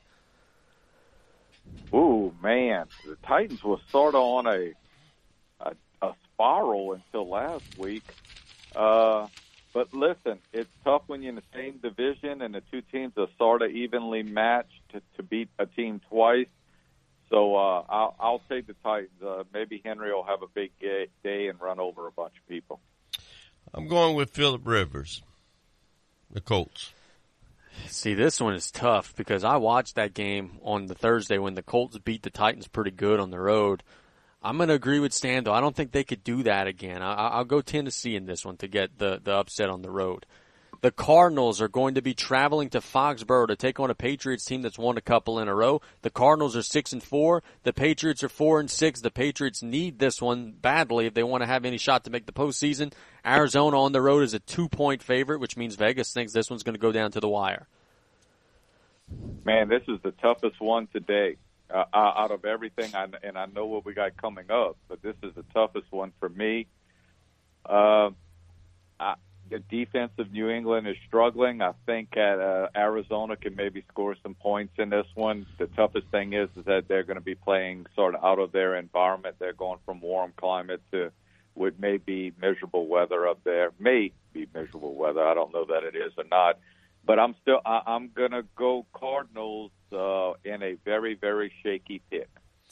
Ooh, man. The Titans were sort of on a spiral until last week. But listen, it's tough when you're in the same division and the two teams are sort of evenly matched to beat a team twice. So I'll take the Titans. Maybe Henry will have a big day and run over a bunch of people. I'm going with Phillip Rivers, the Colts. See, this one is tough because I watched that game on the Thursday when the Colts beat the Titans pretty good on the road. I'm going to agree with Stan, though. I don't think they could do that again. I'll go Tennessee in this one to get the upset on the road. The Cardinals are going to be traveling to Foxborough to take on a Patriots team that's won a couple in a row. The Cardinals are 6-4. The Patriots are 4-6. The Patriots need this one badly if they want to have any shot to make the postseason. Arizona on the road is a 2-point favorite, which means Vegas thinks this one's going to go down to the wire. Man, this is the toughest one today. Out of everything, and I know what we got coming up, but this is the toughest one for me. The defense of New England is struggling. I think Arizona can maybe score some points in this one. The toughest thing is that they're going to be playing sort of out of their environment. They're going from warm climate to what may be miserable weather up there. May be miserable weather. I don't know that it is or not. But I'm going to go Cardinals in a very, very shaky pick.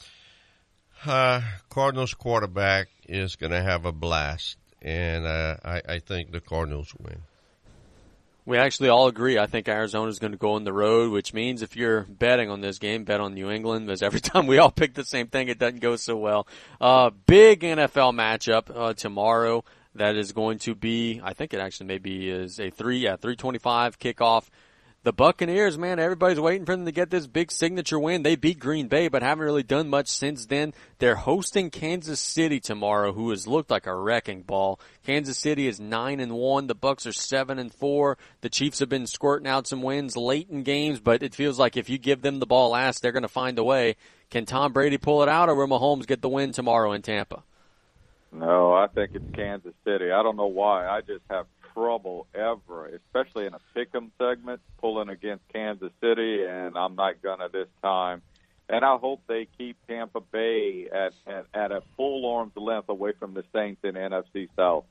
Cardinals quarterback is going to have a blast, and I think the Cardinals win. We actually all agree. I think Arizona's going to go on the road, which means if you're betting on this game, bet on New England, because every time we all pick the same thing, it doesn't go so well. Big NFL matchup tomorrow. That is going to be, I think it actually maybe is a 3:25 kickoff. The Buccaneers, man, everybody's waiting for them to get this big signature win. They beat Green Bay, but haven't really done much since then. They're hosting Kansas City tomorrow, who has looked like a wrecking ball. Kansas City is 9-1. The Bucs are 7-4. The Chiefs have been squirting out some wins late in games, but it feels like if you give them the ball last, they're going to find a way. Can Tom Brady pull it out, or will Mahomes get the win tomorrow in Tampa? No, I think it's Kansas City. I don't know why. I just have trouble ever, especially in a pick'em segment, pulling against Kansas City, and I'm not gonna this time. And I hope they keep Tampa Bay at a full arm's length away from the Saints in NFC South.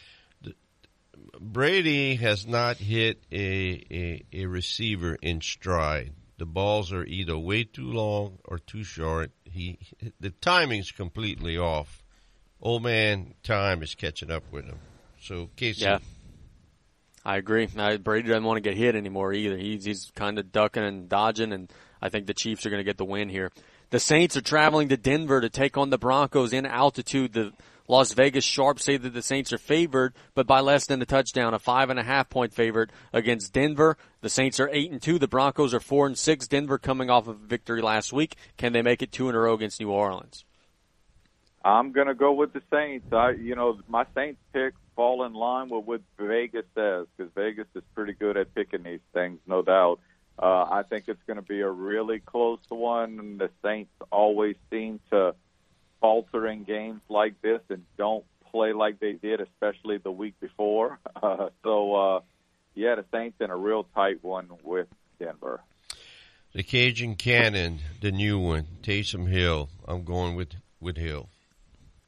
Brady has not hit a receiver in stride. The balls are either way too long or too short. The timing's completely off. Old man time is catching up with him. So, Casey. Yeah, I agree. Brady doesn't want to get hit anymore either. He's kind of ducking and dodging, and I think the Chiefs are going to get the win here. The Saints are traveling to Denver to take on the Broncos in altitude. The Las Vegas Sharps say that the Saints are favored, but by less than a touchdown, a 5.5-point favorite against Denver. The Saints are 8-2. The Broncos are 4-6. Denver coming off of a victory last week. Can they make it 2 in a row against New Orleans? I'm going to go with the Saints. My Saints pick fall in line with what Vegas says, because Vegas is pretty good at picking these things, no doubt. I think it's going to be a really close one. The Saints always seem to falter in games like this and don't play like they did, especially the week before. The Saints in a real tight one with Denver. The Cajun Cannon, the new one, Taysom Hill. I'm going with Hill.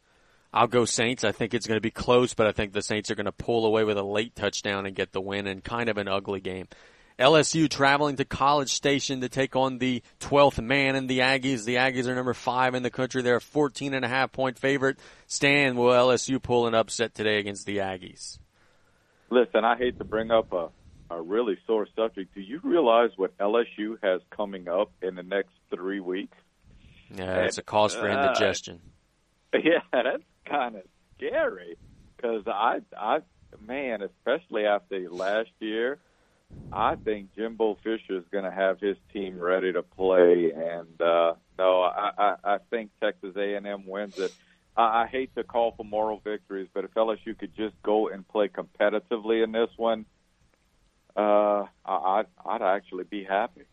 I'll go Saints. I think it's going to be close, but I think the Saints are going to pull away with a late touchdown and get the win in kind of an ugly game. LSU traveling to College Station to take on the 12th man in the Aggies. The Aggies are number 5 in the country. They're a 14.5-point favorite. Stan, will LSU pull an upset today against the Aggies? Listen, I hate to bring up a really sore subject. Do you realize what LSU has coming up in the next 3 weeks? Yeah, it's a cause for indigestion. Yeah, that's kind of scary because man, especially after last year, I think Jimbo Fisher is going to have his team ready to play, and I think Texas A&M wins it. I hate to call for moral victories, but if LSU could just go and play competitively in this one, I'd actually be happy.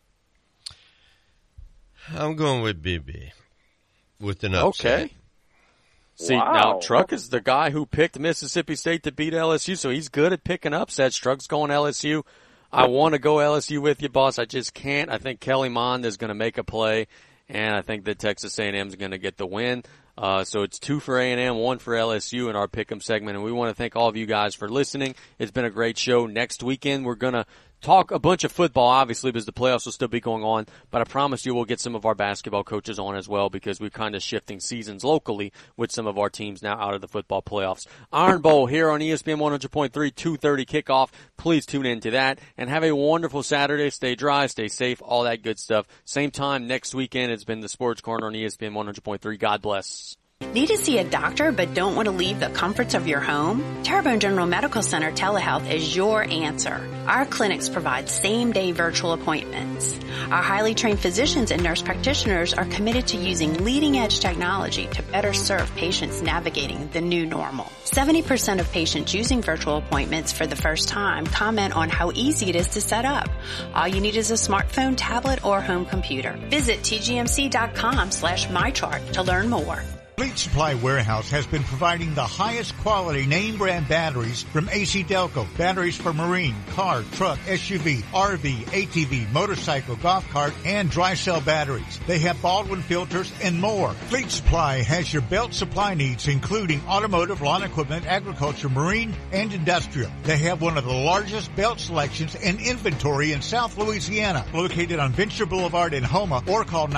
I'm going with BB with an upset. Okay. See, now Truck is the guy who picked Mississippi State to beat LSU, so he's good at picking upsets. Truck's going LSU. I want to go LSU with you, boss. I just can't. I think Kelly Mond is going to make a play, and I think that Texas A&M is going to get the win. So it's 2 for A&M, 1 for LSU in our Pick'em segment, and we want to thank all of you guys for listening. It's been a great show. Next weekend, we're going to talk a bunch of football, obviously, because the playoffs will still be going on, but I promise you we'll get some of our basketball coaches on as well because we're kind of shifting seasons locally with some of our teams now out of the football playoffs. Iron Bowl here on ESPN 100.3, 2:30 kickoff. Please tune in to that, and have a wonderful Saturday. Stay dry, stay safe, all that good stuff. Same time next weekend. It's been the Sports Corner on ESPN 100.3. God bless. Need to see a doctor but don't want to leave the comforts of your home? Terrebonne General Medical Center Telehealth is your answer. Our clinics provide same-day virtual appointments. Our highly trained physicians and nurse practitioners are committed to using leading-edge technology to better serve patients navigating the new normal. 70% of patients using virtual appointments for the first time comment on how easy it is to set up. All you need is a smartphone, tablet, or home computer. Visit tgmc.com/mychart to learn more. Fleet Supply Warehouse has been providing the highest quality name brand batteries from AC Delco. Batteries for marine, car, truck, SUV, RV, ATV, motorcycle, golf cart, and dry cell batteries. They have Baldwin filters and more. Fleet Supply has your belt supply needs, including automotive, lawn equipment, agriculture, marine, and industrial. They have one of the largest belt selections and inventory in South Louisiana, located on Venture Boulevard in Houma, or call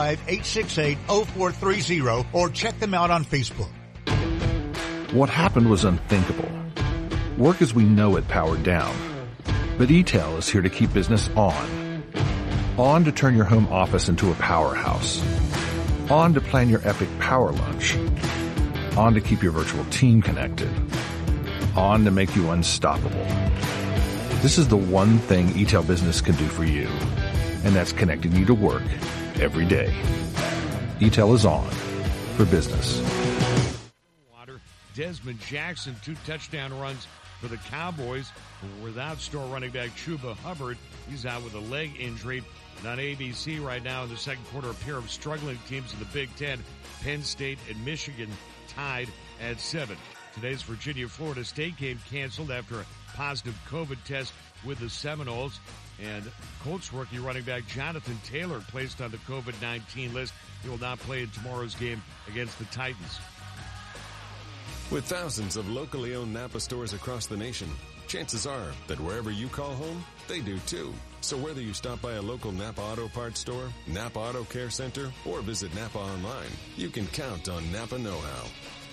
985-868-0430 or check them out on Facebook. What happened was unthinkable. Work as we know it powered down. But E-Tel is here to keep business on. On to turn your home office into a powerhouse. On to plan your epic power lunch. On to keep your virtual team connected. On to make you unstoppable. This is the one thing E-Tel Business can do for you, and that's connecting you to work every day. E-Tel is on for business. Desmond Jackson, 2 touchdown runs for the Cowboys. Without star running back Chuba Hubbard, he's out with a leg injury. And on ABC right now in the second quarter, a pair of struggling teams in the Big Ten, Penn State and Michigan, tied at 7. Today's Virginia-Florida State game canceled after a positive COVID test with the Seminoles. And Colts rookie running back Jonathan Taylor placed on the COVID-19 list. He will not play in tomorrow's game against the Titans. With thousands of locally owned Napa stores across the nation, chances are that wherever you call home, they do too. So whether you stop by a local Napa Auto Parts store, Napa Auto Care Center, or visit Napa online, you can count on Napa know-how.